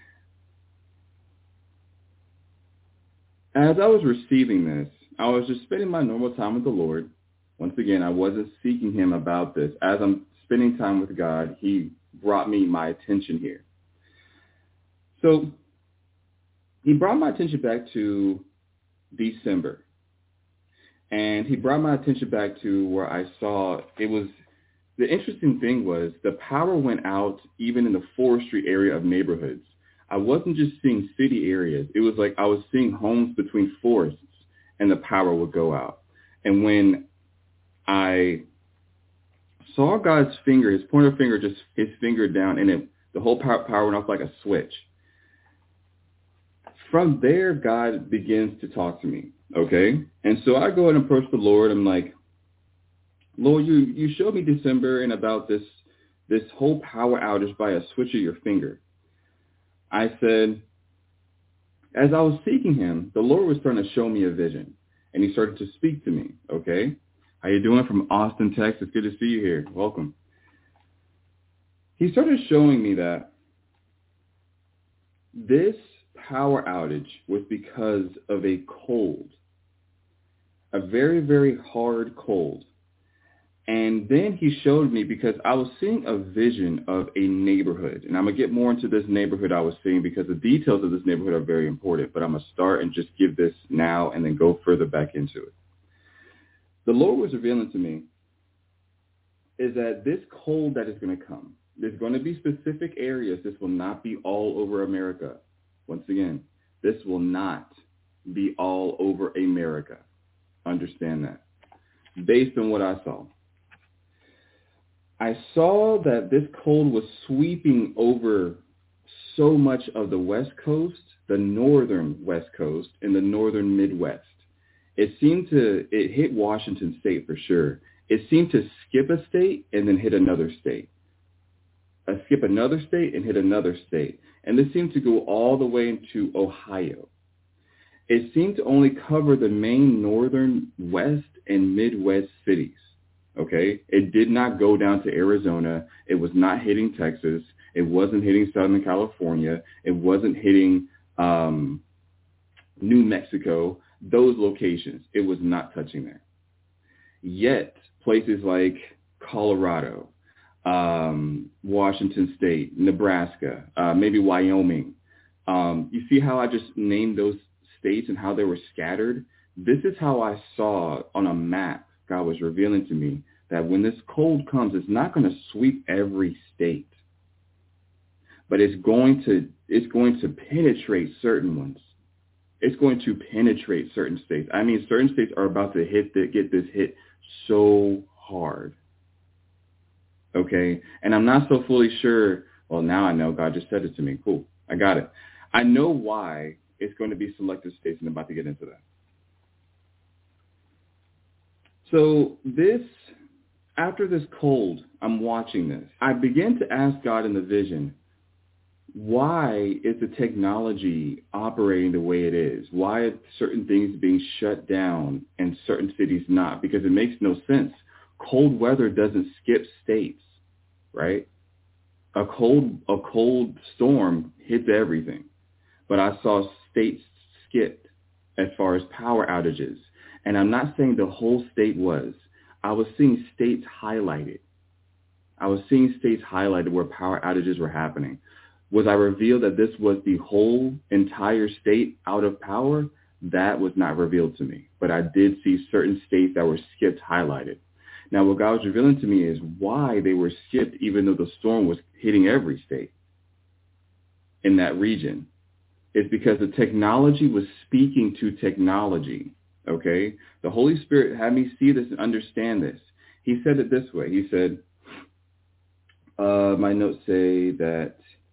As I was receiving this, I was just spending my normal time with the Lord. Once again, I wasn't seeking him about this. As I'm spending time with God, he brought me my attention here. So he brought my attention back to December. And he brought my attention back to where I saw it was, the interesting thing was the power went out even in the forestry area of neighborhoods. I wasn't just seeing city areas. It was like I was seeing homes between forests and the power would go out. And when I saw God's finger, his pointer finger, just his finger down, and it, the whole power, power went off like a switch. From there, God begins to talk to me. Okay, and so I go and approach the Lord. I'm like, Lord, you, you showed me December and about this this whole power outage by a switch of your finger. I said, as I was seeking him, the Lord was starting to show me a vision, and he started to speak to me. Okay, how you doing? From Austin, Texas. Good to see you here. Welcome. He started showing me that this power outage was because of a cold. A very, very hard cold. And then he showed me, because I was seeing a vision of a neighborhood. And I'm going to get more into this neighborhood I was seeing, because the details of this neighborhood are very important. But I'm going to start and just give this now and then go further back into it. The Lord was revealing to me is that this cold that is going to come, there's going to be specific areas. This will not be all over America. Once again, this will not be all over America. Understand that. Based on what I saw. I saw that this cold was sweeping over so much of the West Coast, the northern West Coast, and the northern Midwest. It seemed to, it hit Washington State for sure. It seemed to skip a state and then hit another state. Uh, skip another state and hit another state. And this seemed to go all the way into Ohio. It seemed to only cover the main northern West and Midwest cities. Okay, it did not go down to Arizona. It was not hitting Texas. It wasn't hitting Southern California. It wasn't hitting um, New Mexico, those locations. It was not touching there. Yet, places like Colorado, um, Washington State, Nebraska, uh, maybe Wyoming. Um, you see how I just named those states and how they were scattered? This is how I saw on a map. God was revealing to me that when this cold comes, it's not going to sweep every state, but it's going to it's going to penetrate certain ones. It's going to penetrate certain states. I mean, certain states are about to hit the, get this hit so hard. Okay, and I'm not so fully sure. Well, now I know. God just said it to me. Cool, I got it. I know why it's going to be selected states, and I'm about to get into that. So this, after this cold, I'm watching this. I begin to ask God in the vision, why is the technology operating the way it is? Why are certain things being shut down and certain cities not? Because it makes no sense. Cold weather doesn't skip states, right? A cold, a cold storm hits everything. But I saw states skipped as far as power outages. And I'm not saying the whole state was. I was seeing states highlighted. I was seeing states highlighted where power outages were happening. Was I revealed that this was the whole entire state out of power? That was not revealed to me. But I did see certain states that were skipped highlighted. Now, what God was revealing to me is why they were skipped even though the storm was hitting every state in that region. It's because the technology was speaking to technology. Okay, the Holy Spirit had me see this and understand this. He said it this way. He said, uh, my notes say that,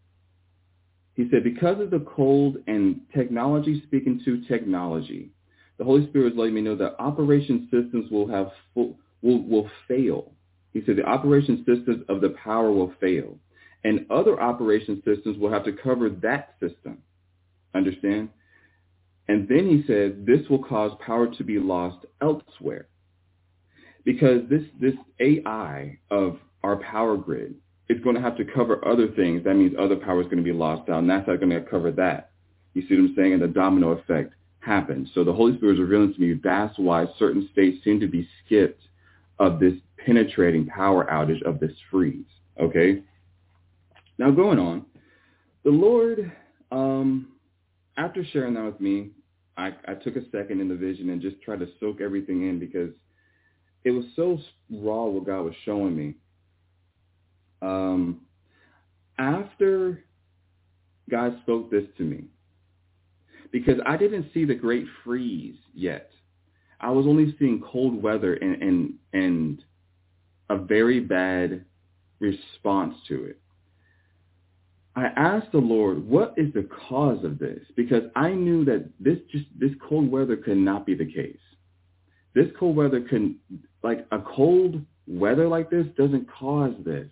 he said, because of the cold and technology speaking to technology, the Holy Spirit was letting me know that operation systems will have full, will, will fail. He said the operation systems of the power will fail, and other operation systems will have to cover that system. Understand? And then he said, this will cause power to be lost elsewhere. Because this, this A I of our power grid is going to have to cover other things. That means other power is going to be lost out, and that's not going to cover that. You see what I'm saying? And the domino effect happens. So the Holy Spirit is revealing to me that's why certain states seem to be skipped of this penetrating power outage of this freeze. Okay? Now going on, the Lord... Um, After sharing that with me, I, I took a second in the vision and just tried to soak everything in because it was so raw what God was showing me. Um, after God spoke this to me, because I didn't see the great freeze yet. I was only seeing cold weather and, and, and a very bad response to it. I asked the Lord, what is the cause of this? Because I knew that this just this cold weather could not be the case. This cold weather can, like a cold weather like this doesn't cause this.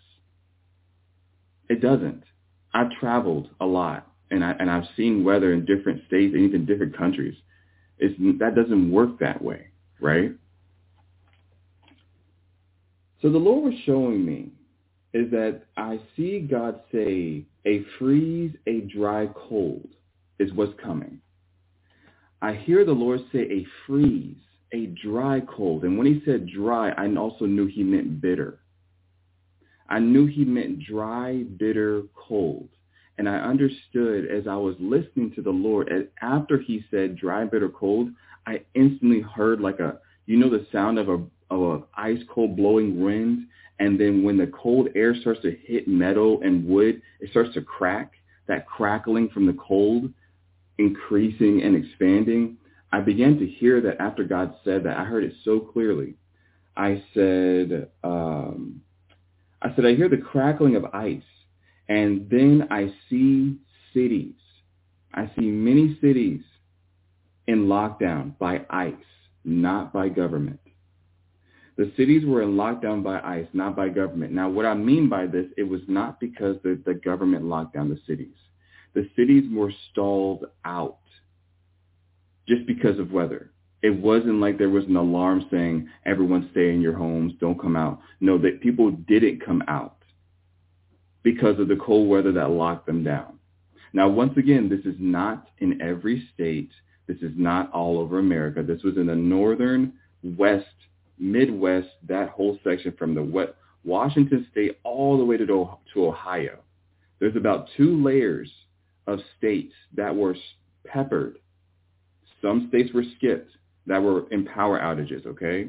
It doesn't. I've traveled a lot, and I and I've seen weather in different states and even different countries. It's that doesn't work that way, right? So the Lord was showing me is that I see God say a freeze, a dry cold is what's coming. I hear the Lord say a freeze, a dry cold. And when he said dry, I also knew he meant bitter. I knew he meant dry, bitter, cold. And I understood as I was listening to the Lord, as after he said dry, bitter, cold, I instantly heard like a, you know, the sound of a, of a ice cold blowing wind. And then when the cold air starts to hit metal and wood, it starts to crack, that crackling from the cold increasing and expanding. I began to hear that after God said that. I heard it so clearly. I said, um, I said, I hear the crackling of ice. And then I see cities. I see many cities in lockdown by ice, not by government. The cities were in lockdown by ice, not by government. Now, what I mean by this, it was not because the, the government locked down the cities. The cities were stalled out just because of weather. It wasn't like there was an alarm saying, everyone stay in your homes, don't come out. No, that people didn't come out because of the cold weather that locked them down. Now, once again, this is not in every state. This is not all over America. This was in the northern, west, Midwest, that whole section from the west, Washington State all the way to, to Ohio. There's about two layers of states that were peppered. Some states were skipped that were in power outages, okay?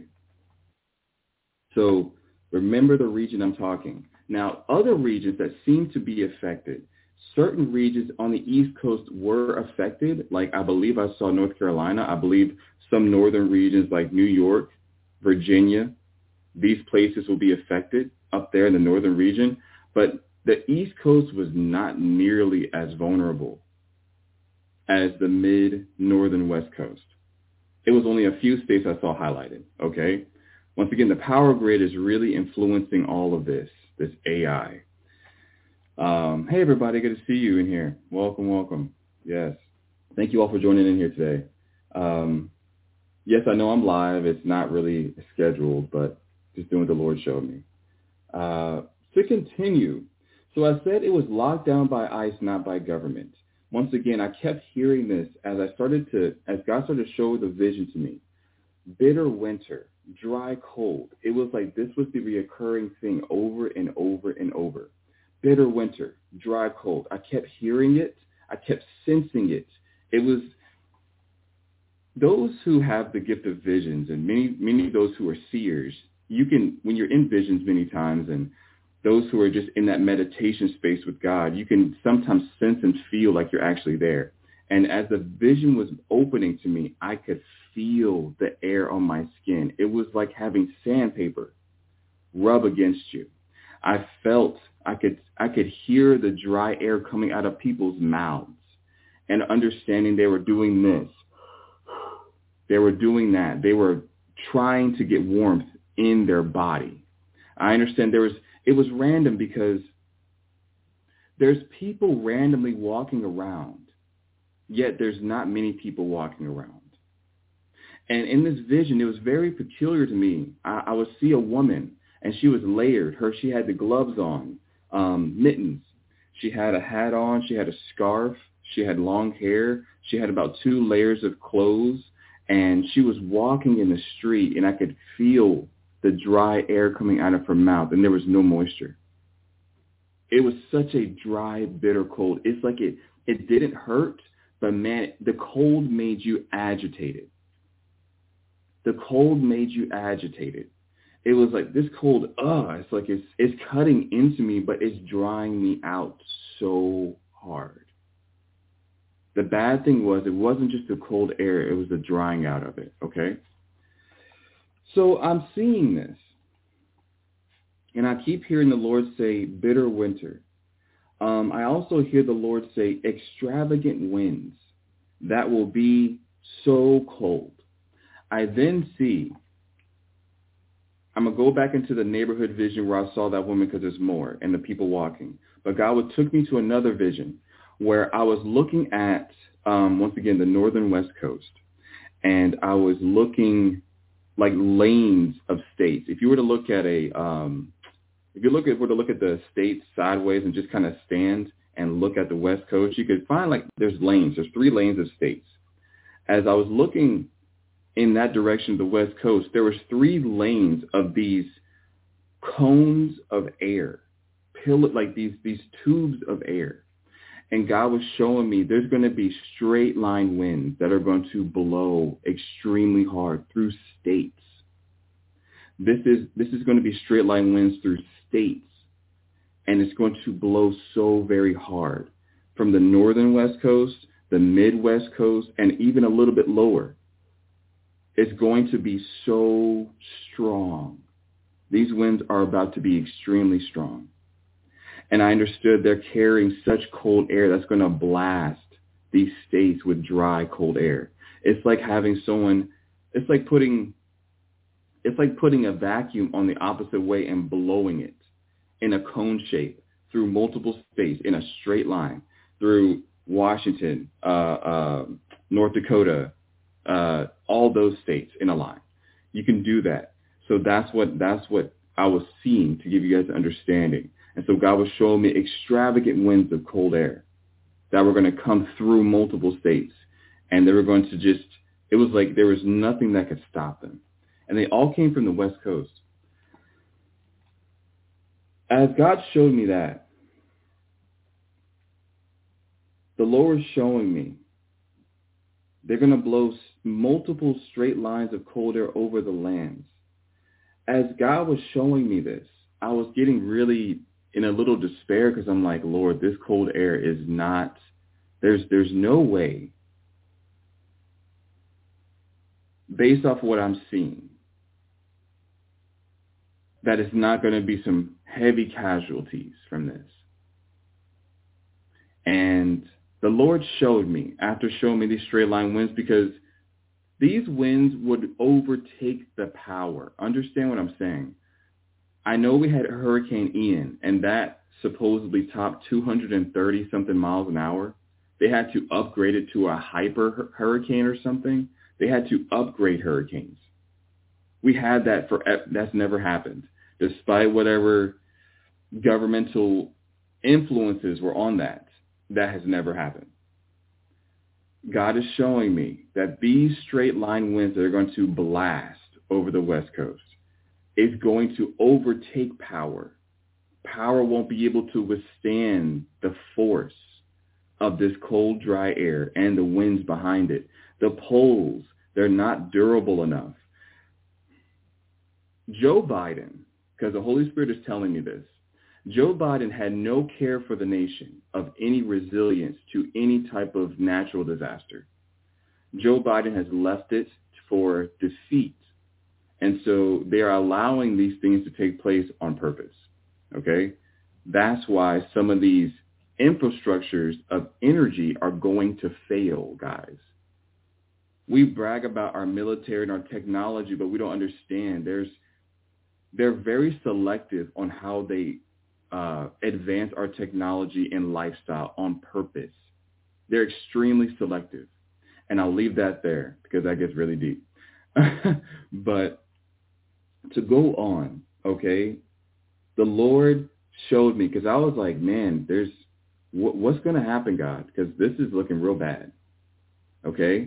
So remember the region I'm talking. Now, other regions that seem to be affected, certain regions on the East Coast were affected. Like I believe I saw North Carolina. I believe some northern regions like New York, Virginia, these places will be affected up there in the northern region. But the East Coast was not nearly as vulnerable as the mid, northern, West Coast. It was only a few states I saw highlighted, okay? Once again, the power grid is really influencing all of this, this A I. Um, hey, everybody, good to see you in here. Welcome, welcome. Yes. Thank you all for joining in here today. Um, yes, I know I'm live. It's not really scheduled, but just doing what the Lord showed me. Uh, to continue, so I said it was locked down by ICE, not by government. Once again, I kept hearing this as I started to, as God started to show the vision to me. Bitter winter, dry cold. It was like this was the reoccurring thing over and over and over. Bitter winter, dry cold. I kept hearing it. I kept sensing it. It was those who have the gift of visions, and many, many of those who are seers, you can, when you're in visions many times, and those who are just in that meditation space with God, you can sometimes sense and feel like you're actually there. And as the vision was opening to me, I could feel the air on my skin. It was like having sandpaper rub against you. I felt, I could, I could hear the dry air coming out of people's mouths and understanding they were doing this. They were doing that. They were trying to get warmth in their body. I understand there was, it was random because there's people randomly walking around, yet there's not many people walking around. And in this vision, it was very peculiar to me. I, I would see a woman, and she was layered. Her, she had the gloves on, um, mittens. She had a hat on. She had a scarf. She had long hair. She had about two layers of clothes, and she was walking in the street, and I could feel the dry air coming out of her mouth, and there was no moisture. It was such a dry, bitter cold. It's like it, it didn't hurt, but man, the cold made you agitated. The cold made you agitated. It was like this cold, uh, it's like it's it's cutting into me, but it's drying me out so hard. The bad thing was it wasn't just the cold air, it was the drying out of it, okay? So I'm seeing this, and I keep hearing the Lord say bitter winter. Um, I also hear the Lord say extravagant winds that will be so cold. I then see, I'm going to go back into the neighborhood vision where I saw that woman because there's more and the people walking. But God took me to another vision where I was looking at, um, once again, the northern West Coast, and I was looking like lanes of states. If you were to look at a, um, if you look at, were to look at the states sideways and just kind of stand and look at the West Coast, you could find like there's lanes. There's three lanes of states. As I was looking in that direction, the West Coast, there was three lanes of these cones of air, pill- like these, these tubes of air. And God was showing me there's going to be straight line winds that are going to blow extremely hard through states. This is this is going to be straight line winds through states, and it's going to blow so very hard from the northern West Coast, the Midwest Coast, and even a little bit lower. It's going to be so strong. These winds are about to be extremely strong. And I understood they're carrying such cold air that's going to blast these states with dry, cold air. It's like having someone, it's like putting, it's like putting a vacuum on the opposite way and blowing it in a cone shape through multiple states in a straight line through Washington, uh, uh, North Dakota, uh, all those states in a line. You can do that. So that's what, that's what I was seeing to give you guys an understanding. And so God was showing me extravagant winds of cold air that were going to come through multiple states. And they were going to just, it was like there was nothing that could stop them. And they all came from the West Coast. As God showed me that, the Lord was showing me they're going to blow multiple straight lines of cold air over the lands. As God was showing me this, I was getting really in a little despair because I'm like, Lord, this cold air is not, there's there's no way, based off of what I'm seeing, that it's not going to be some heavy casualties from this. And the Lord showed me, after showing me these straight line winds, because these winds would overtake the power. Understand what I'm saying? I know we had Hurricane Ian, and that supposedly topped two hundred thirty something miles an hour. They had to upgrade it to a hyper hurricane or something. They had to upgrade hurricanes. We had that for, that's never happened. Despite whatever governmental influences were on that, that has never happened. God is showing me that these straight line winds that are going to blast over the West Coast is going to overtake power. Power won't be able to withstand the force of this cold, dry air and the winds behind it. The poles, they're not durable enough. Joe Biden, because the Holy Spirit is telling me this, Joe Biden had no care for the nation of any resilience to any type of natural disaster. Joe Biden has left it for defeat. And so they are allowing these things to take place on purpose, okay? That's why some of these infrastructures of energy are going to fail, guys. We brag about our military and our technology, but we don't understand. There's, they're very selective on how they uh, advance our technology and lifestyle on purpose. They're extremely selective. And I'll leave that there because that gets really deep. But to go on, okay, the Lord showed me, because I was like, man, there's, wh- what's going to happen, God? Because this is looking real bad, okay?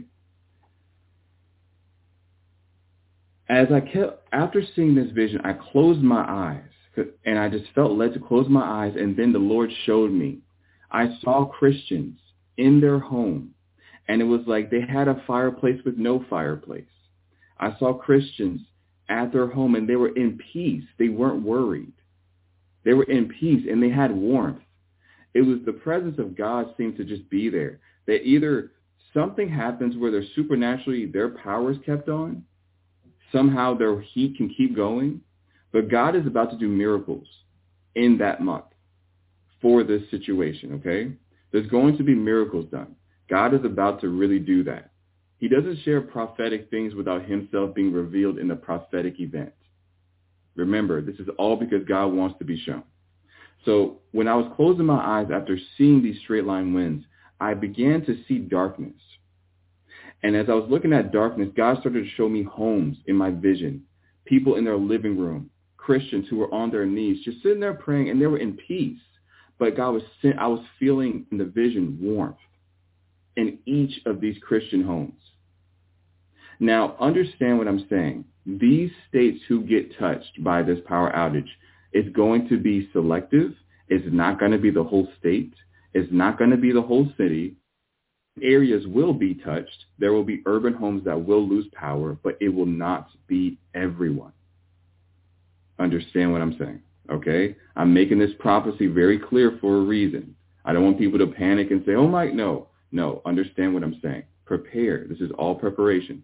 As I kept, after seeing this vision, I closed my eyes, and I just felt led to close my eyes, and then the Lord showed me. I saw Christians in their home, and it was like they had a fireplace with no fireplace. I saw Christians at their home, and they were in peace. They weren't worried. They were in peace, and they had warmth. It was the presence of God seemed to just be there. That either something happens where they're supernaturally, their power is kept on, somehow their heat can keep going, but God is about to do miracles in that month for this situation, okay? There's going to be miracles done. God is about to really do that. He doesn't share prophetic things without himself being revealed in a prophetic event. Remember, this is all because God wants to be shown. So when I was closing my eyes after seeing these straight line winds, I began to see darkness. And as I was looking at darkness, God started to show me homes in my vision, people in their living room, Christians who were on their knees, just sitting there praying, and they were in peace. But God was, I was feeling in the vision warmth in each of these Christian homes. Now, understand what I'm saying. These states who get touched by this power outage is going to be selective. It's not going to be the whole state. It's not going to be the whole city. Areas will be touched. There will be urban homes that will lose power, but it will not be everyone. Understand what I'm saying, okay? I'm making this prophecy very clear for a reason. I don't want people to panic and say, oh my, no, no, understand what I'm saying. Prepare. This is all preparation.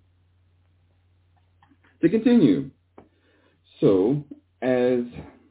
To continue, so as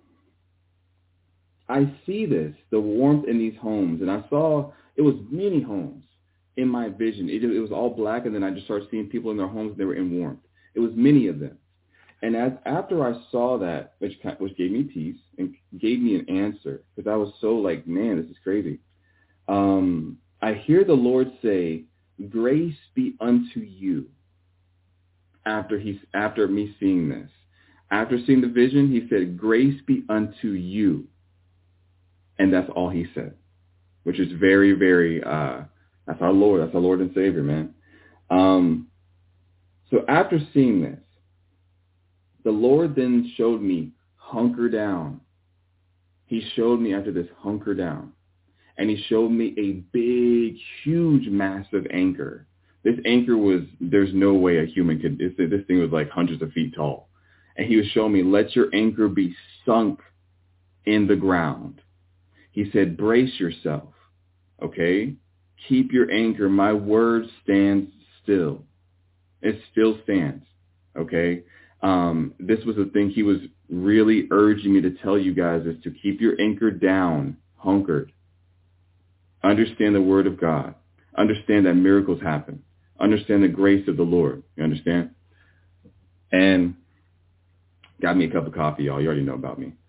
I see this, the warmth in these homes, and I saw it was many homes in my vision. It, it was all black, and then I just started seeing people in their homes, they were in warmth. It was many of them. And as after I saw that, which which gave me peace and gave me an answer, because I was so like, man, this is crazy. Um, I hear the Lord say, grace be unto you. After he's after me seeing this, after seeing the vision, he said, grace be unto you. And that's all he said, which is very, very, uh, that's our Lord. That's our Lord and Savior, man. Um, so after seeing this, the Lord then showed me hunker down. He showed me after this hunker down. And he showed me a big, huge, massive anchor. This anchor was, there's no way a human could, this, this thing was like hundreds of feet tall. And he was showing me, let your anchor be sunk in the ground. He said, brace yourself, okay? Keep your anchor. My word stands still. It still stands, okay? Um, this was the thing he was really urging me to tell you guys, is to keep your anchor down, hunkered. Understand the word of God. Understand that miracles happen. Understand the grace of the Lord. You understand? And got me a cup of coffee, y'all. You already know about me.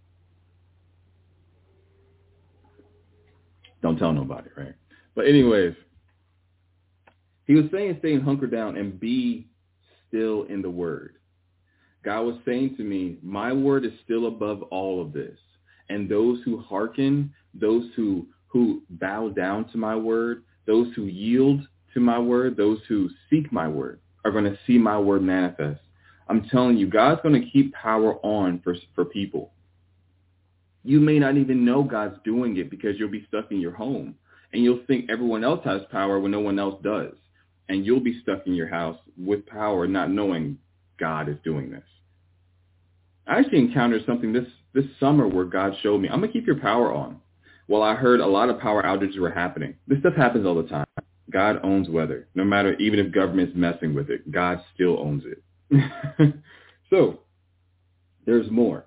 Don't tell nobody, right? But anyways, he was saying stay and hunker down and be still in the word. God was saying to me, my word is still above all of this. And those who hearken, those who, who bow down to my word, those who yield to my word, those who seek my word are going to see my word manifest. I'm telling you, God's going to keep power on for, for people. You may not even know God's doing it because you'll be stuck in your home and you'll think everyone else has power when no one else does. And you'll be stuck in your house with power, not knowing God is doing this. I actually encountered something this, this summer where God showed me, I'm going to keep your power on. Well, I heard a lot of power outages were happening. This stuff happens all the time. God owns weather. No matter, even if government's messing with it, God still owns it. So, there's more.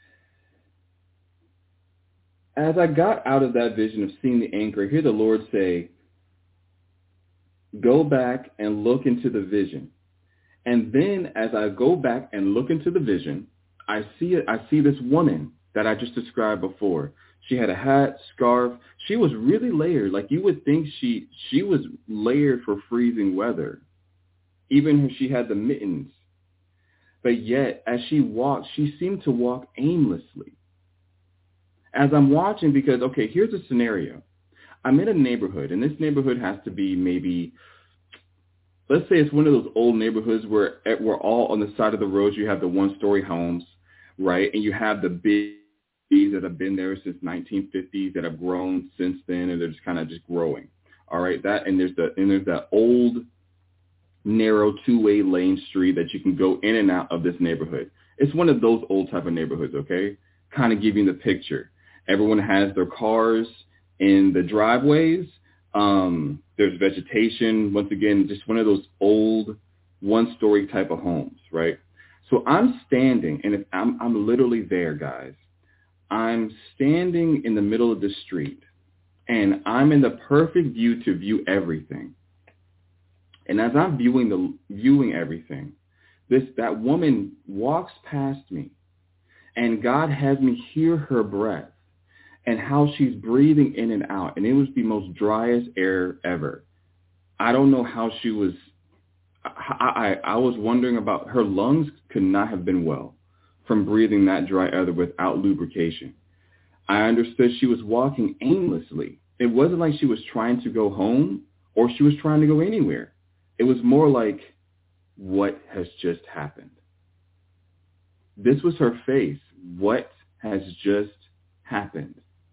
As I got out of that vision of seeing the anchor, I hear the Lord say, go back and look into the vision. And then as I go back and look into the vision, I see it. I see this woman that I just described before. She had a hat, scarf. She was really layered. Like you would think she she was layered for freezing weather. Even she had the mittens. But yet, as she walked, she seemed to walk aimlessly. As I'm watching, because, okay, here's a scenario. I'm in a neighborhood, and this neighborhood has to be maybe, let's say it's one of those old neighborhoods where we're all on the side of the road. You have the one-story homes, right? And you have the big trees that have been there since nineteen fifties that have grown since then, and they're just kind of just growing. All right, that and there's the and there's that old, narrow two-way lane street that you can go in and out of this neighborhood. It's one of those old type of neighborhoods, okay? Kind of giving the picture. Everyone has their cars in the driveways. Um, there's vegetation. Once again, just one of those old one-story type of homes, right? So I'm standing, and if I'm, I'm literally there, guys. I'm standing in the middle of the street, and I'm in the perfect view to view everything. And as I'm viewing the viewing everything, this that woman walks past me, and God has me hear her breath and how she's breathing in and out, and it was the most driest air ever. I don't know how she was. I, I I was wondering about her lungs could not have been well from breathing that dry air without lubrication. I understood she was walking aimlessly. It wasn't like she was trying to go home or she was trying to go anywhere. It was more like what has just happened. This was her face. What has just happened?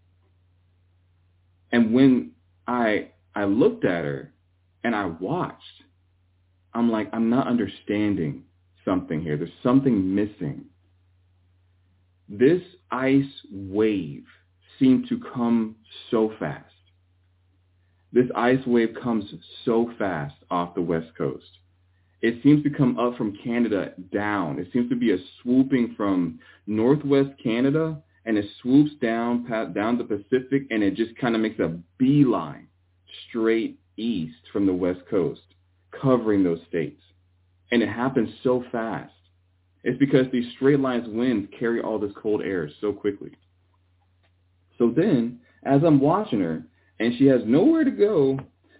And when I I looked at her and I watched, I'm like, I'm not understanding something here. There's something missing. This ice wave seemed to come so fast. This ice wave comes so fast off the West Coast. It seems to come up from Canada down. It seems to be a swooping from Northwest Canada, and it swoops down down the Pacific, and it just kind of makes a beeline straight east from the West Coast, covering those states. And it happens so fast. It's because these straight lines winds carry all this cold air so quickly. So then, as I'm watching her, and she has nowhere to go,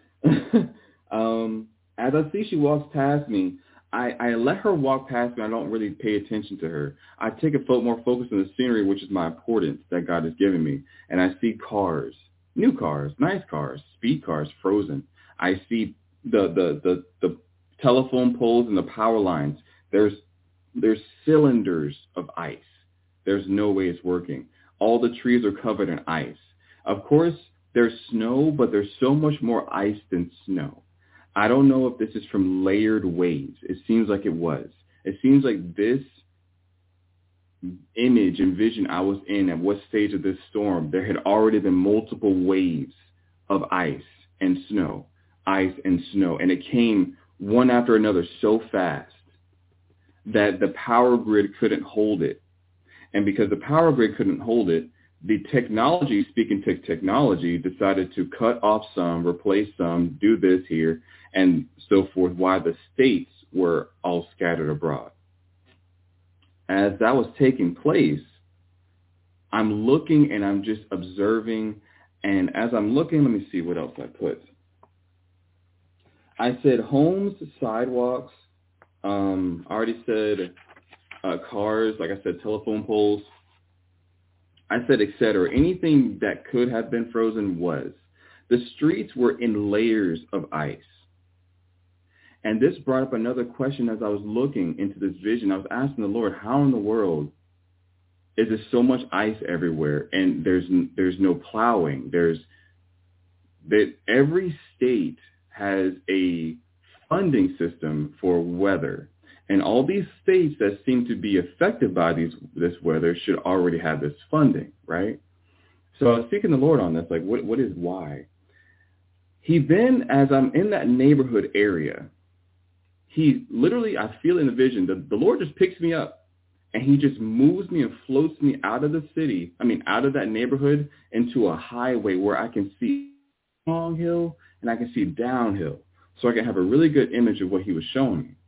um, as I see she walks past me, I, I let her walk past me. I don't really pay attention to her. I take a fo- more focus on the scenery, which is my importance that God has given me. And I see cars, new cars, nice cars, speed cars, frozen. I see the, the, the, the telephone poles and the power lines. There's there's cylinders of ice. There's no way it's working. All the trees are covered in ice. Of course, there's snow, but there's so much more ice than snow. I don't know if this is from layered waves. It seems like it was. It seems like this image and vision I was in at what stage of this storm, there had already been multiple waves of ice and snow, ice and snow. And it came one after another so fast that the power grid couldn't hold it. And because the power grid couldn't hold it, the technology, speaking to technology, decided to cut off some, replace some, do this here, and so forth, while the states were all scattered abroad. As that was taking place, I'm looking and I'm just observing. And as I'm looking, let me see what else I put. I said homes, sidewalks. Um, I already said uh, cars, like I said, telephone poles. I said et cetera. Anything that could have been frozen was. The streets were in layers of ice. And this brought up another question as I was looking into this vision. I was asking the Lord, how in the world is there so much ice everywhere and there's there's no plowing? There's that every state has a funding system for weather. And all these states that seem to be affected by these this weather should already have this funding, right? So I was seeking the Lord on this, like what what is why? He then, as I'm in that neighborhood area, he literally, I feel in the vision, the, the Lord just picks me up and he just moves me and floats me out of the city, I mean, out of that neighborhood into a highway where I can see long hill and I can see downhill. So I can have a really good image of what he was showing me.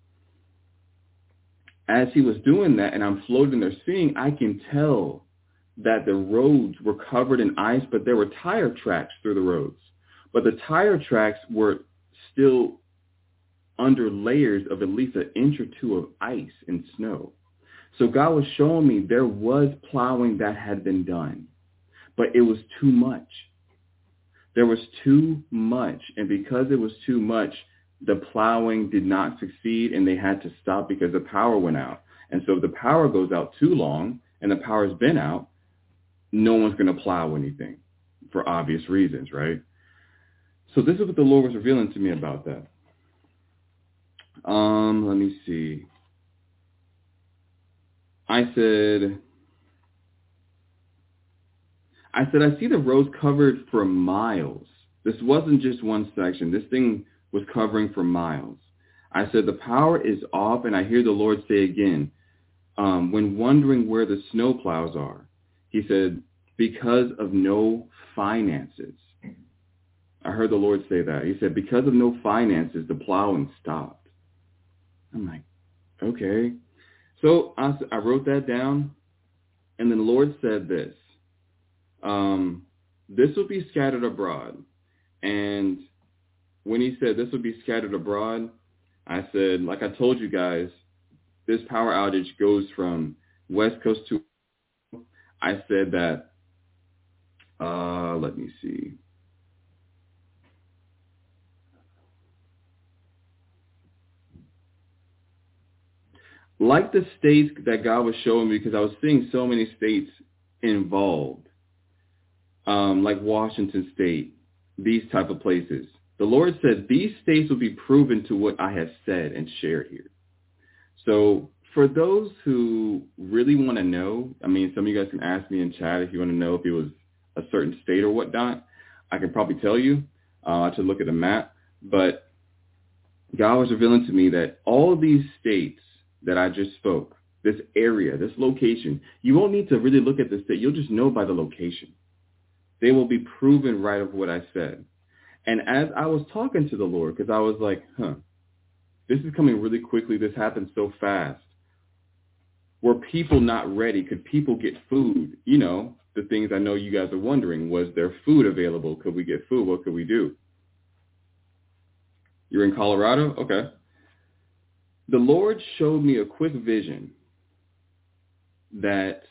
As he was doing that and I'm floating there seeing, I can tell that the roads were covered in ice, but there were tire tracks through the roads. But the tire tracks were still under layers of at least an inch or two of ice and snow. So God was showing me there was plowing that had been done, but it was too much. There was too much, and because it was too much, the plowing did not succeed, and they had to stop because the power went out. And so if the power goes out too long, and the power's been out, no one's going to plow anything for obvious reasons, right? So this is what the Lord was revealing to me about that. Um, let me see. I said, I said, I see the roads covered for miles. This wasn't just one section. This thing was covering for miles. I said, the power is off, and I hear the Lord say again, um, when wondering where the snow plows are, he said, because of no finances. I heard the Lord say that. He said, because of no finances, the plowing stopped. I'm like, okay. So I, I wrote that down, and then the Lord said this. Um, this will be scattered abroad. And when he said this will be scattered abroad, I said, like I told you guys, this power outage goes from West Coast to, I said that, uh, let me see. like the states that God was showing me, because I was seeing so many states involved, um, like Washington State, these type of places. The Lord said these states will be proven to what I have said and shared here. So for those who really want to know, I mean, some of you guys can ask me in chat if you want to know if it was a certain state or whatnot. I can probably tell you uh, to look at the map. But God was revealing to me that all of these states that I just spoke, this area, this location, you won't need to really look at the state. You'll just know by the location. They will be proven right of what I said. And as I was talking to the Lord, because I was like, huh, this is coming really quickly. This happened so fast. Were people not ready? Could people get food? You know, the things I know you guys are wondering. Was there food available? Could we get food? What could we do? You're in Colorado? Okay. The Lord showed me a quick vision that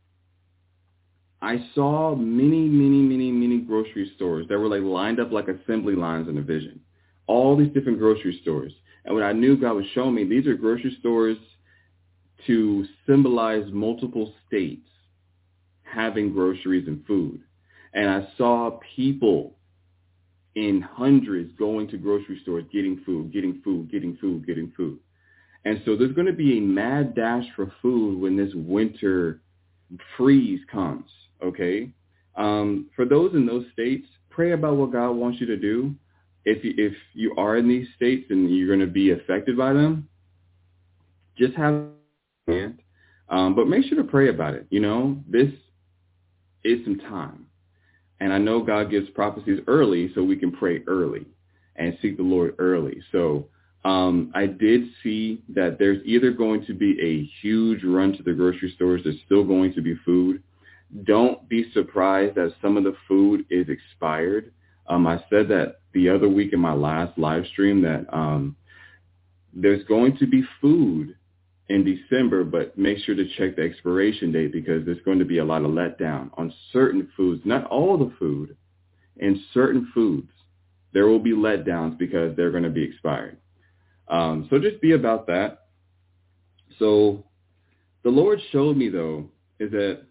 I saw many, many, many, many grocery stores that were like lined up like assembly lines in a vision. All these different grocery stores. And what I knew God was showing me, these are grocery stores to symbolize multiple states having groceries and food. And I saw people in hundreds going to grocery stores, getting food, getting food, getting food, getting food. And so there's going to be a mad dash for food when this winter freeze comes, okay? Um, for those in those states, pray about what God wants you to do. If you, if you are in these states and you're going to be affected by them, just have a um, but make sure to pray about it. You know, this is some time. And I know God gives prophecies early so we can pray early and seek the Lord early. So um, I did see that there's either going to be a huge run to the grocery stores. There's still going to be food. Don't be surprised that some of the food is expired. Um, I said that the other week in my last live stream that um, there's going to be food in December, but make sure to check the expiration date because there's going to be a lot of letdown on certain foods, not all the food. In certain foods, there will be letdowns because they're going to be expired. Um, so just be about that. So the Lord showed me, though, is that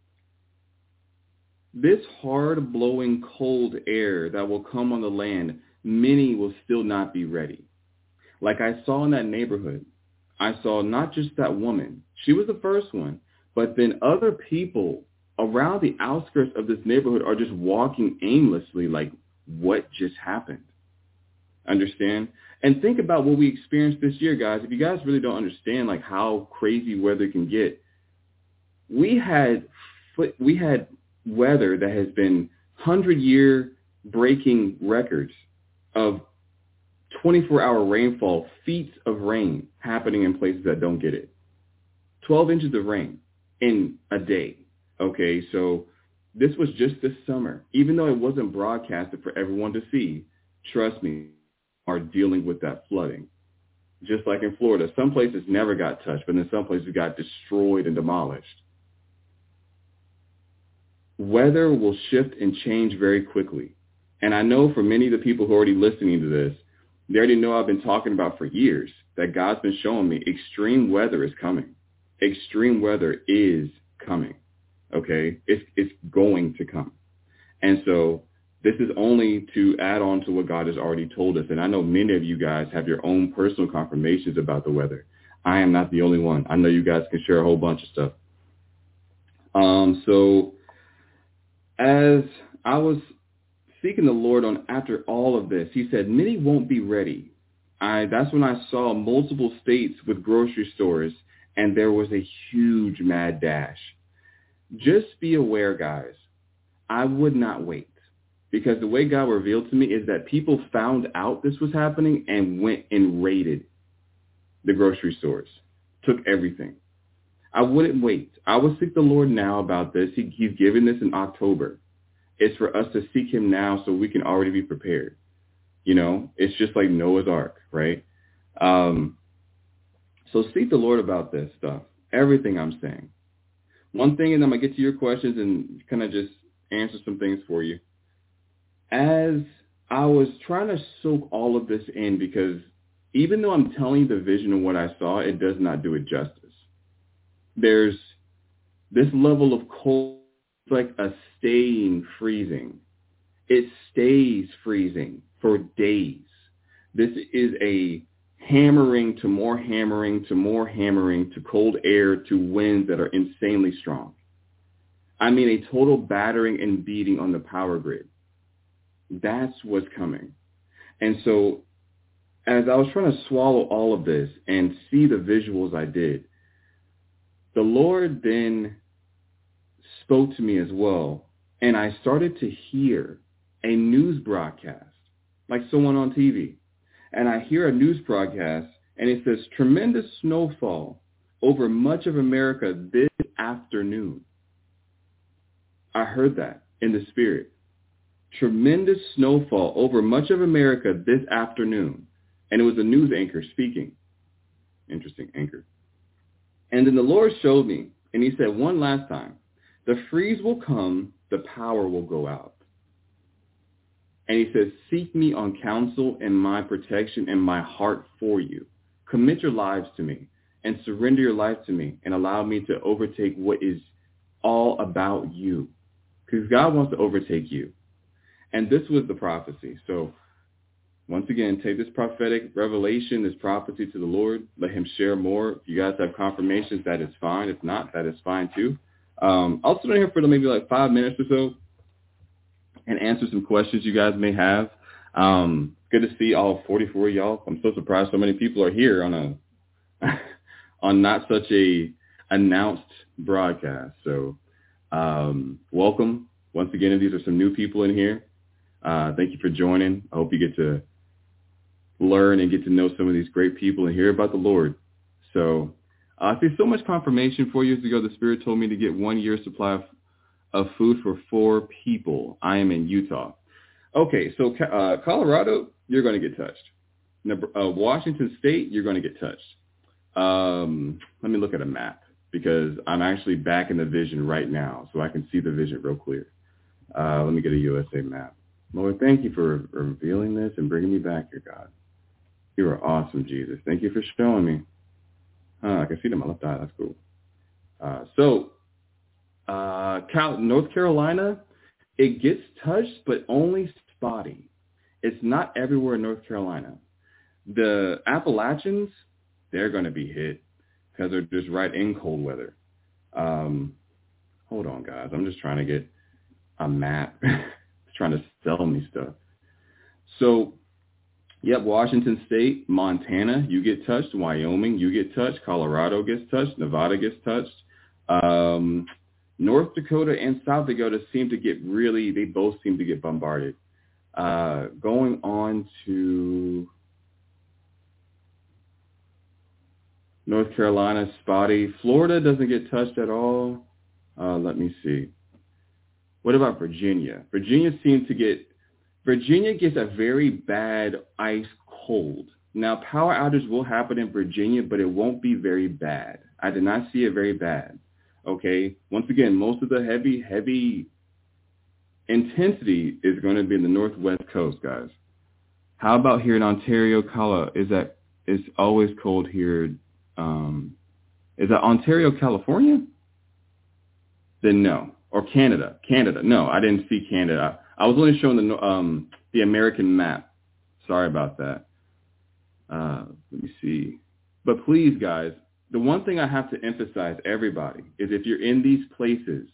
this hard-blowing cold air that will come on the land, many will still not be ready. Like I saw in that neighborhood, I saw not just that woman. She was the first one. But then other people around the outskirts of this neighborhood are just walking aimlessly like, what just happened? Understand? And think about what we experienced this year, guys. If you guys really don't understand like how crazy weather can get, we had we had weather that has been hundred-year breaking records of twenty-four hour rainfall, feet of rain happening in places that don't get it. twelve inches of rain in a day. Okay, so this was just this summer. Even though it wasn't broadcasted for everyone to see, trust me, are dealing with that flooding. Just like in Florida, some places never got touched, but then some places got destroyed and demolished. Weather will shift and change very quickly. And I know for many of the people who are already listening to this, they already know I've been talking about for years that God's been showing me extreme weather is coming. Extreme weather is coming, okay? It's, it's going to come. And so this is only to add on to what God has already told us. And I know many of you guys have your own personal confirmations about the weather. I am not the only one. I know you guys can share a whole bunch of stuff. Um, so as I was seeking the Lord on after all of this, he said, many won't be ready. I, that's when I saw multiple states with grocery stores, and there was a huge mad dash. Just be aware, guys. I would not wait, because the way God revealed to me is that people found out this was happening and went and raided the grocery stores, took everything. I wouldn't wait. I would seek the Lord now about this. He, he's given this in October. It's for us to seek him now so we can already be prepared. You know, it's just like Noah's Ark, right? Um, so seek the Lord about this stuff, everything I'm saying. One thing, and I'm going to get to your questions and kind of just answer some things for you. As I was trying to soak all of this in, because even though I'm telling you the vision of what I saw, it does not do it justice. There's this level of cold, it's like a staying freezing. It stays freezing for days. This is a hammering to more hammering to more hammering to cold air to winds that are insanely strong. I mean, a total battering and beating on the power grid. That's what's coming. And so as I was trying to swallow all of this and see the visuals I did, the Lord then spoke to me as well, and I started to hear a news broadcast, like someone on T V. And I hear a news broadcast, and it says, tremendous snowfall over much of America this afternoon. I heard that in the spirit. Tremendous snowfall over much of America this afternoon. And it was a news anchor speaking. Interesting anchor. And then the Lord showed me, and he said one last time, the freeze will come, the power will go out. And he says, seek me on counsel and my protection and my heart for you. Commit your lives to me and surrender your life to me and allow me to overtake what is all about you. Because God wants to overtake you. And this was the prophecy. So once again, take this prophetic revelation, this prophecy to the Lord. Let him share more. If you guys have confirmations, that is fine. If not, that is fine too. Um, I'll sit in here for maybe like five minutes or so and answer some questions you guys may have. Um, good to see all forty-four of y'all. I'm so surprised so many people are here on a on not such a announced broadcast. So um, welcome. Once again, if these are some new people in here, uh, thank you for joining. I hope you get to learn and get to know some of these great people and hear about the Lord. So uh, I see so much confirmation. Four years ago, the Spirit told me to get one year's supply of, of food for four people. I am in Utah. Okay, so uh, Colorado, you're going to get touched. Number, uh, Washington State, you're going to get touched. Um, let me look at a map because I'm actually back in the vision right now, so I can see the vision real clear. Uh, let me get a U S A map. Lord, thank you for revealing this and bringing me back here, God. You are awesome, Jesus. Thank you for showing me. Uh, I can see it in my left eye. That's cool. Uh, so, uh, Cal- North Carolina, it gets touched, but only spotty. It's not everywhere in North Carolina. The Appalachians, they're going to be hit because they're just right in cold weather. Um, hold on, guys. I'm just trying to get a map. It's trying to sell me stuff. So, yep, Washington State, Montana, you get touched. Wyoming, you get touched. Colorado gets touched. Nevada gets touched. Um, North Dakota and South Dakota seem to get really, they both seem to get bombarded. Uh, going on to North Carolina, spotty. Florida doesn't get touched at all. Uh, let me see. What about Virginia? Virginia seems to get, Virginia gets a very bad ice cold. Now, power outage will happen in Virginia, but it won't be very bad. I did not see it very bad. Okay? Once again, most of the heavy, heavy intensity is going to be in the northwest coast, guys. How about here in Ontario, Colorado? Is that, it's always cold here. Um, is that Ontario, California? Then no. Or Canada. Canada. No, I didn't see Canada. I, I was only showing the um, the American map. Sorry about that. Uh, let me see. But please, guys, the one thing I have to emphasize, everybody, is if you're in these places,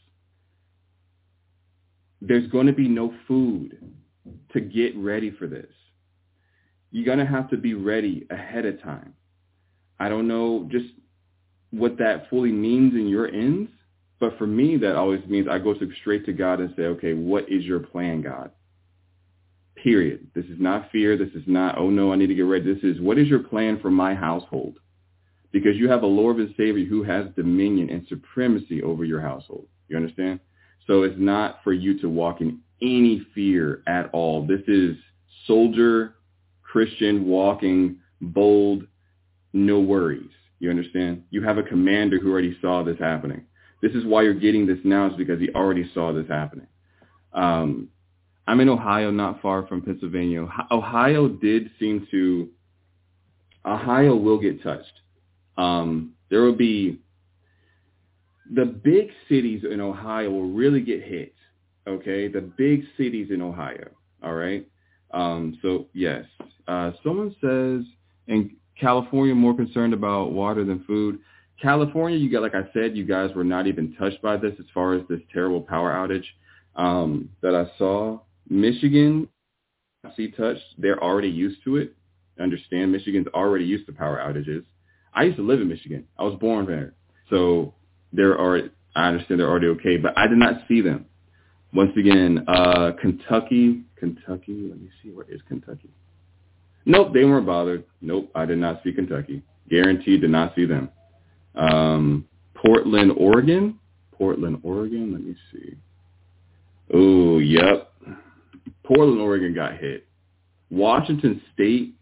there's going to be no food to get ready for this. You're going to have to be ready ahead of time. I don't know just what that fully means in your ends, but for me, that always means I go straight to God and say, okay, what is your plan, God? Period. This is not fear. This is not, oh, no, I need to get ready. This is, what is your plan for my household? Because you have a Lord and Savior who has dominion and supremacy over your household. You understand? So it's not for you to walk in any fear at all. This is soldier, Christian, walking, bold, no worries. You understand? You have a commander who already saw this happening. This is why you're getting this now, is because he already saw this happening. Um, I'm in Ohio, not far from Pennsylvania. Ohio did seem to Ohio will get touched. Um, there will be the big cities in Ohio will really get hit. Okay, the big cities in Ohio. All right. Um, so yes, uh, someone says in California more concerned about water than food. California, you got, like I said, you guys were not even touched by this as far as this terrible power outage um, that I saw. Michigan, I see touched. They're already used to it. Understand, Michigan's already used to power outages. I used to live in Michigan. I was born there. So they're already, I understand they're already okay, but I did not see them. Once again, uh, Kentucky, Kentucky, let me see, where is Kentucky? Nope, they weren't bothered. Nope, I did not see Kentucky. Guaranteed did not see them. Um, Portland, Oregon, Portland, Oregon, let me see. Oh, yep. Portland, Oregon got hit. Washington State,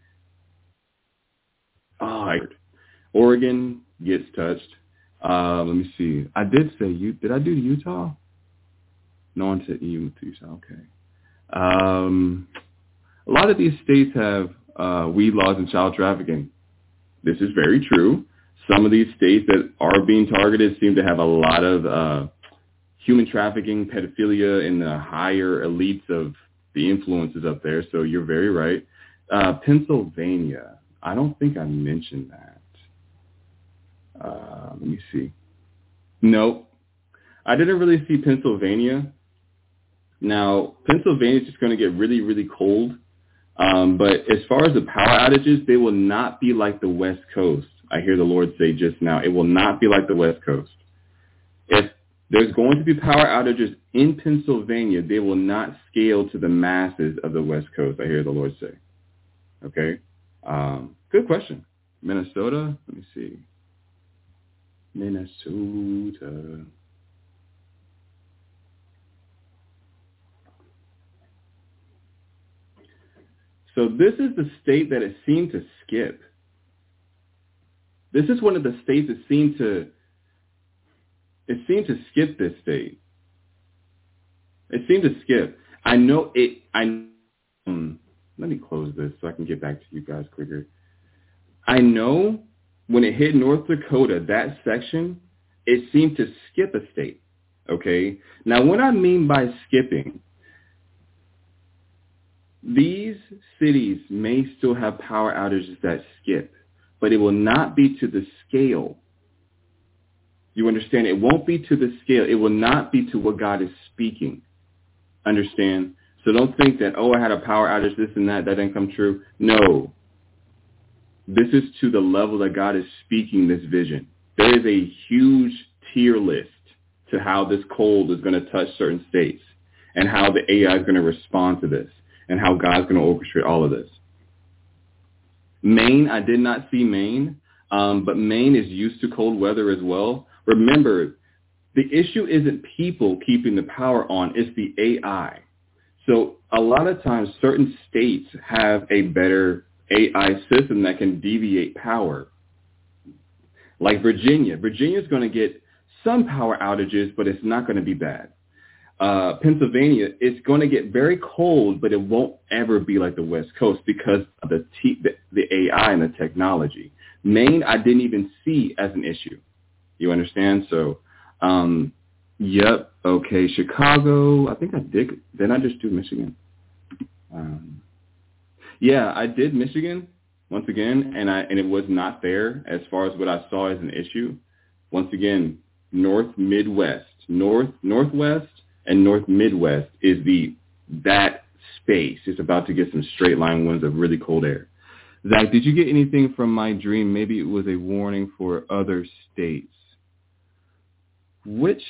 oh, I heard. Oregon gets touched. Uh, let me see. I did say, you. did I do Utah? No one said Utah, okay. Um, a lot of these states have uh, weed laws and child trafficking. This is very true. Some of these states that are being targeted seem to have a lot of uh, human trafficking, pedophilia in the higher elites of the influences up there. So you're very right. Uh, Pennsylvania, I don't think I mentioned that. Uh, let me see. Nope. I didn't really see Pennsylvania. Now, Pennsylvania is just going to get really, really cold. Um, but as far as the power outages, they will not be like the West Coast. I hear the Lord say just now, it will not be like the West Coast. If there's going to be power outages in Pennsylvania, they will not scale to the masses of the West Coast, I hear the Lord say. Okay? Um, good question. Minnesota? Let me see. Minnesota. So this is the state that it seemed to skip. This is one of the states that seemed to, it seemed to skip this state. It seemed to skip. I know it, I, um, let me close this so I can get back to you guys quicker. I know when it hit North Dakota, that section, it seemed to skip a state, okay? Now, what I mean by skipping, these cities may still have power outages that skip, but it will not be to the scale. You understand? It won't be to the scale. It will not be to what God is speaking. Understand? So don't think that, oh, I had a power outage, this and that, that didn't come true. No. This is to the level that God is speaking this vision. There is a huge tier list to how this cold is going to touch certain states and how the A I is going to respond to this and how God's going to orchestrate all of this. Maine, I did not see Maine, um, but Maine is used to cold weather as well. Remember, the issue isn't people keeping the power on, it's the A I. So a lot of times certain states have a better A I system that can deviate power. Like Virginia. Virginia is going to get some power outages, but it's not going to be bad. Uh, Pennsylvania, it's going to get very cold, but it won't ever be like the West Coast because of the, t- the, the A I and the technology. Maine, I didn't even see as an issue. You understand? So, um, yep, okay, Chicago, I think I did. Didn't I just do Michigan? Um, yeah, I did Michigan once again, and I and it was not there as far as what I saw as an issue. Once again, North Midwest, North Northwest, and North Midwest is the that space. It's about to get some straight line winds of really cold air. Zach, did you get anything from my dream? Maybe it was a warning for other states. Which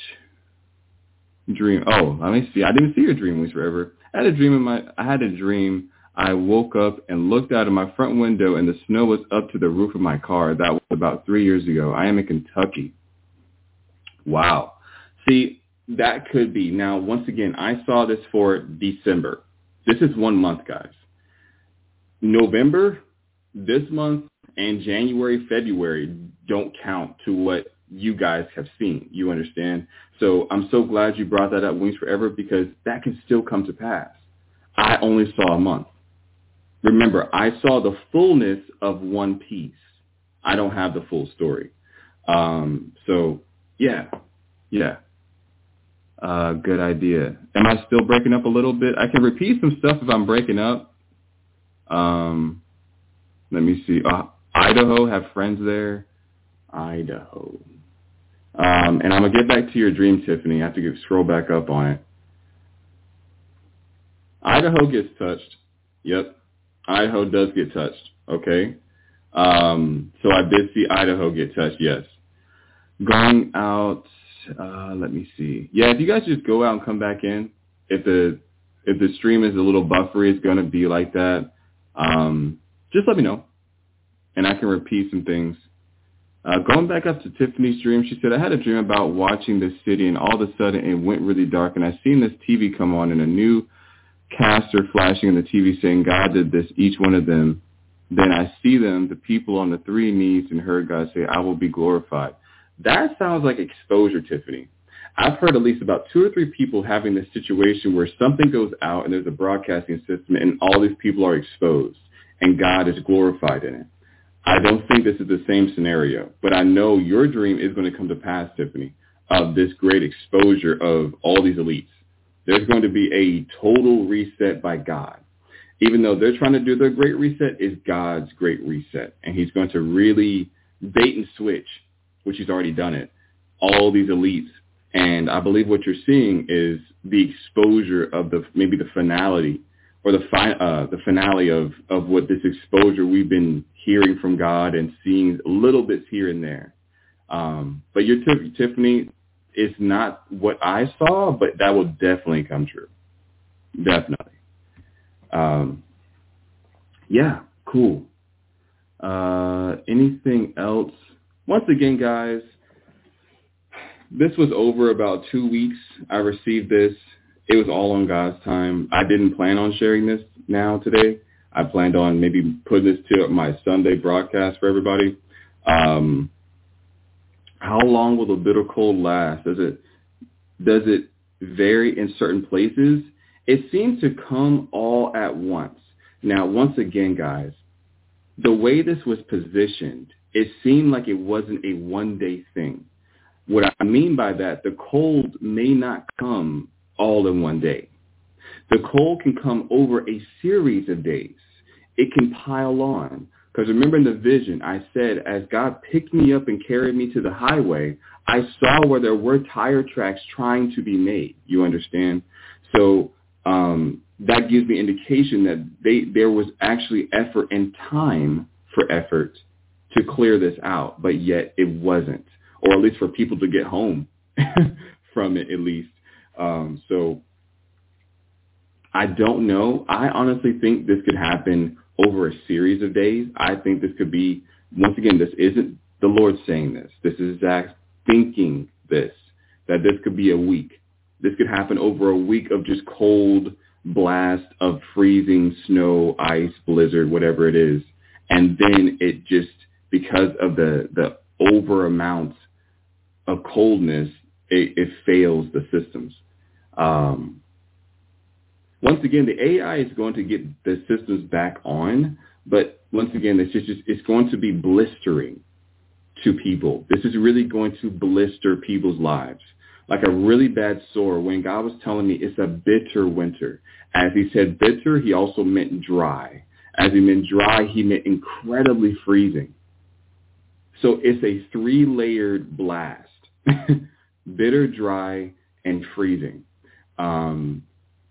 dream? Oh, let me see. I didn't see your dream, Wings Forever. I had a dream in my. I had a dream. I woke up and looked out of my front window, and the snow was up to the roof of my car. That was about three years ago. I am in Kentucky. Wow. See, that could be. Now, once again, I saw this for December. This is one month, guys. November, this month, and January, February don't count to what you guys have seen. You understand? So I'm so glad you brought that up, Wings Forever, because that can still come to pass. I only saw a month. remember, I saw the fullness of one piece. I don't have the full story. Um, so, yeah, yeah. Uh, good idea. Am I still breaking up a little bit? I can repeat some stuff if I'm breaking up. Um, let me see. Uh, Idaho, have friends there. Idaho. Um, and I'm going to get back to your dream, Tiffany. I have to get, scroll back up on it. Idaho gets touched. Yep. Idaho does get touched. Okay. Um, so I did see Idaho get touched, yes. Going out, uh, let me see. Yeah, if you guys just go out and come back in, if the if the stream is a little buffery, it's going to be like that. Um, just let me know, and I can repeat some things. Uh, going back up to Tiffany's dream, she said, I had a dream about watching this city, and all of a sudden it went really dark, and I seen this T V come on, and a new caster flashing in the T V saying, God did this, each one of them. Then I see them, the people on the three knees, and heard God say, I will be glorified. That sounds like exposure, Tiffany. I've heard at least about two or three people having this situation where something goes out and there's a broadcasting system and all these people are exposed and God is glorified in it. I don't think this is the same scenario, but I know your dream is going to come to pass, Tiffany, of this great exposure of all these elites. There's going to be a total reset by God. Even though they're trying to do their great reset, is God's great reset. And he's going to really bait and switch, which he's already done it, all these elites. And I believe what you're seeing is the exposure of the maybe the finality or the fi- uh, the finale of, of what this exposure we've been hearing from God and seeing little bits here and there. Um, but your t- Tiffany, it's not what I saw, but that will definitely come true. Definitely. Um, yeah, cool. Uh, anything else? Once again, guys, this was over about two weeks. I received this. It was all on God's time. I didn't plan on sharing this now today. I planned on maybe putting this to my Sunday broadcast for everybody. Um, how long will the bitter cold last? Does it does it vary in certain places? It seems to come all at once. Now, once again, guys, the way this was positioned, it seemed like it wasn't a one-day thing. What I mean by that, the cold may not come all in one day. The cold can come over a series of days. It can pile on. Because remember in the vision, I said, as God picked me up and carried me to the highway, I saw where there were tire tracks trying to be made. You understand? So um, that gives me indication that they, there was actually effort and time for effort to clear this out, but yet it wasn't, or at least for people to get home from it at least. Um, so I don't know. I honestly think this could happen over a series of days. I think this could be, once again, this isn't the Lord saying this. This is Zach thinking this, that this could be a week. This could happen over a week of just cold blast of freezing snow, ice, blizzard, whatever it is. And then it just, because of the, the over amount of coldness, it, it fails the systems. Um, once again, the A I is going to get the systems back on, but once again, it's just, it's going to be blistering to people. This is really going to blister people's lives. Like a really bad sore. When God was telling me it's a bitter winter, as he said bitter, he also meant dry. As he meant dry, he meant incredibly freezing. So it's a three-layered blast. Bitter, dry, and freezing. Um,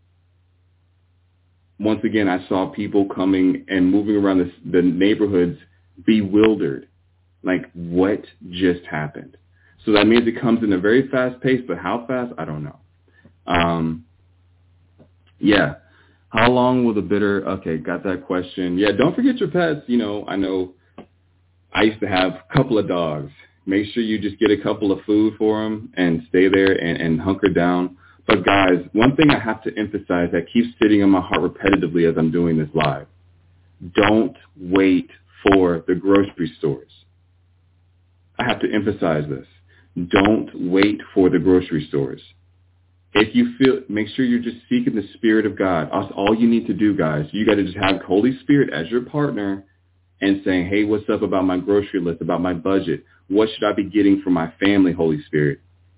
once again, I saw people coming and moving around the, the neighborhoods bewildered. Like, what just happened? So that means it comes in a very fast pace, but how fast? I don't know. Um, yeah. How long will the bitter? Okay, got that question. Yeah, don't forget your pets. You know, I know I used to have a couple of dogs. Make sure you just get a couple of food for them and stay there and, and hunker down. But guys, one thing I have to emphasize that keeps sitting in my heart repetitively as I'm doing this live. Don't wait for the grocery stores. I have to emphasize this. Don't wait for the grocery stores. If you feel, make sure you're just seeking the Spirit of God. That's all you need to do, guys. You got to just have Holy Spirit as your partner and saying, hey, what's up about my grocery list, about my budget? What should I be getting for my family, Holy Spirit?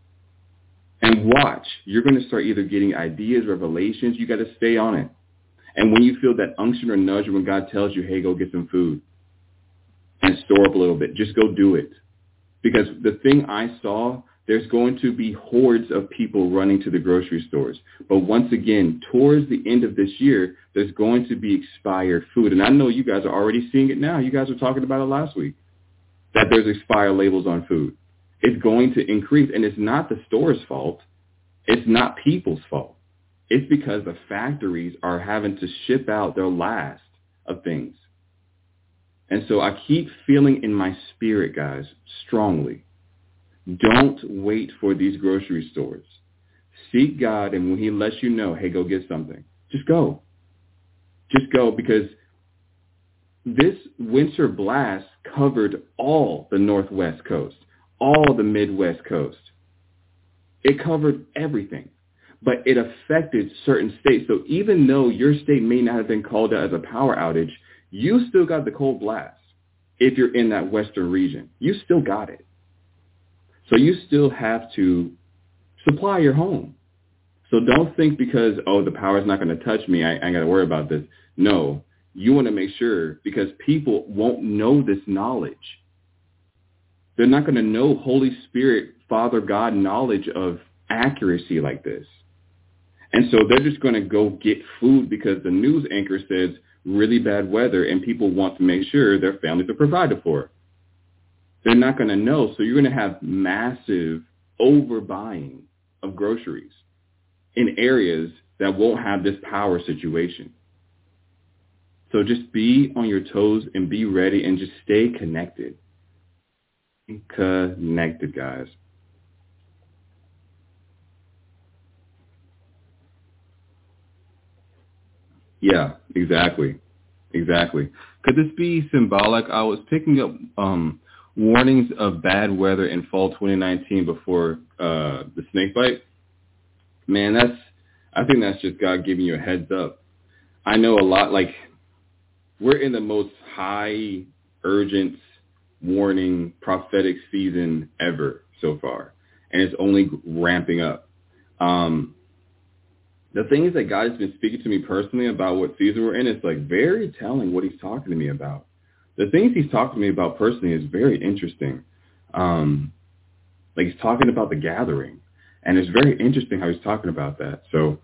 And watch. You're going to start either getting ideas, revelations. You got to stay on it. And when you feel that unction or nudge, when God tells you, hey, go get some food and store up a little bit, just go do it. Because the thing I saw, there's going to be hordes of people running to the grocery stores. But once again, towards the end of this year, there's going to be expired food. And I know you guys are already seeing it now. You guys were talking about it last week, that there's expired labels on food. It's going to increase. And it's not the store's fault. It's not people's fault. It's because the factories are having to ship out their last of things. And so I keep feeling in my spirit, guys, strongly, don't wait for these grocery stores. Seek God, and when he lets you know, hey, go get something, just go. Just go, because this winter blast covered all the Northwest coast, all the Midwest coast. It covered everything, but it affected certain states. So even though your state may not have been called out as a power outage, you still got the cold blast. If you're in that western region, you still got it. So you still have to supply your home. So don't think because, oh, the power's not going to touch me, I, I ain't got to worry about this. No, you want to make sure, because people won't know this knowledge. They're not going to know Holy Spirit, Father God knowledge of accuracy like this. And so they're just going to go get food because the news anchor says really bad weather and people want to make sure their families are provided for. They're not going to know. So you're going to have massive overbuying of groceries in areas that won't have this power situation. So just be on your toes and be ready and just stay connected. Connected, guys. Yeah, exactly. Exactly. Could this be symbolic? I was picking up um, warnings of bad weather in fall twenty nineteen before uh, the snake bite. Man, that's, I think that's just God giving you a heads up. I know a lot, like, we're in the most high, urgent, warning, prophetic season ever so far, and it's only ramping up. Um, the thing is that God has been speaking to me personally about what season we're in. It's like very telling what he's talking to me about. The things he's talking to me about personally is very interesting. Um, like he's talking about the gathering, and it's very interesting how he's talking about that. So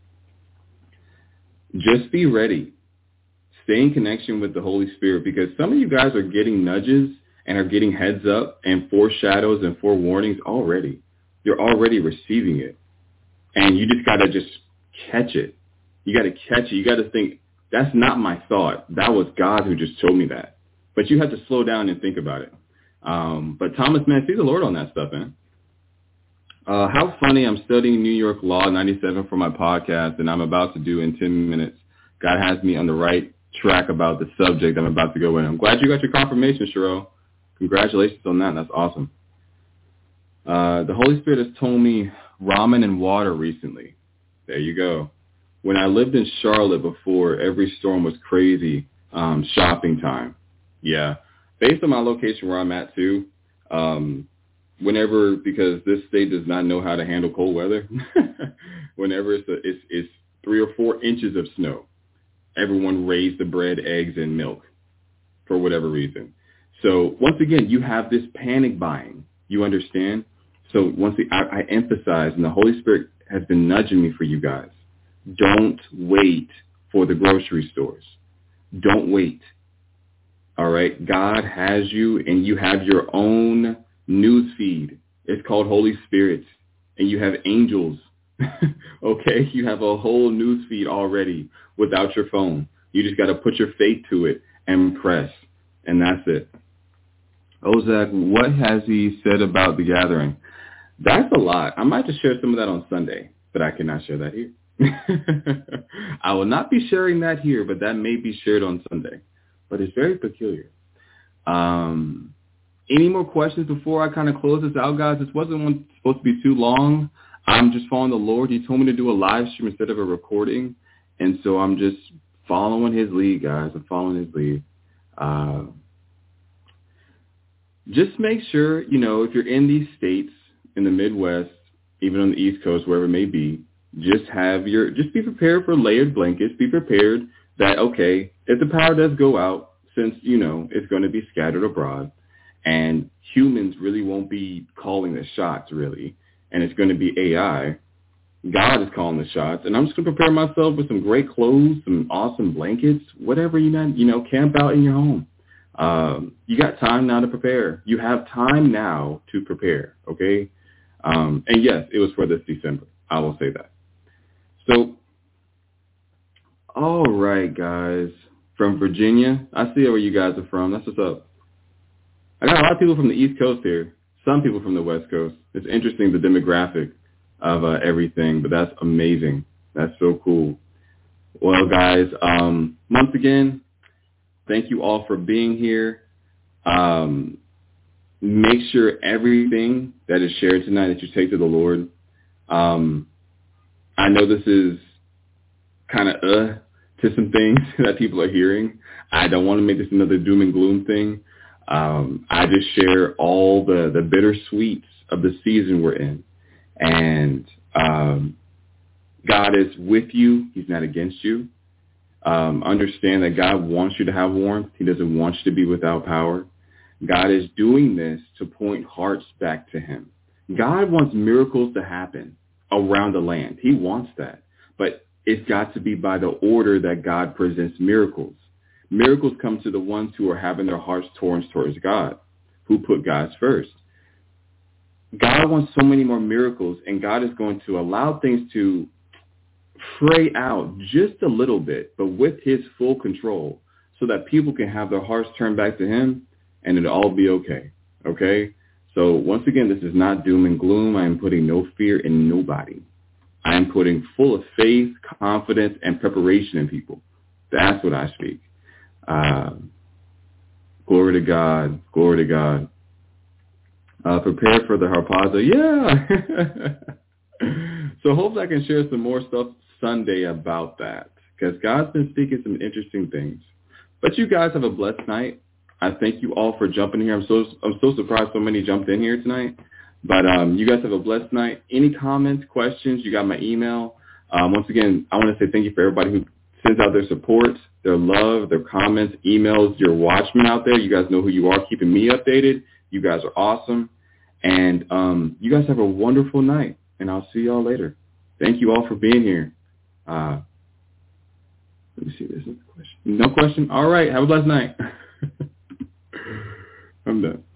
just be ready. Stay in connection with the Holy Spirit, because some of you guys are getting nudges and are getting heads up and foreshadows and forewarnings already. You're already receiving it. And you just got to just catch it. You got to catch it. You got to think, that's not my thought. That was God who just told me that. But you have to slow down and think about it. Um, but Thomas, man, see the Lord on that stuff, man. Uh, how funny, I'm studying New York Law ninety-seven for my podcast, and I'm about to do in ten minutes. God has me on the right track about the subject I'm about to go in. I'm glad you got your confirmation, Cheryl. Congratulations on that. That's awesome. Uh, the Holy Spirit has told me ramen and water recently. There you go. When I lived in Charlotte before, every storm was crazy um, shopping time. Yeah. Based on my location where I'm at, too, um, whenever, because this state does not know how to handle cold weather, whenever it's, a, it's, it's three or four inches of snow, everyone raised the bread, eggs, and milk for whatever reason. So once again, you have this panic buying. You understand? So once again, I, I emphasize, and the Holy Spirit has been nudging me for you guys, don't wait for the grocery stores. Don't wait. All right? God has you, and you have your own news feed. It's called Holy Spirit, and you have angels. Okay? You have a whole news feed already without your phone. You just got to put your faith to it and press, and that's it. Oh, Zach, what has he said about the gathering? That's a lot. I might just share some of that on Sunday, but I cannot share that here. I will not be sharing that here, but that may be shared on Sunday. But it's very peculiar. Um, any more questions before I kind of close this out, guys? This wasn't one, supposed to be too long. I'm just following the Lord. He told me to do a live stream instead of a recording, and so I'm just following his lead, guys. I'm following his lead. Uh, just make sure, you know, if you're in these states, in the Midwest, even on the East Coast, wherever it may be, just have your, just be prepared for layered blankets. Be prepared that, okay, if the power does go out, since, you know, it's going to be scattered abroad, and humans really won't be calling the shots, really, and it's going to be A I, God is calling the shots, and I'm just going to prepare myself with some great clothes, some awesome blankets, whatever you know, you know, camp out in your home. Um, you got time now to prepare. You have time now to prepare, okay? Um, and yes, it was for this December. I will say that. So, all right, guys. From Virginia, I see where you guys are from. That's what's up. I got a lot of people from the East Coast here. Some people from the West Coast. It's interesting, the demographic of uh, everything, but that's amazing. That's so cool. Well, guys, um, once again, thank you all for being here. Um, make sure everything that is shared tonight that you take to the Lord. Um, I know this is kind of uh to some things that people are hearing. I don't want to make this another doom and gloom thing. Um, I just share all the, the bittersweets of the season we're in. And um, God is with you. He's not against you. Um, understand that God wants you to have warmth. He doesn't want you to be without power. God is doing this to point hearts back to him. God wants miracles to happen around the land. He wants that. But it's got to be by the order that God presents miracles. Miracles come to the ones who are having their hearts torn towards God, who put God first. God wants so many more miracles, and God is going to allow things to fray out just a little bit, but with his full control, so that people can have their hearts turned back to him, and it'll all be okay, okay? So once again, this is not doom and gloom. I am putting no fear in nobody. I am putting full of faith, confidence, and preparation in people. That's what I speak. Uh, glory to God. Glory to God. Uh, prepare for the harpazo. Yeah. So hopefully I can share some more stuff Sunday about that, because God's been speaking some interesting things. But you guys have a blessed night. I thank you all for jumping here. I'm so I'm so surprised so many jumped in here tonight. But um, you guys have a blessed night. Any comments, questions, you got my email. Um, once again, I want to say thank you for everybody who sends out their support, their love, their comments, emails, your watchmen out there. You guys know who you are, keeping me updated. You guys are awesome. And um, you guys have a wonderful night, and I'll see y'all later. Thank you all for being here. Uh, let me see. There's no question. No question? All right. Have a blessed night. I'm done.